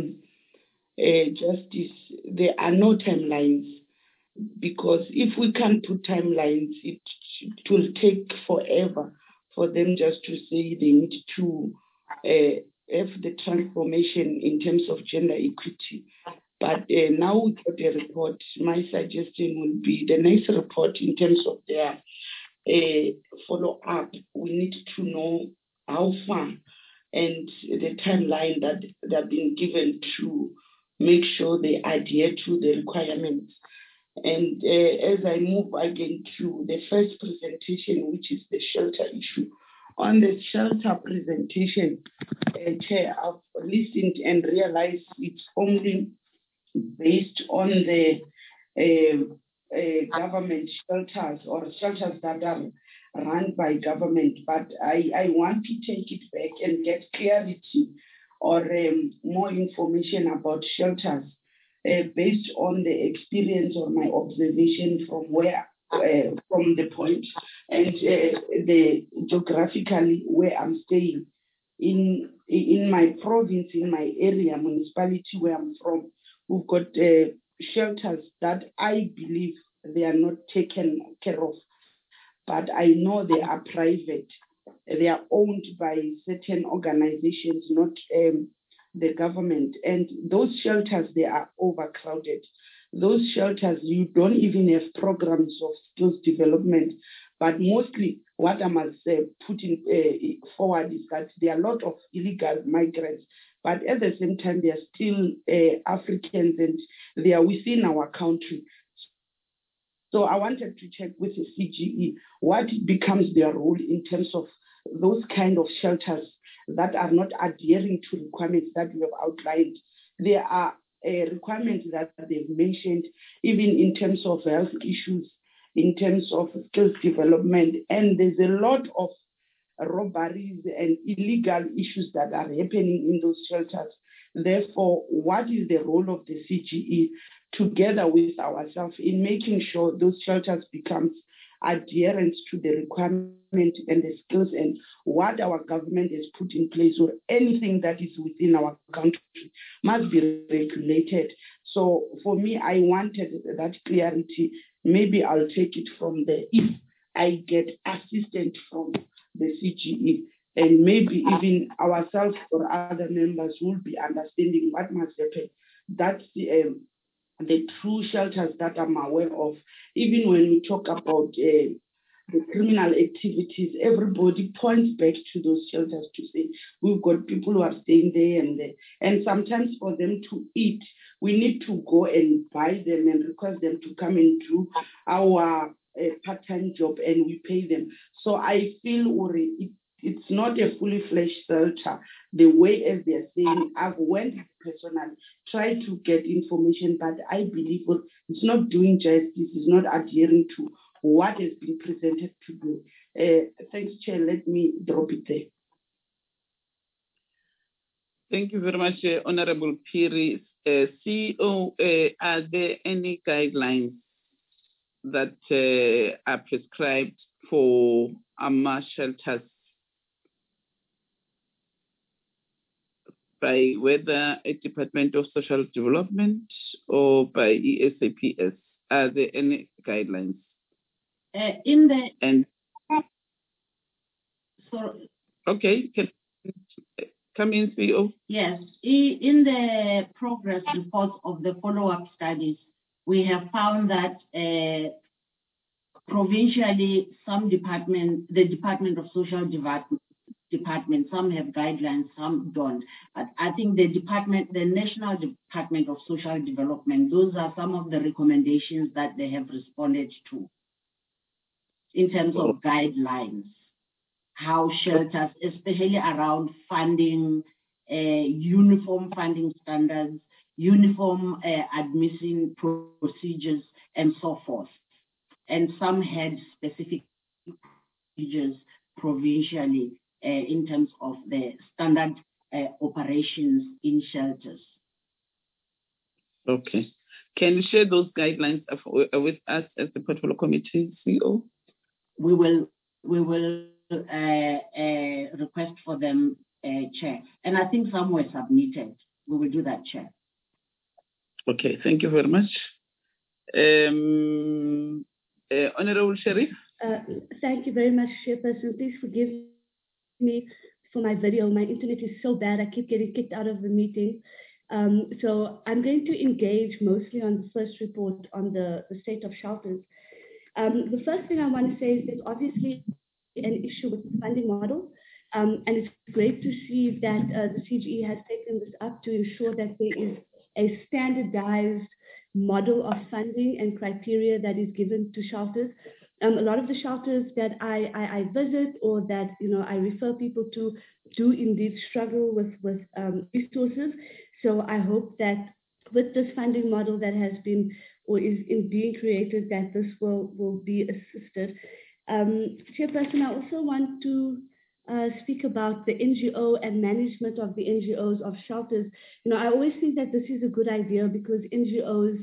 Justice. There are no timelines, because if we can't put timelines, it will take forever for them just to say they need to have the transformation in terms of gender equity. But now we got a report. My suggestion would be the next report in terms of their follow-up. We need to know how far and the timeline that they've been given to make sure they adhere to the requirements. And as I move again to the first presentation, which is the shelter issue. On the shelter presentation, Chair, I've listened and realized it's only based on the government shelters or shelters that are run by government. But I want to take it back and get clarity or more information about shelters based on the experience or my observation from where, from the point and the geographically where I'm staying. In my province, in my area, municipality where I'm from, we've got shelters that I believe they are not taken care of, but I know they are private. They are owned by certain organizations, not the government. And those shelters, they are overcrowded. Those shelters, you don't even have programs of skills development. But mostly what I must put forward is that there are a lot of illegal migrants. But at the same time, they are still Africans and they are within our country. So I wanted to check with the CGE what becomes their role in terms of those kind of shelters that are not adhering to requirements that we have outlined. There are requirements that they've mentioned, even in terms of health issues, in terms of skills development, and there's a lot of robberies and illegal issues that are happening in those shelters. Therefore, what is the role of the CGE together with ourselves in making sure those shelters becomes adherent to the requirement and the skills and what our government has put in place, or anything that is within our country must be regulated. So for me, I wanted that clarity. Maybe I'll take it from there if I get assistance from the CGE, and maybe even ourselves or other members will be understanding what must happen. That's the true shelters that I'm aware of. Even when we talk about the criminal activities, everybody points back to those shelters to say, we've got people who are staying there and there. And sometimes for them to eat, we need to go and buy them and request them to come and do our part-time job, and we pay them. So I feel it's not a fully fledged shelter the way as they're saying. I've went personally, tried to get information, but I believe it's not doing justice, it's not adhering to what has been presented today. Thanks, Chair. Let me drop it there. Thank you very much, Honorable Phiri. CEO, are there any guidelines that are prescribed for AMA shelters by whether a Department of Social Development or by ESAPS? Are there any guidelines? Okay, come in, CEO. Yes, in the progress reports of the follow-up studies, we have found that provincially, the Department of Social Development, some have guidelines, some don't. But I think the National Department of Social Development, those are some of the recommendations that they have responded to in terms of guidelines, how shelters, especially around funding, uniform funding standards, uniform admission procedures, and so forth. And some had specific procedures provincially in terms of the standard operations in shelters. Okay. Can you share those guidelines with us as the Portfolio Committee, CEO? We will request for them, Chair. And I think some were submitted. We will do that, Chair. Okay, thank you very much. Honorable Sheriff? Thank you very much, Chairperson. Please forgive me for my video. My internet is so bad, I keep getting kicked out of the meeting. So I'm going to engage mostly on the first report on the state of shelters. The first thing I want to say is there's obviously an issue with the funding model. And it's great to see that the CGE has taken this up to ensure that there is a standardized model of funding and criteria that is given to shelters. A lot of the shelters that I visit or that I refer people to do indeed struggle with resources. So I hope that with this funding model that has been or is being created, that this will be assisted. Chairperson, I also want to speak about the NGO and management of the NGOs of shelters. I always think that this is a good idea because NGOs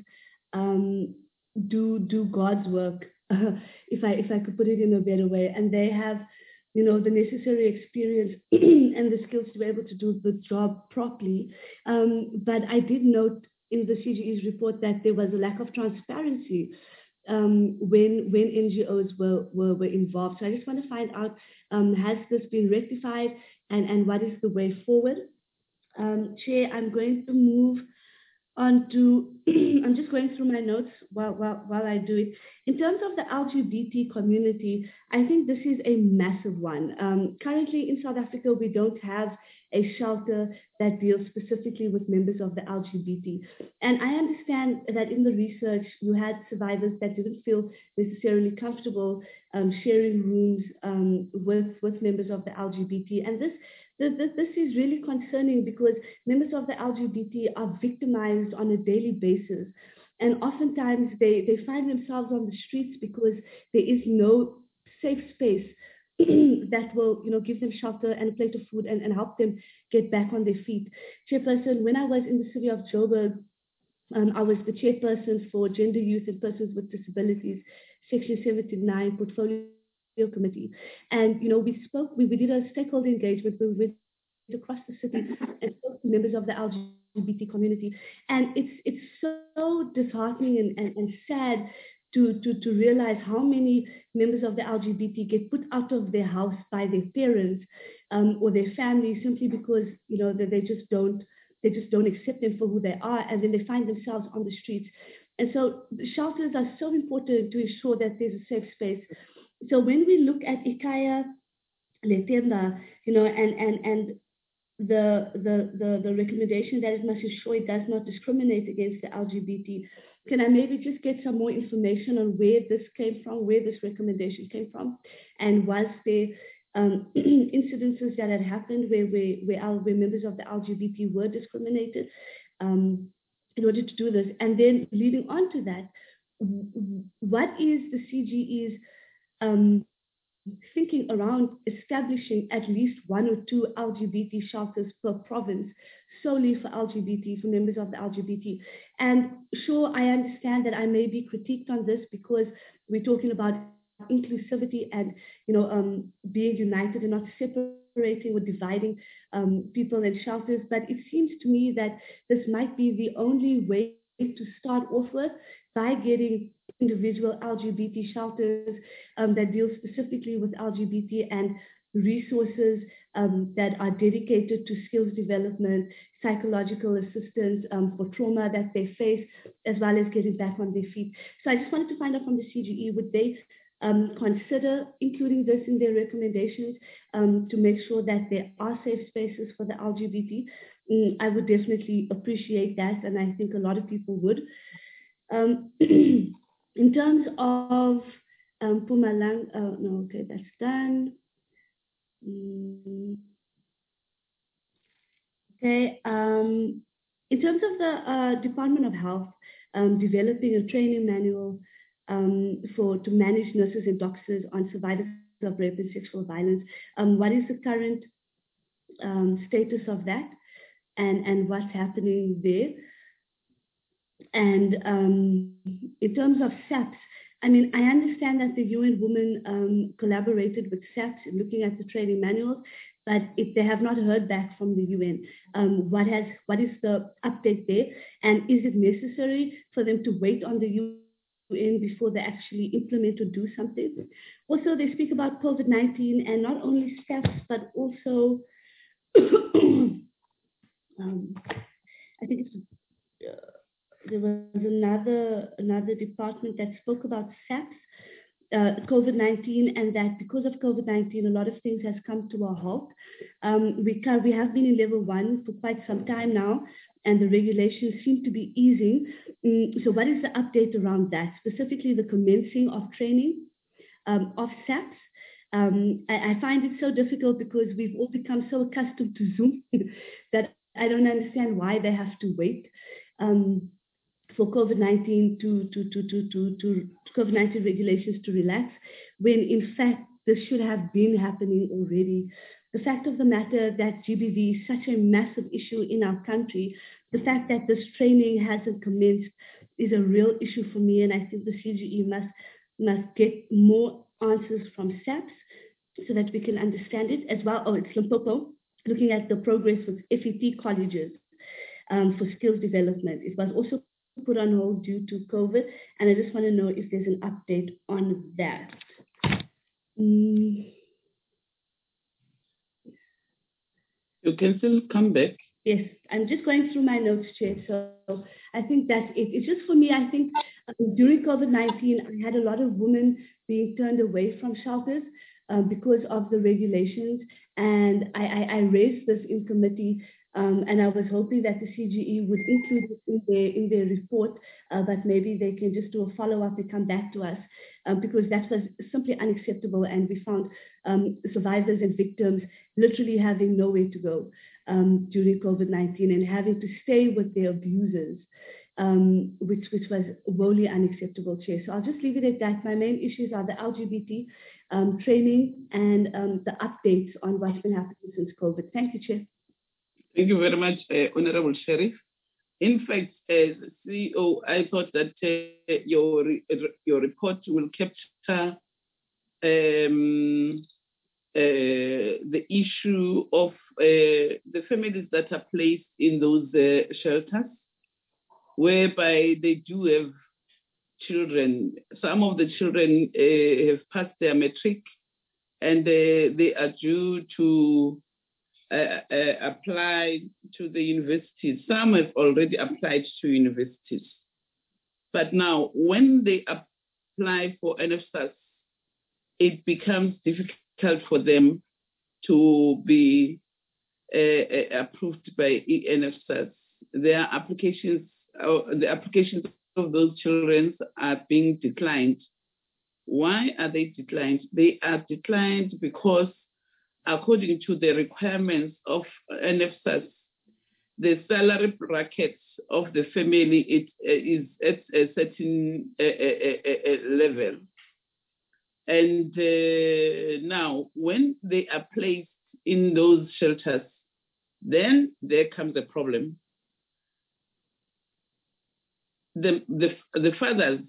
do God's work, if I could put it in a better way, and they have the necessary experience and the skills to be able to do the job properly. But I did note in the CGE's report that there was a lack of transparency when NGOs were involved. So I just want to find out, has this been rectified and what is the way forward? Chair, I'm going to move on to, I'm just going through my notes while I do it. In terms of the LGBT community, I think this is a massive one. Currently in South Africa, we don't have a shelter that deals specifically with members of the LGBT. And I understand that in the research, you had survivors that didn't feel necessarily comfortable sharing rooms with members of the LGBT. And this is really concerning because members of the LGBT are victimized on a daily basis. And oftentimes they find themselves on the streets because there is no safe space that will, give them shelter and a plate of food and help them get back on their feet. Chairperson, when I was in the city of Joburg, I was the chairperson for Gender, Youth and Persons with Disabilities, Section 79 Portfolio Committee. And, we did a stakeholder engagement where we went across the city and spoke to members of the LGBT community. And it's so disheartening and sad to realize how many members of the LGBT get put out of their house by their parents or their family simply because, that they just don't accept them for who they are, and then they find themselves on the streets. And so the shelters are so important to ensure that there's a safe space. So when we look at Ikaya Letenda, and the recommendation that it must ensure it does not discriminate against the LGBT, can I maybe just get some more information on where this came from, where this recommendation came from, and was there incidences that had happened where members of the LGBT were discriminated in order to do this? And then leading on to that, what is the CGE's thinking around establishing at least 1 or 2 LGBT shelters per province solely for LGBT, for members of the LGBT? And sure, I understand that I may be critiqued on this because we're talking about inclusivity and being united and not separating or dividing people in shelters, but it seems to me that this might be the only way to start off with, by getting individual LGBT shelters that deal specifically with LGBT and resources that are dedicated to skills development, psychological assistance for trauma that they face, as well as getting back on their feet. So I just wanted to find out from the CGE, would they consider including this in their recommendations to make sure that there are safe spaces for the LGBT? I would definitely appreciate that, and I think a lot of people would. In terms of Mpumalanga, no, okay, that's done. Okay, in terms of the Department of Health developing a training manual to manage nurses and doctors on survivors of rape and sexual violence, what is the current status of that, and what's happening there? And in terms of SAPS, I mean, I understand that the UN Women collaborated with SAPS in looking at the training manuals, but if they have not heard back from the UN, what is the update there? And is it necessary for them to wait on the UN before they actually implement or do something? Also, they speak about COVID-19 and not only SAPS, but also, I think it's there was another department that spoke about SAPS, COVID-19, and that because of COVID-19, a lot of things has come to a halt. We have been in level 1 for quite some time now, and the regulations seem to be easing. So what is the update around that, specifically the commencing of training of SAPS? I find it so difficult because we've all become so accustomed to Zoom that I don't understand why they have to wait for COVID-19 to COVID-19 regulations to relax, when in fact this should have been happening already. The fact of the matter that GBV is such a massive issue in our country, the fact that this training hasn't commenced is a real issue for me, and I think the CGE must get more answers from SAPS so that we can understand it as well. Oh, it's Limpopo, looking at the progress with FET colleges for skills development. It was also put on hold due to COVID, and I just want to know if there's an update on that. You can still come back. Yes, I'm just going through my notes, Chair, so I think that's it. It's just for me, I think during COVID-19, I had a lot of women being turned away from shelters because of the regulations, and I raised this in committee. And I was hoping that the CGE would include it in their report, but maybe they can just do a follow-up and come back to us. because that was simply unacceptable. And we found survivors and victims literally having nowhere to go during COVID-19 and having to stay with their abusers, which was wholly unacceptable, Chair. So I'll just leave it at that. My main issues are the LGBT training and the updates on what's been happening since COVID. Thank you, Chair. Thank you very much, Honorable Sheriff. In fact, as CEO, I thought that your report will capture the issue of the families that are placed in those shelters, whereby they do have children. Some of the children have passed their matric, and they are due to apply to the universities. Some have already applied to universities. But now, when they apply for NSFAS, it becomes difficult for them to be approved by NSFAS. Their applications, the applications of those children are being declined. Why are they declined? They are declined because, according to the requirements of NSFAS, the salary bracket of the family is at a certain level. And now, when they are placed in those shelters, then there comes a problem. The fathers,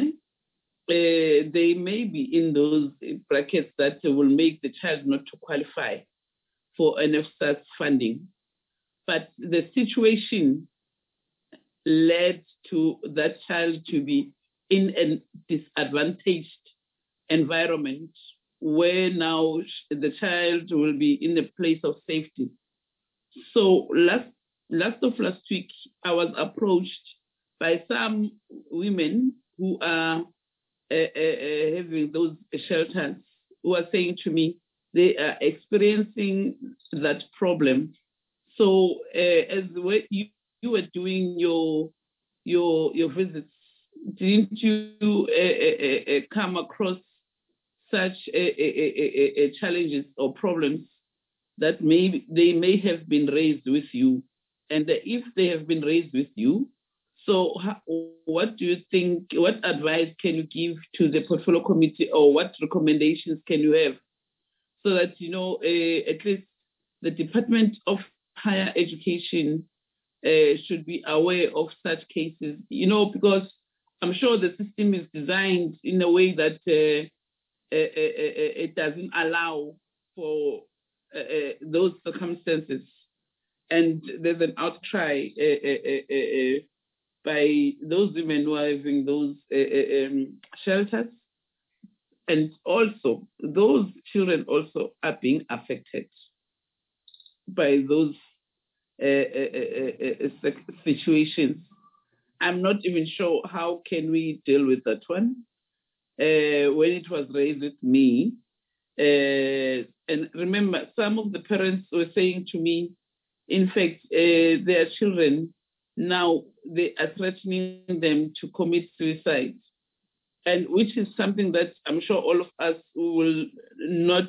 they may be in those brackets that will make the child not to qualify for NSFAS funding. But the situation led to that child to be in a disadvantaged environment where now the child will be in a place of safety. So last week, I was approached by some women who are having those shelters, who are saying to me they are experiencing that problem. So as you were doing your visits, didn't you come across such challenges or problems that they may have been raised with you? And if they have been raised with you, so what do you think, what advice can you give to the portfolio committee, or what recommendations can you have so that, at least the Department of Higher Education should be aware of such cases, because I'm sure the system is designed in a way that it doesn't allow for those circumstances. And there's an outcry by those women who are having those shelters. And also, those children also are being affected by those situations. I'm not even sure how can we deal with that one. When it was raised with me, and remember, some of the parents were saying to me, in fact, their children, now they are threatening them to commit suicide, and which is something that I'm sure all of us will not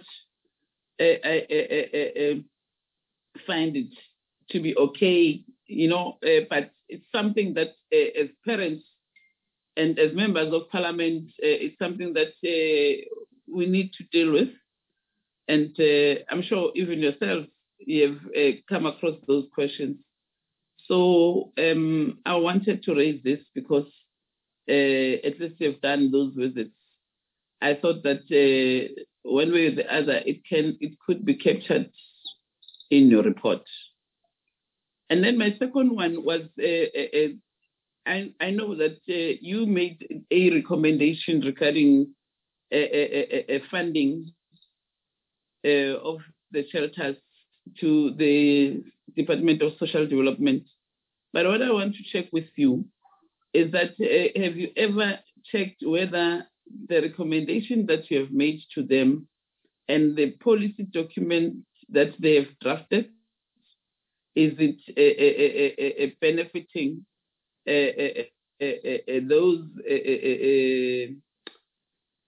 find it to be okay, but it's something that as parents and as members of parliament, it's something that we need to deal with. And I'm sure even yourselves, you have come across those questions. So I wanted to raise this because at least you've done those visits. I thought that one way or the other, it could be captured in your report. And then my second one was, I know that you made a recommendation regarding funding of the shelters to the Department of Social Development. But what I want to check with you is that have you ever checked whether the recommendation that you have made to them and the policy document that they have drafted, is it benefiting those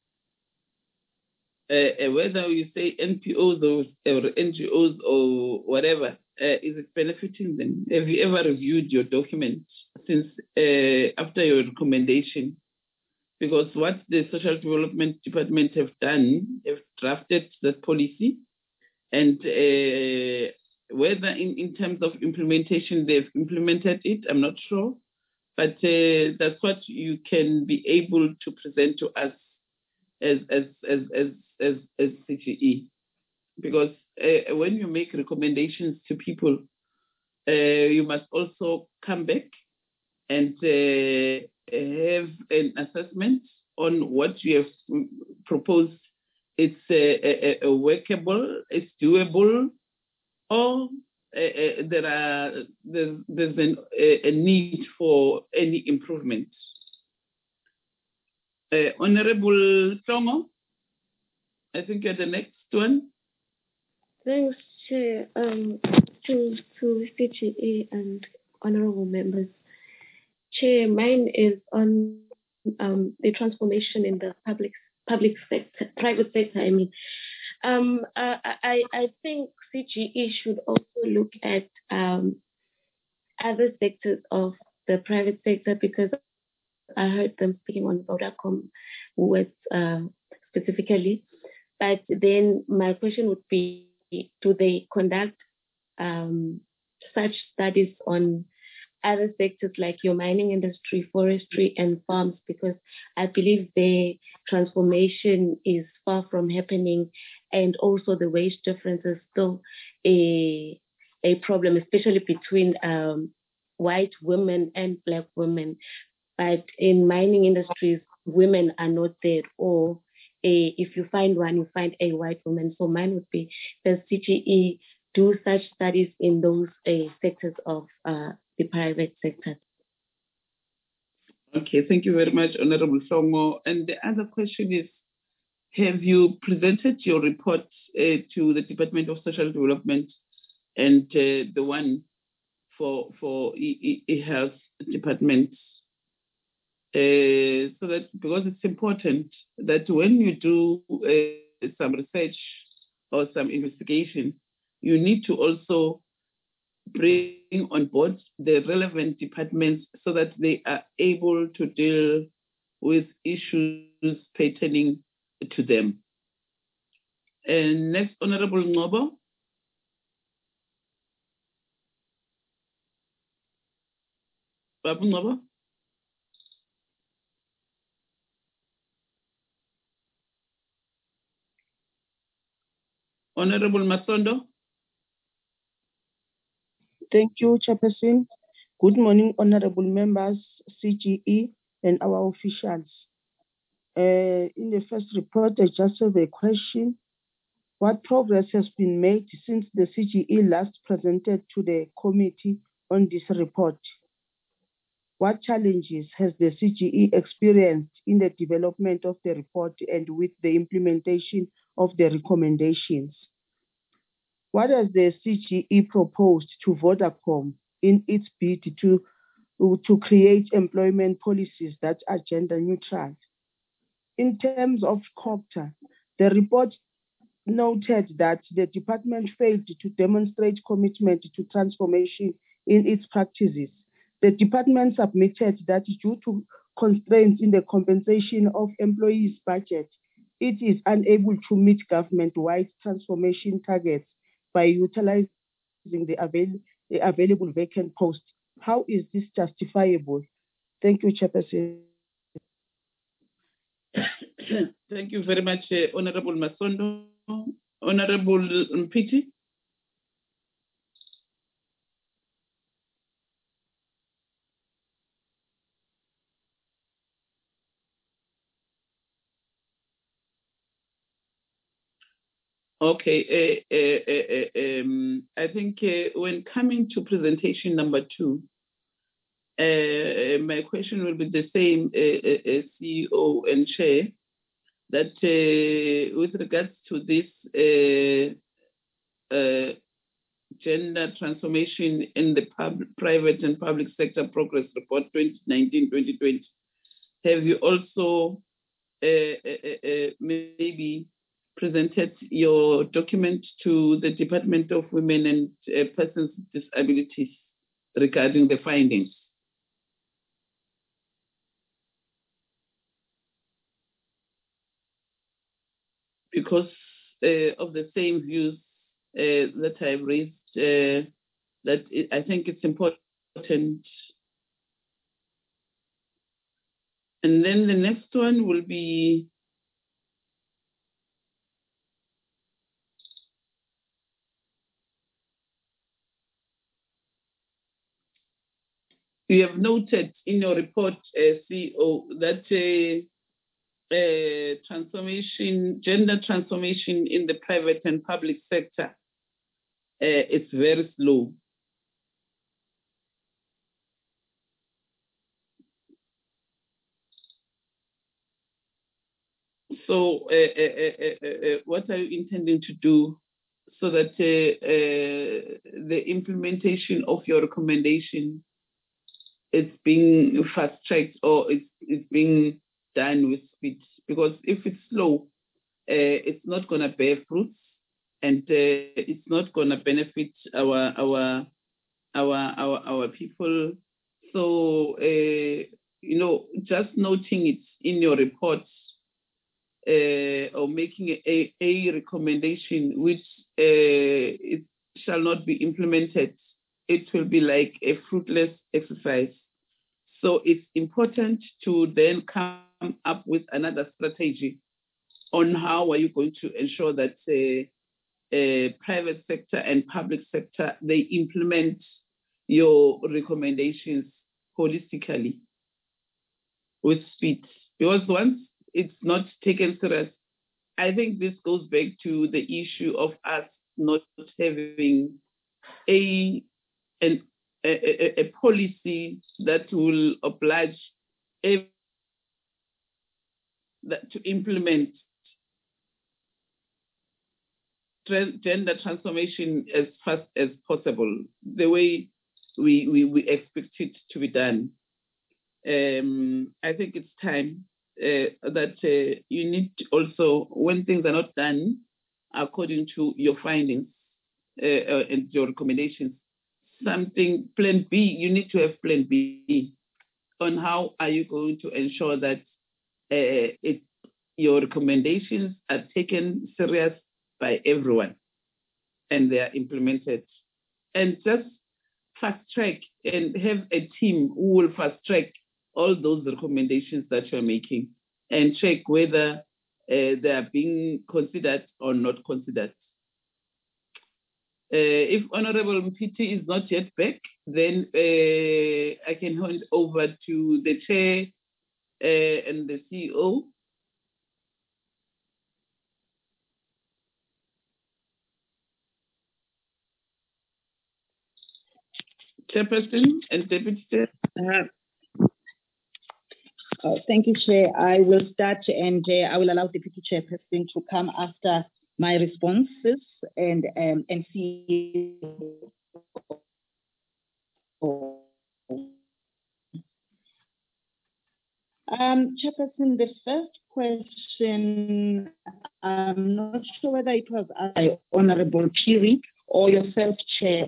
whether you say NPOs or NGOs or whatever, is it benefiting them? Have you ever reviewed your document since after your recommendation? Because what the Social Development Department have done, have drafted that policy, and whether in terms of implementation they've implemented it, I'm not sure. But that's what you can be able to present to us as CGE, because when you make recommendations to people, you must also come back and have an assessment on what you have proposed. It's workable, it's doable, or there's a need for any improvement. Honorable Tongo, I think you're the next one. Thanks, Chair. To CGE and honorable members. Chair, mine is on the transformation in the public sector, private sector. I mean, I think CGE should also look at other sectors of the private sector, because I heard them speaking on Vodacom with specifically. But then my question would be, do they conduct such studies on other sectors like your mining industry, forestry, and farms? Because I believe the transformation is far from happening, and also the wage difference is still a problem, especially between white women and black women. But in mining industries, women are not there, or if you find one, you find a white woman. So mine would be, does CGE do such studies in those sectors of the private sector? Okay, thank you very much, Honorable Songo. And the other question is, have you presented your report to the Department of Social Development and the one for e-health department? So that, because it's important that when you do some research or some investigation, you need to also bring on board the relevant departments so that they are able to deal with issues pertaining to them. And next, Honorable Ngobo. Babu Ngobo. Honorable Masondo. Thank you, Chairperson. Good morning, honorable members, CGE, and our officials. In the first report, I just have a question. What progress has been made since the CGE last presented to the committee on this report? What challenges has the CGE experienced in the development of the report and with the implementation of the recommendations? What has the CGE proposed to Vodacom in its bid to create employment policies that are gender neutral? In terms of COGTA, the report noted that the department failed to demonstrate commitment to transformation in its practices. The department submitted that due to constraints in the compensation of employees' budget, it is unable to meet government-wide transformation targets by utilizing the available vacant posts. How is this justifiable? Thank you, Chairperson. Thank you very much, Honorable Masondo. Honorable Mpiti. Okay, I think when coming to presentation number 2, my question will be the same, CEO and Chair, that with regards to this gender transformation in the private and public sector progress report 2019-2020, have you also maybe presented your document to the Department of Women and Persons with Disabilities regarding the findings. Because of the same views that I've raised, I think it's important. And then the next one will be you have noted in your report, CEO, that gender transformation in the private and public sector is very slow. So what are you intending to do so that the implementation of your recommendation is being fast-tracked or it's being done with speed? Because if it's slow, it's not going to bear fruits, and it's not going to benefit our people. So just noting it in your report or making a recommendation which it shall not be implemented, it will be like a fruitless exercise. So it's important to then come up with another strategy on how are you going to ensure that private sector and public sector, they implement your recommendations holistically with speed. Because once it's not taken serious, I think this goes back to the issue of us not having a policy that will oblige to implement gender transformation as fast as possible, the way we expect it to be done. I think it's time that you need to also, when things are not done according to your findings and your recommendations, plan B, you need to have plan B on how are you going to ensure that your recommendations are taken serious by everyone and they are implemented. And just fast track and have a team who will fast track all those recommendations that you're making and check whether they are being considered or not considered. If Honorable Mpiti is not yet back, then I can hand over to the Chair and the CEO. Chairperson and Deputy Chair. Thank you, Chair. I will start and I will allow Deputy Chairperson to come after my responses and see. Chairperson, the first question, I'm not sure whether it was asked by Honorable Phiri or yourself, Chair,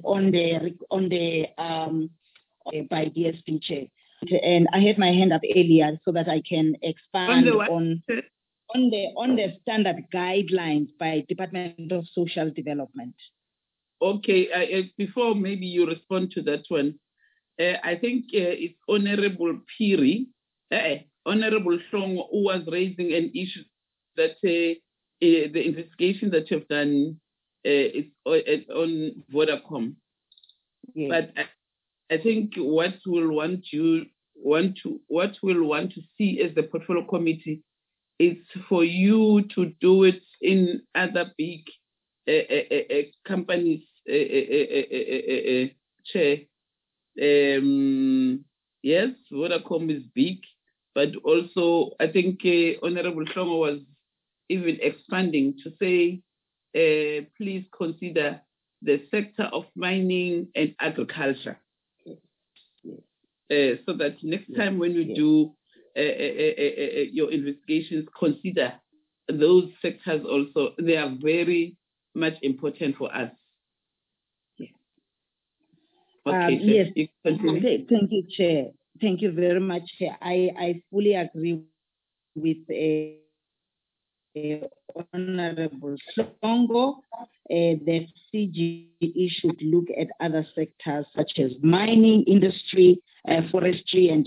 by DSP Chair. And I had my hand up earlier so that I can expand on the standard guidelines by Department of Social Development. Okay, before maybe you respond to that one, I think it's Honorable Phiri, Honorable Song, who was raising an issue that the investigation that you've done is on Vodacom. Yes. But I think what we'll want to see as the portfolio committee is for you to do it in other big companies, Chair. Yes, Vodacom is big, but also I think Honorable Shlomo was even expanding to say, please consider the sector of mining and agriculture. So that next time when you do your investigations, consider those sectors also, they are very much important for us. Okay, yes. you continue. Thank you, Chair. Thank you very much, Chair. I fully agree with Honorable Songo that CGE should look at other sectors such as mining, industry, forestry, and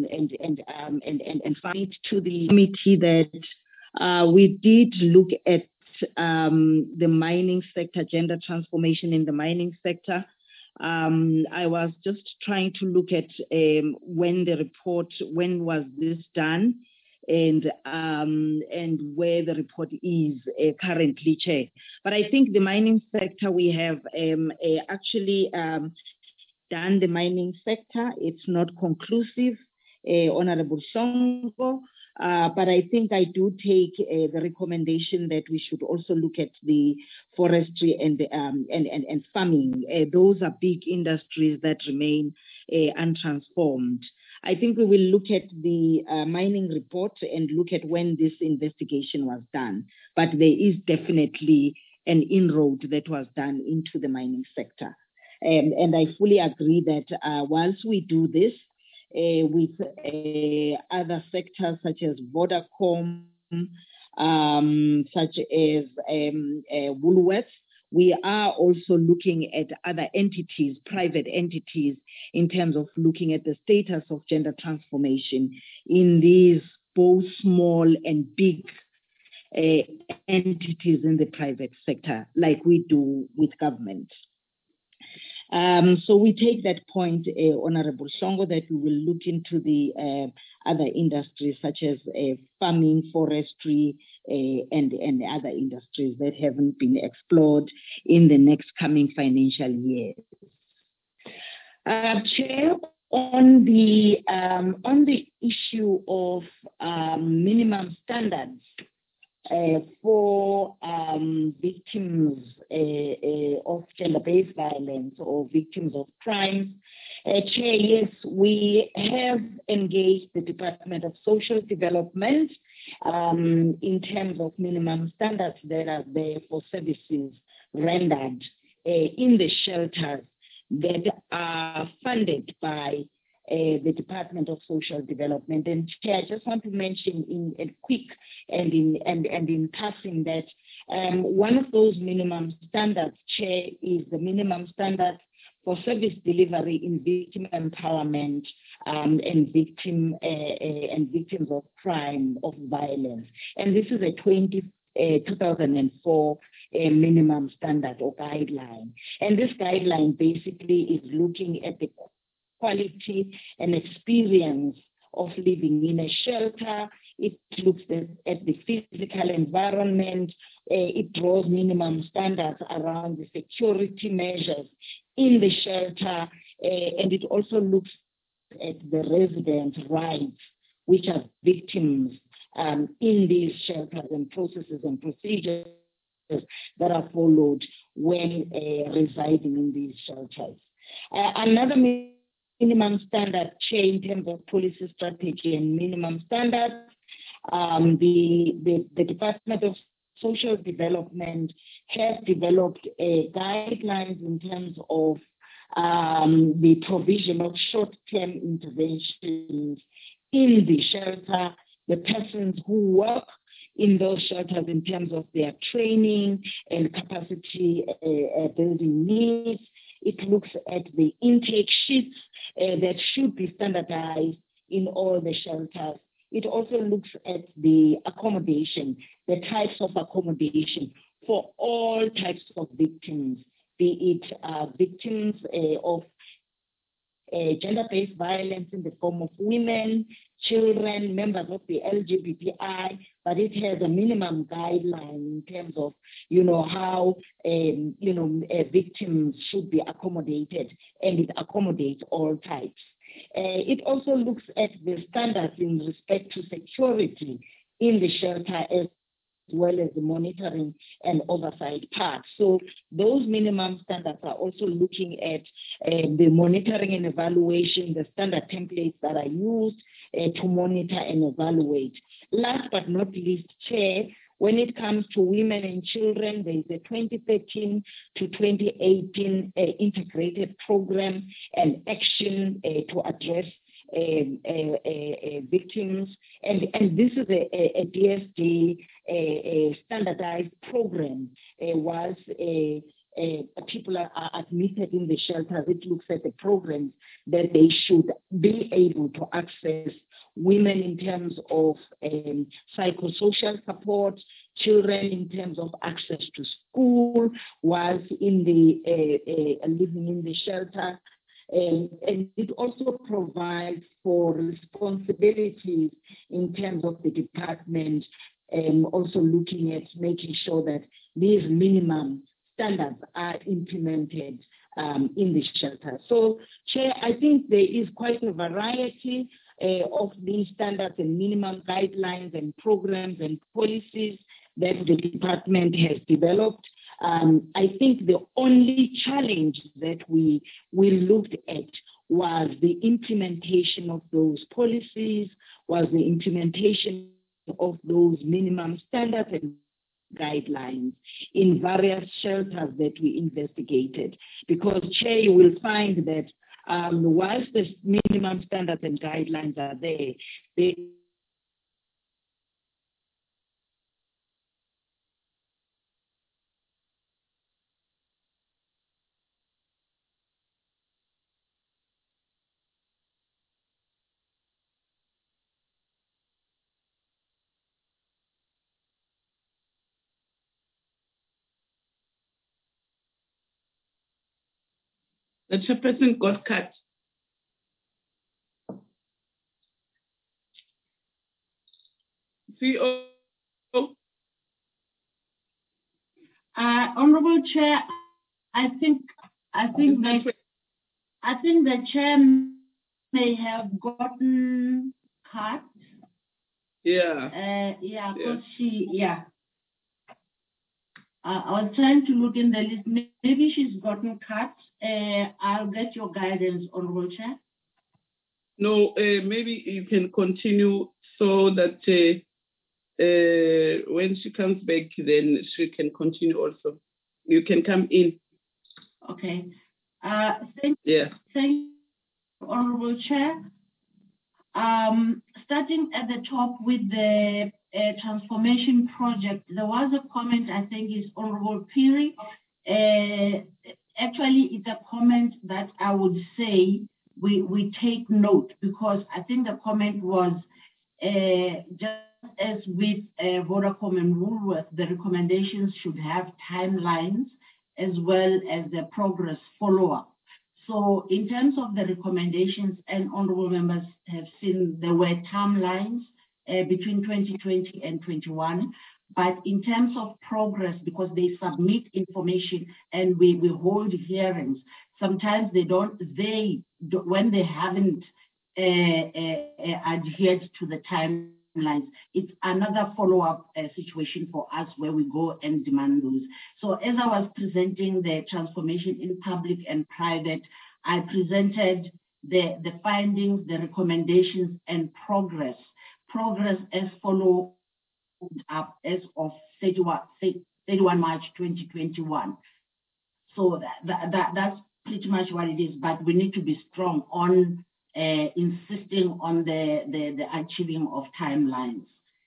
find to the committee that we did look at the mining sector, gender transformation in the mining sector. I was just trying to look at when was this done, and where the report is currently, Chair. But I think the mining sector, we have actually done the mining sector. It's not conclusive, Honorable Songo. But I think I do take the recommendation that we should also look at the forestry and farming. Those are big industries that remain untransformed. I think we will look at the mining report and look at when this investigation was done. But there is definitely an inroad that was done into the mining sector. And I fully agree that once we do this, with other sectors such as Vodacom, such as Woolworths, we are also looking at other entities, private entities, in terms of looking at the status of gender transformation in these both small and big entities in the private sector, like we do with government. So we take that point, Honorable Songo, that we will look into the other industries such as farming, forestry, and other industries that haven't been explored in the next coming financial year. Chair, on the issue of minimum standards for victims of gender-based violence or victims of crimes. Chair, yes, we have engaged the Department of Social Development in terms of minimum standards that are there for services rendered in the shelters that are funded by the Department of Social Development. And Chair, I just want to mention in a quick and in passing that one of those minimum standards, Chair, is the minimum standard for service delivery in victim empowerment and victims of crime, of violence. And this is a 2004 minimum standard or guideline. And this guideline basically is looking at the quality and experience of living in a shelter. It looks at the physical environment. It draws minimum standards around the security measures in the shelter. And it also looks at the residents' rights, which are victims in these shelters, and processes and procedures that are followed when residing in these shelters. Another minimum standard change in terms of policy strategy and minimum standards. The Department of Social Development has developed guidelines in terms of the provision of short-term interventions in the shelter, the persons who work in those shelters in terms of their training and capacity building needs. It looks at the intake sheets that should be standardized in all the shelters. It also looks at the accommodation, the types of accommodation for all types of victims, be it victims of gender-based violence in the form of women, children, members of the LGBTI, but it has a minimum guideline in terms of, how, victims should be accommodated, and it accommodates all types. It also looks at the standards in respect to security in the shelter as well as the monitoring and oversight part. So those minimum standards are also looking at the monitoring and evaluation, the standard templates that are used to monitor and evaluate. Last but not least, Chair, When it comes to women and children, there is a 2013 to 2018 integrated program and action to address victims. And this is a DSD standardized program. Once people are admitted in the shelters, it looks at the programs that they should be able to access women in terms of psychosocial support, children in terms of access to school, whilst in the living in the shelter. And it also provides for responsibilities in terms of the department, and also looking at making sure that these minimum standards are implemented in the shelter. So, Chair, I think there is quite a variety of these standards and minimum guidelines and programs and policies that the department has developed. I think the only challenge that we looked at was the implementation of those policies, was the implementation of those minimum standards and guidelines in various shelters that we investigated. Because, Chair, you will find that whilst the minimum standards and guidelines are there, they The chairperson got cut. CEO. Honorable Chair, I think the chair may have gotten cut. Yeah. Because I was trying to look in the list. Maybe she's gotten cut. I'll get your guidance, Honorable Chair. No, maybe you can continue so that when she comes back, then she can continue also. You can come in. Okay. Thank you, Honorable Chair. Starting at the top with the transformation project, there was a comment, I think is Honorable Phiri. Actually, it's a comment that I would say we take note, because I think the comment was just as with Vodacom and Woolworth, the recommendations should have timelines as well as the progress follow-up. So in terms of the recommendations, and honorable members have seen there were timelines between 2020 and 21, but in terms of progress, because they submit information and we hold hearings, sometimes when they haven't adhered to the timelines, it's another follow-up situation for us where we go and demand those. So as I was presenting the transformation in public and private, I presented the findings, the recommendations, and progress. Progress as followed up as of 31 March 2021. So that's pretty much what it is, but we need to be strong on insisting on the achieving of timelines.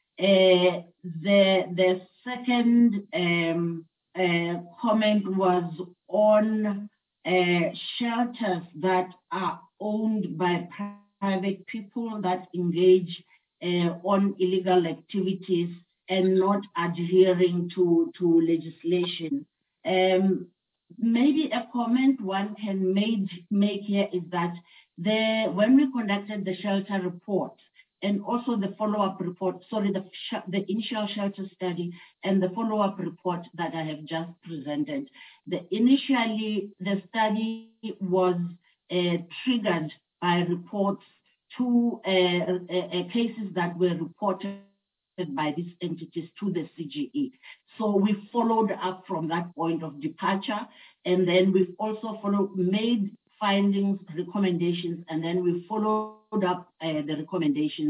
The second comment was on shelters that are owned by private people that engage on illegal activities and not adhering to legislation. Maybe a comment one can make here is that when we conducted the shelter report and also the follow-up report, the initial shelter study and the follow-up report that I have just presented, initially the study was triggered by reports to cases that were reported by these entities to the CGE. So we followed up from that point of departure, and then we've also made findings, recommendations, and then we followed up the recommendations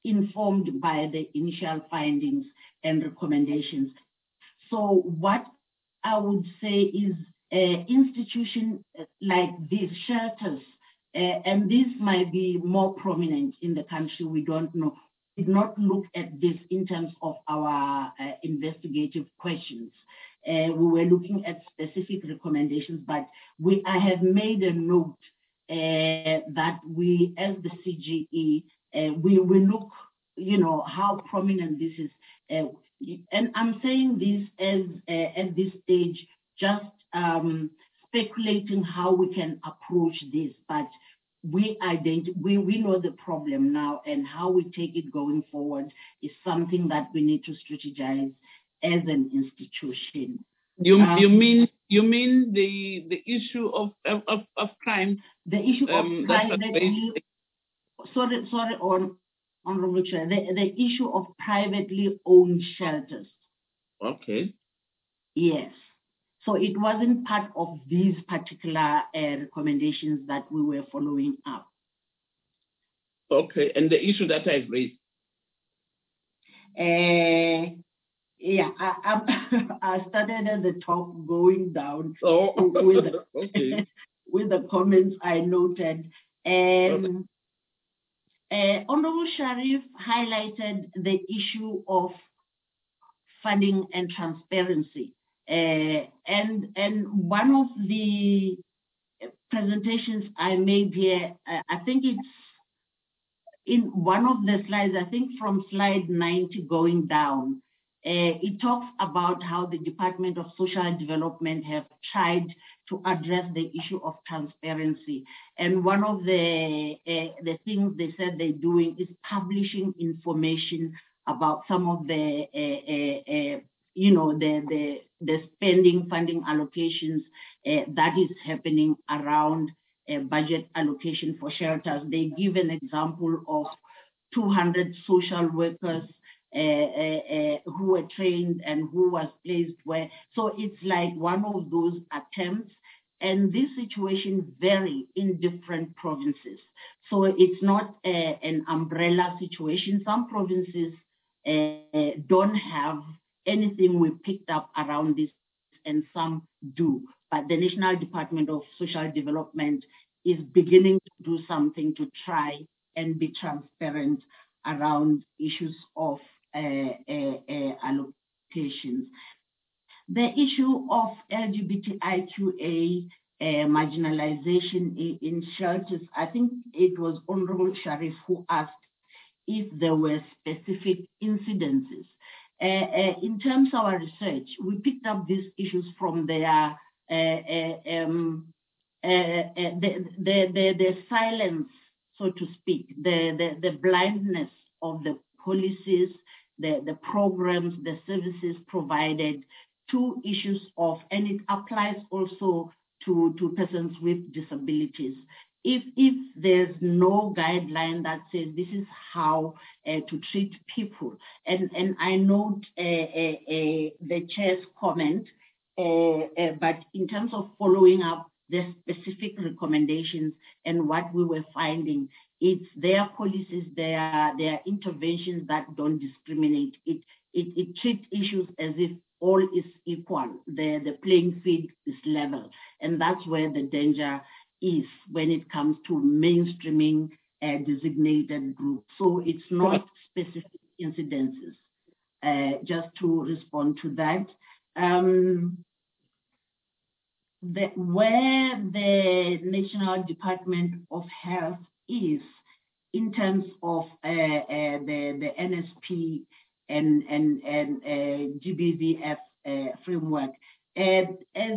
informed by the initial findings and recommendations. So what I would say is institutions like these shelters, and this might be more prominent in the country, we don't know, did not look at this in terms of our investigative questions. We were looking at specific recommendations, but I have made a note that we, as the CGE, we look, how prominent this is. And I'm saying this as at this stage, just speculating how we can approach this, but we know the problem now, and how we take it going forward is something that we need to strategize as an institution. You mean the issue of crime? The issue of privately. Sorry, Honorable Chair. The issue of privately owned shelters. Okay. Yes. So it wasn't part of these particular recommendations that we were following up. Okay, and the issue that I've raised? Yeah, I started at the top, going down with the comments I noted. Honorable Sharif highlighted the issue of funding and transparency. And one of the presentations I made here, I think it's in one of the slides, I think from slide 90 going down, it talks about how the Department of Social Development have tried to address the issue of transparency. And one of the things they said they're doing is publishing information about some of the spending, funding allocations that is happening around budget allocation for shelters. They give an example of 200 social workers who were trained and who was placed where. So it's like one of those attempts, and this situation vary in different provinces. So it's not an umbrella situation. Some provinces don't have anything we picked up around this, and some do. But the National Department of Social Development is beginning to do something to try and be transparent around issues of allocations. The issue of LGBTIQA marginalization in shelters, I think it was Honorable Sharif who asked if there were specific incidences. In terms of our research, we picked up these issues from their the silence, so to speak, the blindness of the policies, the programs, the services provided to issues of, and it applies also to persons with disabilities. If there's no guideline that says this is how to treat people, and I note the chair's comment, but in terms of following up the specific recommendations and what we were finding, it's their policies, their interventions that don't discriminate. It treats issues as if all is equal. The playing field is level, and that's where the danger is when it comes to mainstreaming a designated group. So it's not specific incidences. Just to respond to that, where the National Department of Health is in terms of the NSP and GBVF framework, as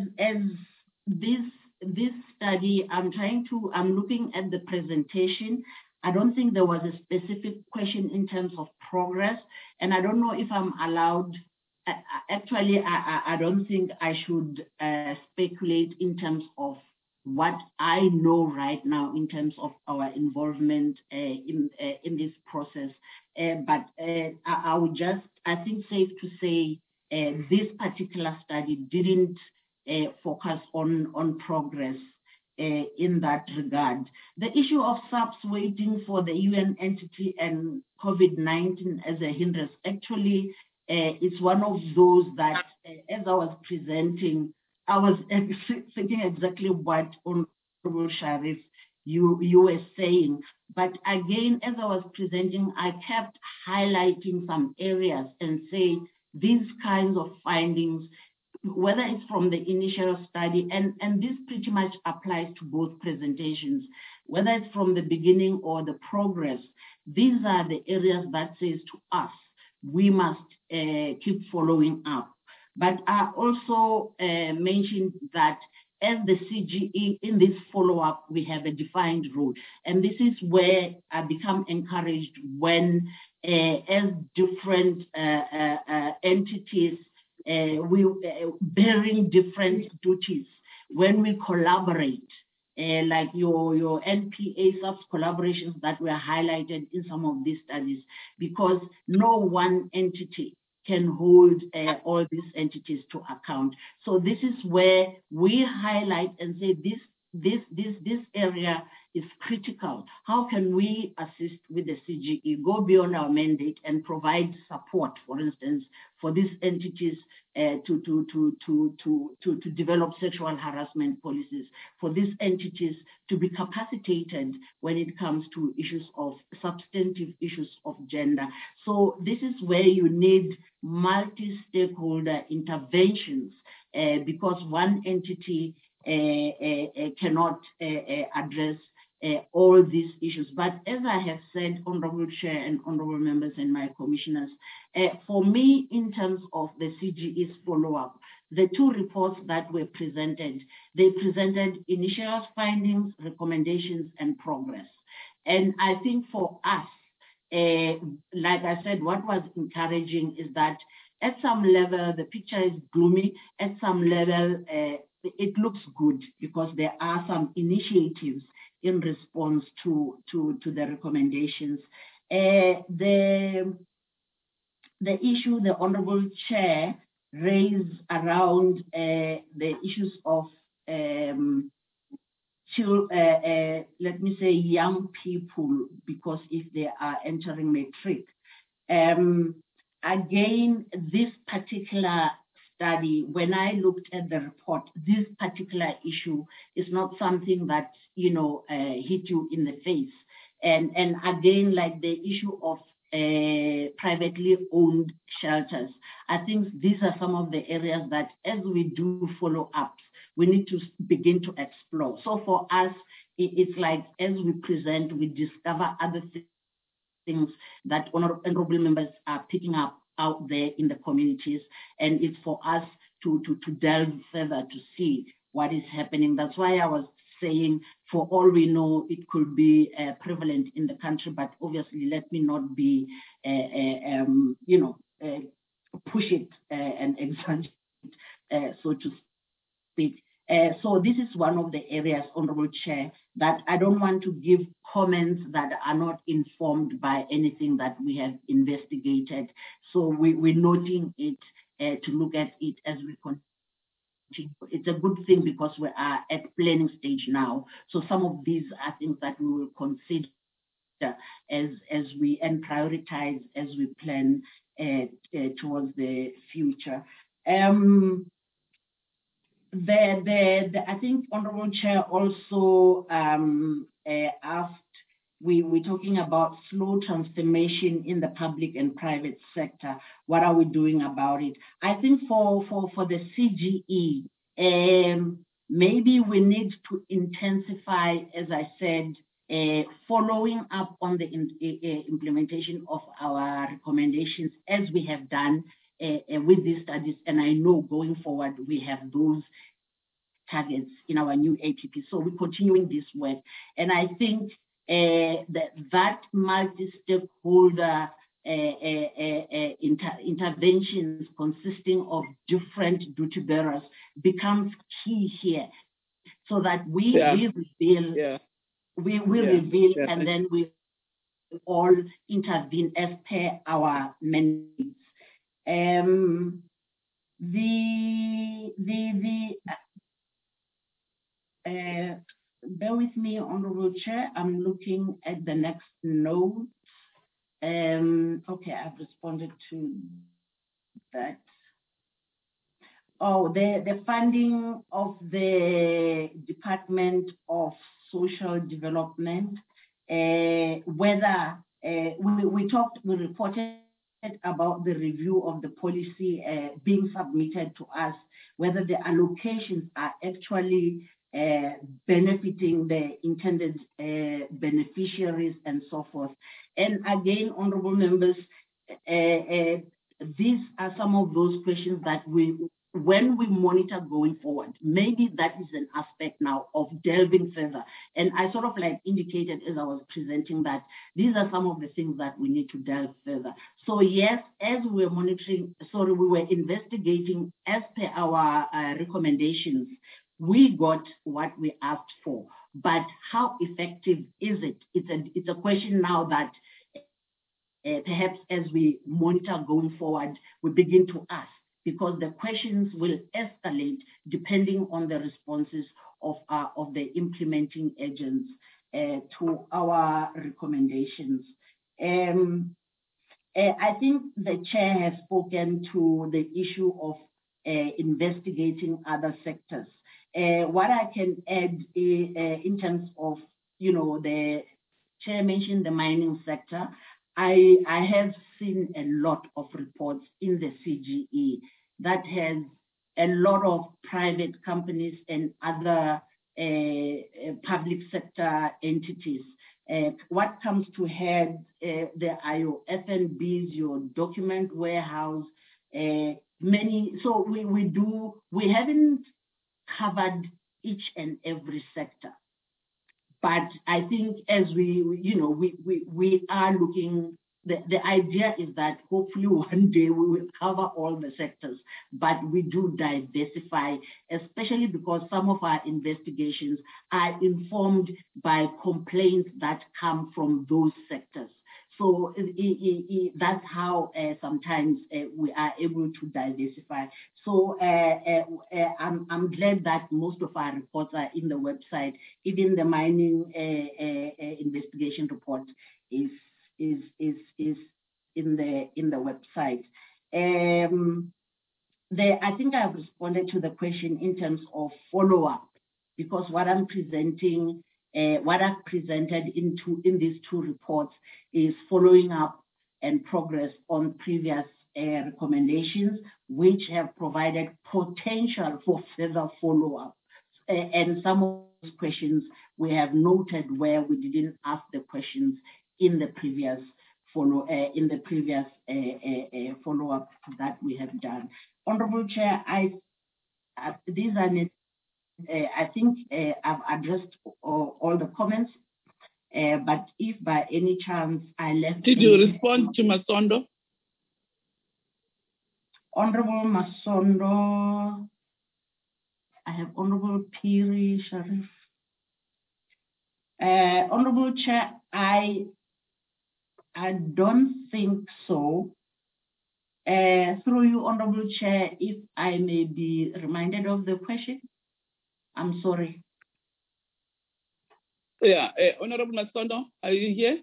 this study, I'm looking at the presentation. I don't think there was a specific question in terms of progress, and I don't know if I'm allowed. Actually, I don't think I should speculate in terms of what I know right now in terms of our involvement in this process. But I would just, I think, safe to say this particular study didn't focus on progress. in that regard. The issue of SAPS waiting for the UN entity and COVID-19 as a hindrance actually is one of those that, as I was presenting, I was thinking exactly what Honorable Sharif you were saying. But again, as I was presenting, I kept highlighting some areas and say these kinds of findings, whether it's from the initial study, and this pretty much applies to both presentations, whether it's from the beginning or the progress, these are the areas that says to us, we must keep following up. But I also mentioned that as the CGE, in this follow-up, we have a defined role. And this is where I become encouraged when, as different entities, we bearing different duties, when we collaborate, like your NPA SAPS collaborations that were highlighted in some of these studies, because no one entity can hold all these entities to account. So this is where we highlight and say this area is critical. How can we assist with the CGE, go beyond our mandate and provide support, for instance, for these entities to develop sexual harassment policies, for these entities to be capacitated when it comes to issues of substantive issues of gender. So this is where you need multi-stakeholder interventions because one entity cannot address all these issues. But as I have said, Honorable Chair and Honorable Members and my commissioners, for me, in terms of the CGE's follow-up, the two reports that were presented, they presented initial findings, recommendations, and progress. And I think for us, like I said, what was encouraging is that at some level, the picture is gloomy. At some level, it looks good because there are some initiatives in response to the recommendations. The issue the Honorable Chair raised around the issues of let me say young people, because if they are entering matric. Again, this particular study, when I looked at the report, this particular issue is not something that, hit you in the face. And again, like the issue of privately owned shelters, I think these are some of the areas that as we do follow-ups, we need to begin to explore. So for us, it's like as we present, we discover other things that honorable members are picking up out there in the communities, and it's for us to delve further to see what is happening. That's why I was saying, for all we know, it could be prevalent in the country, but obviously let me not be, push it and exaggerate, so to speak. So this is one of the areas, Honorable Chair, that I don't want to give comments that are not informed by anything that we have investigated. So we're noting it to look at it as we continue. It's a good thing because we are at planning stage now. So some of these are things that we will consider as we and prioritize as we plan towards the future. I think Honorable Chair also asked, we're talking about slow transformation in the public and private sector. What are we doing about it? I think for the CGE, maybe we need to intensify, as I said, following up on the implementation of our recommendations as we have done with these studies. And I know going forward, we have those targets in our new APP. So we're continuing this work. And I think that multi-stakeholder interventions consisting of different duty bearers becomes key here, so that we reveal, reveal, and then we all intervene as per our mandates. bear with me, Honorable Chair. I'm looking at the next note. Okay, I've responded to that. Oh, the funding of the Department of Social Development, whether we reported about the review of the policy being submitted to us, whether the allocations are actually benefiting the intended beneficiaries and so forth. And again, honorable members, these are some of those questions that when we monitor going forward, maybe that is an aspect now of delving further. And I sort of like indicated as I was presenting that these are some of the things that we need to delve further. So yes, as we were investigating as per our recommendations, we got what we asked for. But how effective is it? It's a question now that perhaps as we monitor going forward, we begin to ask, because the questions will escalate depending on the responses of the implementing agents to our recommendations. I think the chair has spoken to the issue of investigating other sectors. What I can add in terms of, the chair mentioned the mining sector. I have seen a lot of reports in the CGE that has a lot of private companies and other public sector entities. What comes to head, there are your FNBs, your document warehouse, so we haven't covered each and every sector. But I think as we are looking, the idea is that hopefully one day we will cover all the sectors, but we do diversify, especially because some of our investigations are informed by complaints that come from those sectors. So that's how sometimes we are able to diversify. So I'm glad that most of our reports are in the website. Even the mining investigation report is in the website. I think I've responded to the question in terms of follow-up, because what I'm presenting, what I've presented in these two reports is following up and progress on previous recommendations, which have provided potential for further follow-up. And some of those questions we have noted where we didn't ask the questions in the previous follow-up that we have done. Honorable Chair, these are I think I've addressed all the comments, but if by any chance I left... Did you respond to Masondo? Honorable Masondo, I have Honorable Piri Sharif. Honorable Chair, I don't think so. Through you, Honorable Chair, if I may be reminded of the question. I'm sorry. Yeah, Honorable Masondo, are you here?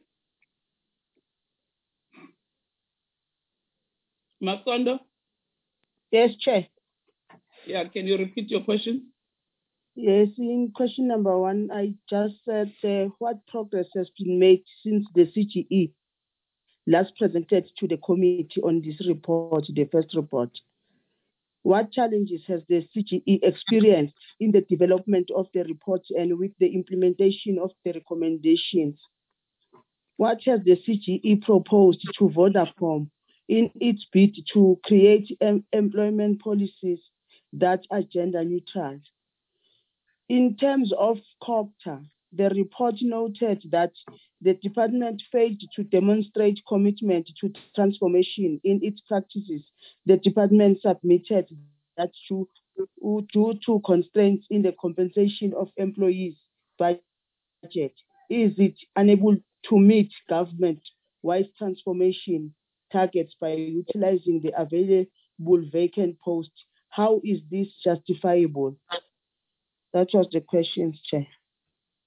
Masondo? Yes, Chair. Yeah, can you repeat your question? Yes, in question number 1, I just said what progress has been made since the CGE last presented to the committee on this report, the first report. What challenges has the CGE experienced in the development of the report and with the implementation of the recommendations? What has the CGE proposed to Vodacom in its bid to create employment policies that are gender neutral? In terms of COGTA, the report noted that the department failed to demonstrate commitment to transformation in its practices. The department submitted that due to constraints in the compensation of employees' budget, is it unable to meet government-wide transformation targets by utilizing the available vacant posts? How is this justifiable? That was the question, Chair.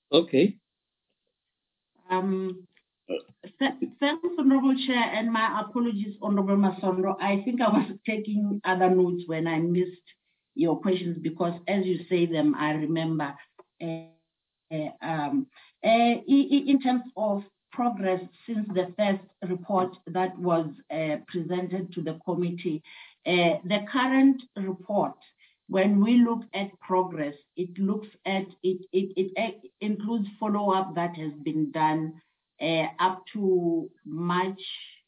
Okay. Thanks, Honorable Chair, and my apologies, Honorable Masondo. I think I was taking other notes when I missed your questions because as you say them, I remember. In terms of progress since the first report that was presented to the committee, the current report, when we look at progress, it includes follow-up that has been done up to March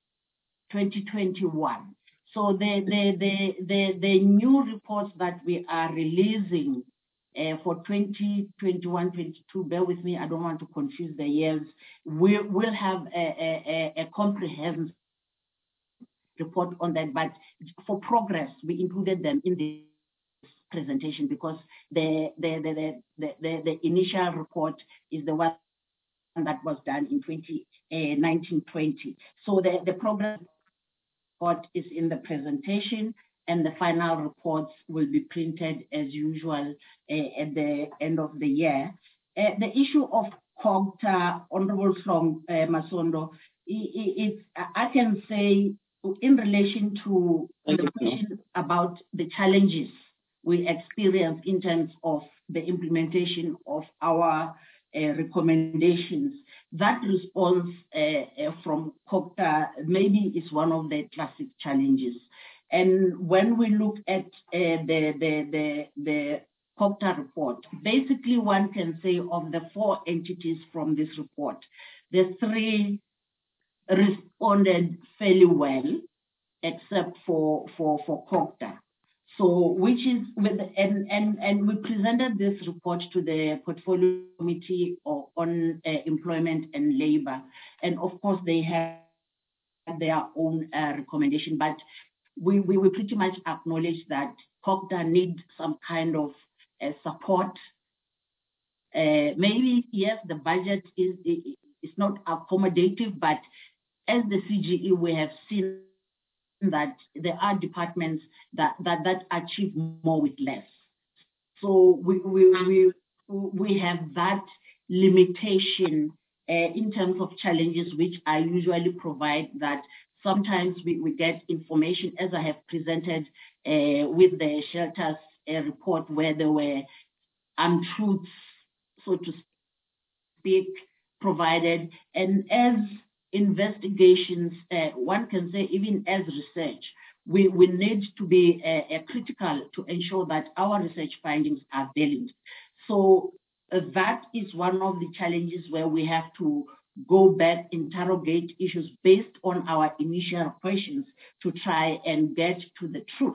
2021. So the new reports that we are releasing for 2021-22, bear with me, I don't want to confuse the years. We'll have a comprehensive report on that, but for progress, we included them in the presentation because the initial report is the one that was done in 2019-20. So the progress report is in the presentation, and the final reports will be printed as usual at the end of the year. The issue of COGTA, Honorable Masondo, I can say in relation to the question about the challenges we experience in terms of the implementation of our recommendations, that response from COGTA maybe is one of the classic challenges. And when we look at the COGTA report, basically one can say of the 4 entities from this report, the 3 responded fairly well, except for COGTA. So, which is, and we presented this report to the Portfolio Committee on Employment and Labor. And of course, they have their own recommendation, but we pretty much acknowledge that COGTA needs some kind of support. Maybe, yes, the budget is not accommodative, but as the CGE, we have seen that there are departments that achieve more with less. So we have that limitation in terms of challenges, which I usually provide, that sometimes we get information, as I have presented with the shelters report, where there were untruths, so to speak, provided. And as investigations, one can say even as research, we need to be critical to ensure that our research findings are valid. So that is one of the challenges where we have to go back, interrogate issues based on our initial questions to try and get to the truth.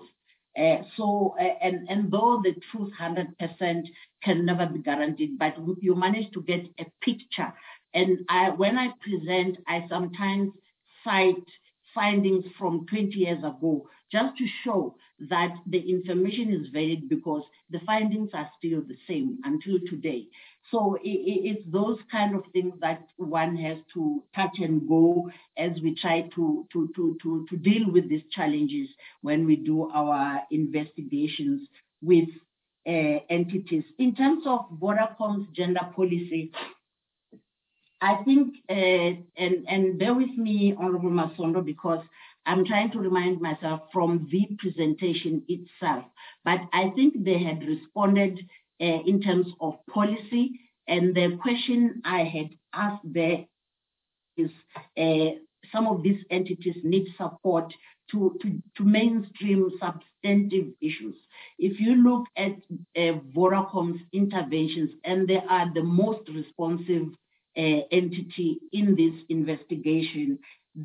And though the truth 100% can never be guaranteed, but you manage to get a picture. And when I present, I sometimes cite findings from 20 years ago, just to show that the information is valid because the findings are still the same until today. So it's those kind of things that one has to touch and go as we try to deal with these challenges when we do our investigations with entities. In terms of Vodacom's gender policy, I think, and bear with me, Honorable Masondo, because I'm trying to remind myself from the presentation itself, but I think they had responded in terms of policy, and the question I had asked there is some of these entities need support to mainstream substantive issues. If you look at Vodacom's interventions, and they are the most responsive entity in this investigation,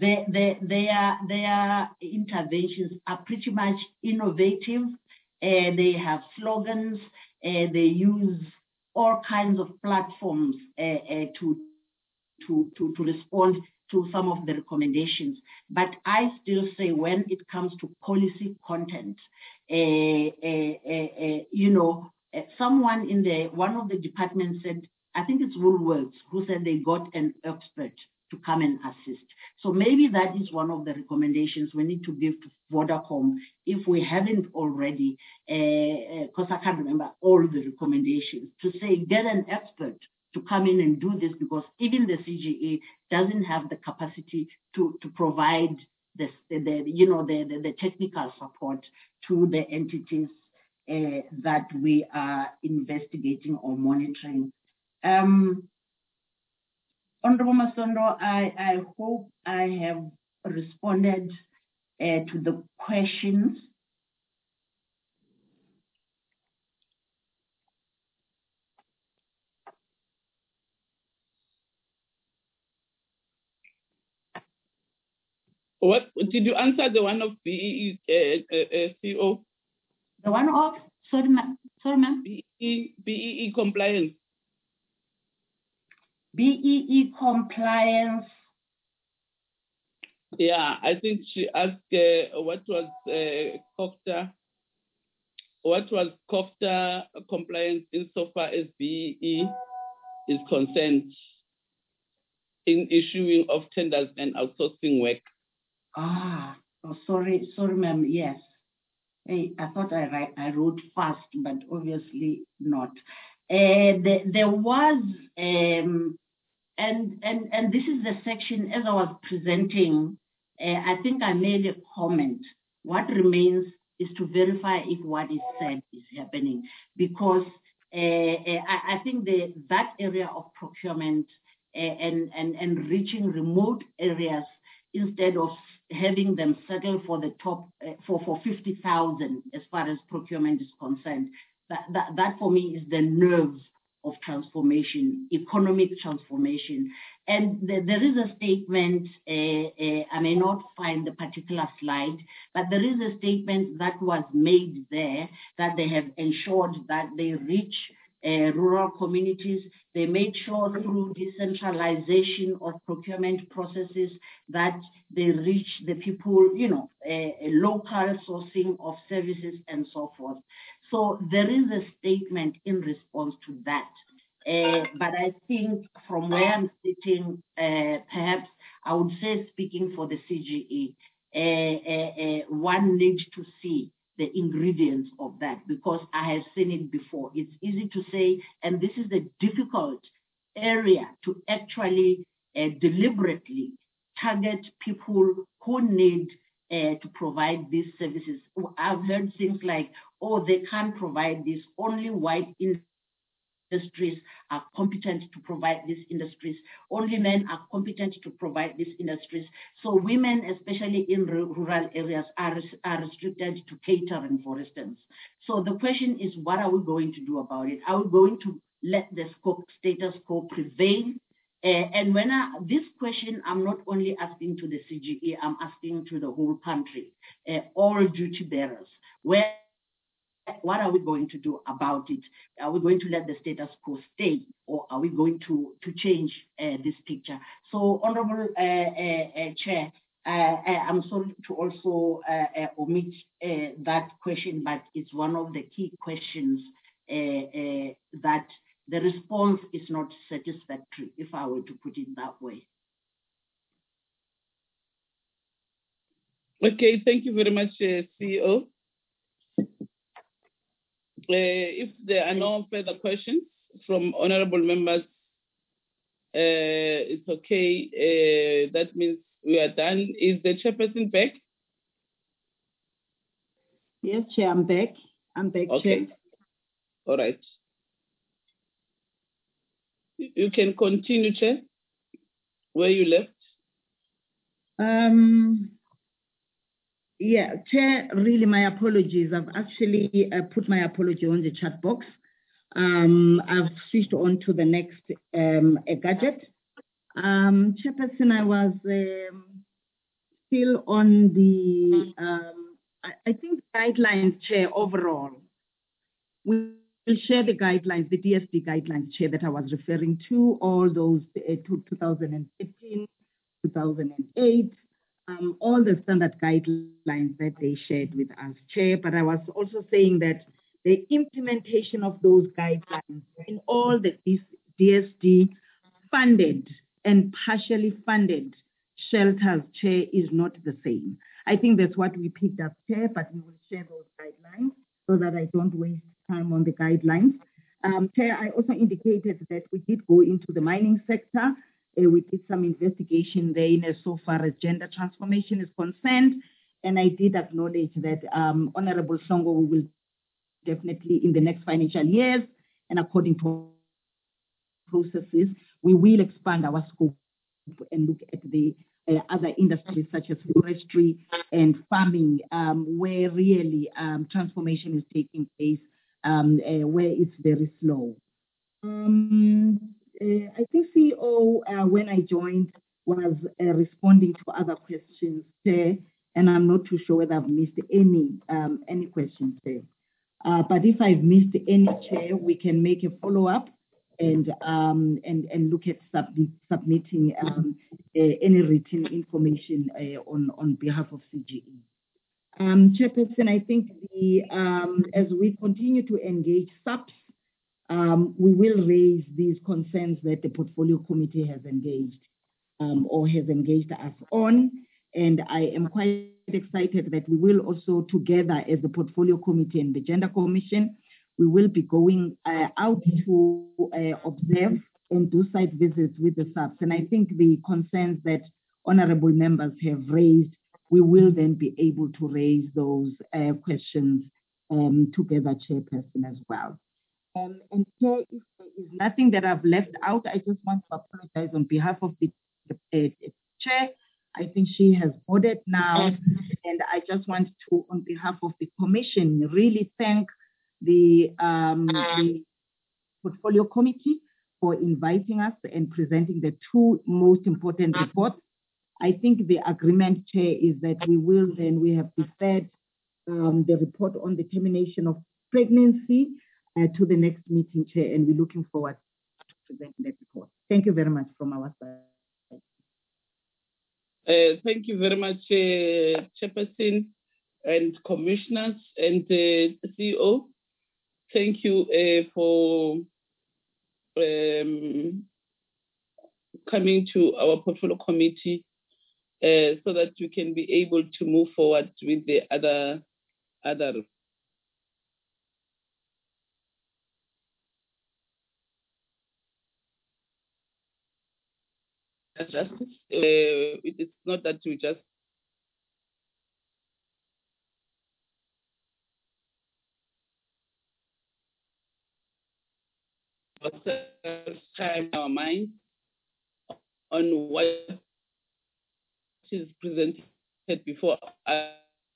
their interventions are pretty much innovative. They have slogans. They use all kinds of platforms to respond to some of the recommendations. But I still say when it comes to policy content, someone in one of the departments said, I think it's Woolworths, who said they got an expert to come and assist. So maybe that is one of the recommendations we need to give to Vodacom if we haven't already, because I can't remember all the recommendations, to say get an expert to come in and do this, because even the CGE doesn't have the capacity to provide the technical support to the entities that we are investigating or monitoring. Honorable Masondo, I hope I have responded to the questions. What did you answer? The one of BEE CO? The one of sorry, ma'am. BEE compliance. BEE compliance. Yeah, I think she asked what was COFTA compliance insofar as BEE is concerned in issuing of tenders and outsourcing work. Sorry, ma'am. Yes. Hey, I thought I wrote fast, but obviously not. There was, and this is the section as I was presenting. I think I made a comment. What remains is to verify if what is said is happening, because I think that area of procurement and reaching remote areas, instead of having them settle for the top for 50,000 as far as procurement is concerned, that for me is the nerve of transformation, economic transformation. And there is a statement, I may not find the particular slide, but there is a statement that was made there that they have ensured that they reach rural communities. They made sure through decentralization of procurement processes that they reach the people, local sourcing of services and so forth. So there is a statement in response to that. But I think from where I'm sitting, perhaps I would say, speaking for the CGE, one needs to see the ingredients of that, because I have seen it before. It's easy to say, and this is the difficult area to actually deliberately target people who need to provide these services. I've heard things like, oh, they can't provide this, only white industries are competent to provide these industries. Only men are competent to provide these industries. So women, especially in rural areas, are restricted to catering, for instance. So the question is, what are we going to do about it? Are we going to let the status quo prevail? And this question, I'm not only asking to the CGE, I'm asking to the whole country, all duty bearers. What are we going to do about it? Are we going to let the status quo stay, or are we going to change this picture? So, Honorable Chair, I'm sorry to also omit that question, but it's one of the key questions that the response is not satisfactory, if I were to put it that way. Okay, thank you very much, CEO. If there are no further questions from honorable members, it's okay. That means we are done. Is the chairperson back? Yes, Chair, I'm back. Okay. Chair. All right. You can continue, Chair, where you left. Yeah, Chair, really my apologies. I've actually put my apology on the chat box. I've switched on to the next gadget. Chairperson, I was still on the, I think guidelines, Chair, overall. We will share the guidelines, the DSD guidelines, Chair, that I was referring to, all those to 2015, 2008, all the standard guidelines that they shared with us, Chair. But I was also saying that the implementation of those guidelines in all the DSD funded and partially funded shelters, Chair, is not the same. I think that's what we picked up, Chair, but we will share those guidelines so that I don't waste time on the guidelines. Chair, I also indicated that we did go into the mining sector. We did some investigation there in so far as gender transformation is concerned. And I did acknowledge that Honorable Songo, we will definitely in the next financial years and according to processes, we will expand our scope and look at the other industries such as forestry and farming, where really transformation is taking place, where it's very slow. I think CEO, when I joined, was responding to other questions there, and I'm not too sure whether I've missed any questions there. But if I've missed any, Chair, we can make a follow-up and look at submitting any written information on behalf of CGE. Chairperson, I think as we continue to engage SAPS, we will raise these concerns that the portfolio committee has engaged or has engaged us on. And I am quite excited that we will also together as the portfolio committee and the gender commission, we will be going out to observe and do site visits with the SAPS. And I think the concerns that honorable members have raised, we will then be able to raise those questions together, Chairperson, as well. And so if there is nothing that I've left out, I just want to apologize on behalf of the Chair. I think she has boarded now, and I just want to, on behalf of the Commission, really thank the Portfolio Committee for inviting us and presenting the two most important reports. I think the agreement, Chair, is that we have deferred the report on the termination of pregnancy to the next meeting, Chair, and we're looking forward to presenting that report. Thank you very much from our side. Thank you very much, Chairperson and Commissioners and CEO. Thank you for coming to our portfolio committee so that we can be able to move forward with the other justice. It's not that we just time our minds on what is presented before us.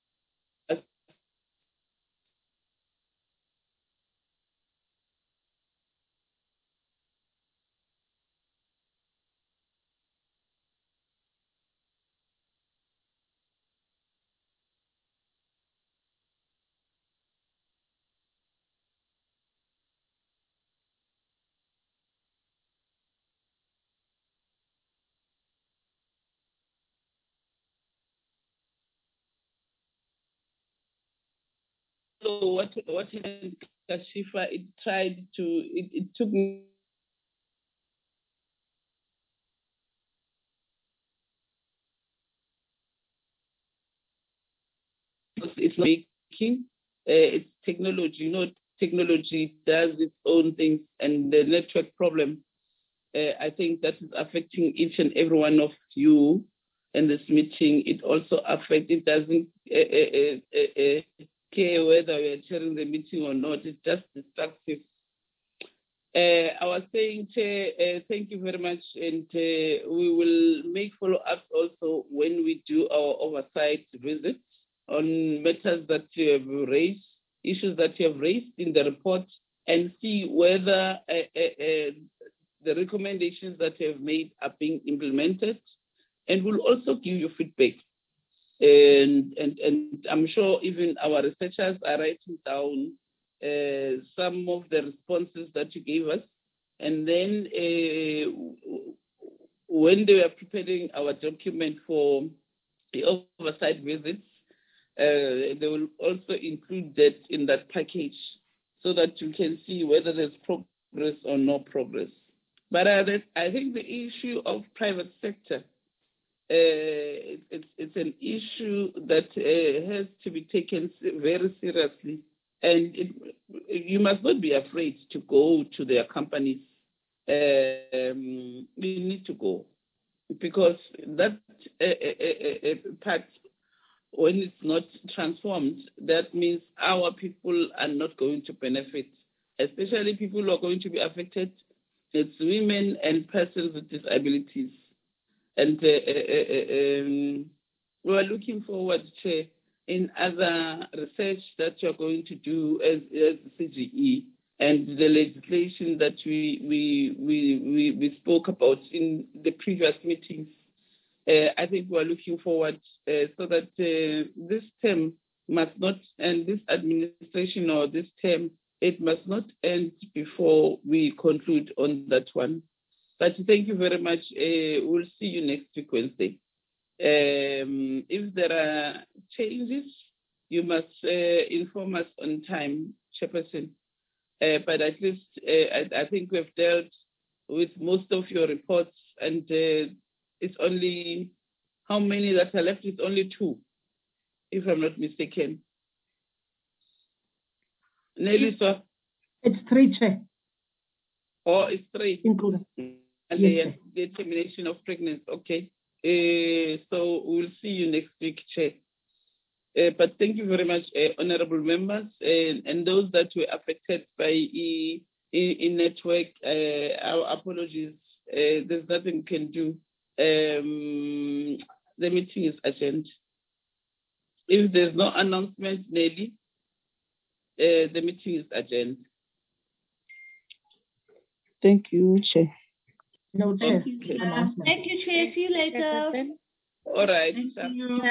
So what happened, Kashifa, it took me it's not making, it's technology, technology does its own things, and the network problem, I think that is affecting each and every one of you in this meeting. It also affects, it doesn't care whether we're chairing the meeting or not, it's just destructive. I was saying, Chair, thank you very much, and we will make follow-ups also when we do our oversight visits on matters that you have raised, issues that you have raised in the report, and see whether the recommendations that you have made are being implemented, and we'll also give you feedback. And I'm sure even our researchers are writing down some of the responses that you gave us. And then when they were preparing our document for the oversight visits, they will also include that in that package so that you can see whether there's progress or no progress. But I think the issue of private sector, it's an issue that has to be taken very seriously And you must not be afraid to go to their companies. You need to go, because that part, when it's not transformed, that means our people are not going to benefit, especially people who are going to be affected. It's women and persons with disabilities. And we are looking forward to in other research that you're going to do as CGE, and the legislation that we spoke about in the previous meetings. I think we're looking forward so that this term must not, and this administration or this term, it must not end before we conclude on that one. But thank you very much. We'll see you next week, Wednesday. If there are changes, you must inform us on time, Chairperson. But at least I think we've dealt with most of your reports, and it's only, how many that are left? It's only 2, if I'm not mistaken. Nelly, sir? It's 3, Chair. Oh, it's 3. Including. And Yes, the termination of pregnancy. Okay. So we'll see you next week, Chair. But thank you very much, honorable members, and those that were affected by e-network. Our apologies. There's nothing we can do. The meeting is adjourned. If there's no announcement, Nelly, the meeting is adjourned. Thank you, Chair. No, Chair. Okay. Thank you, Chair. See you later. All right. Thank you.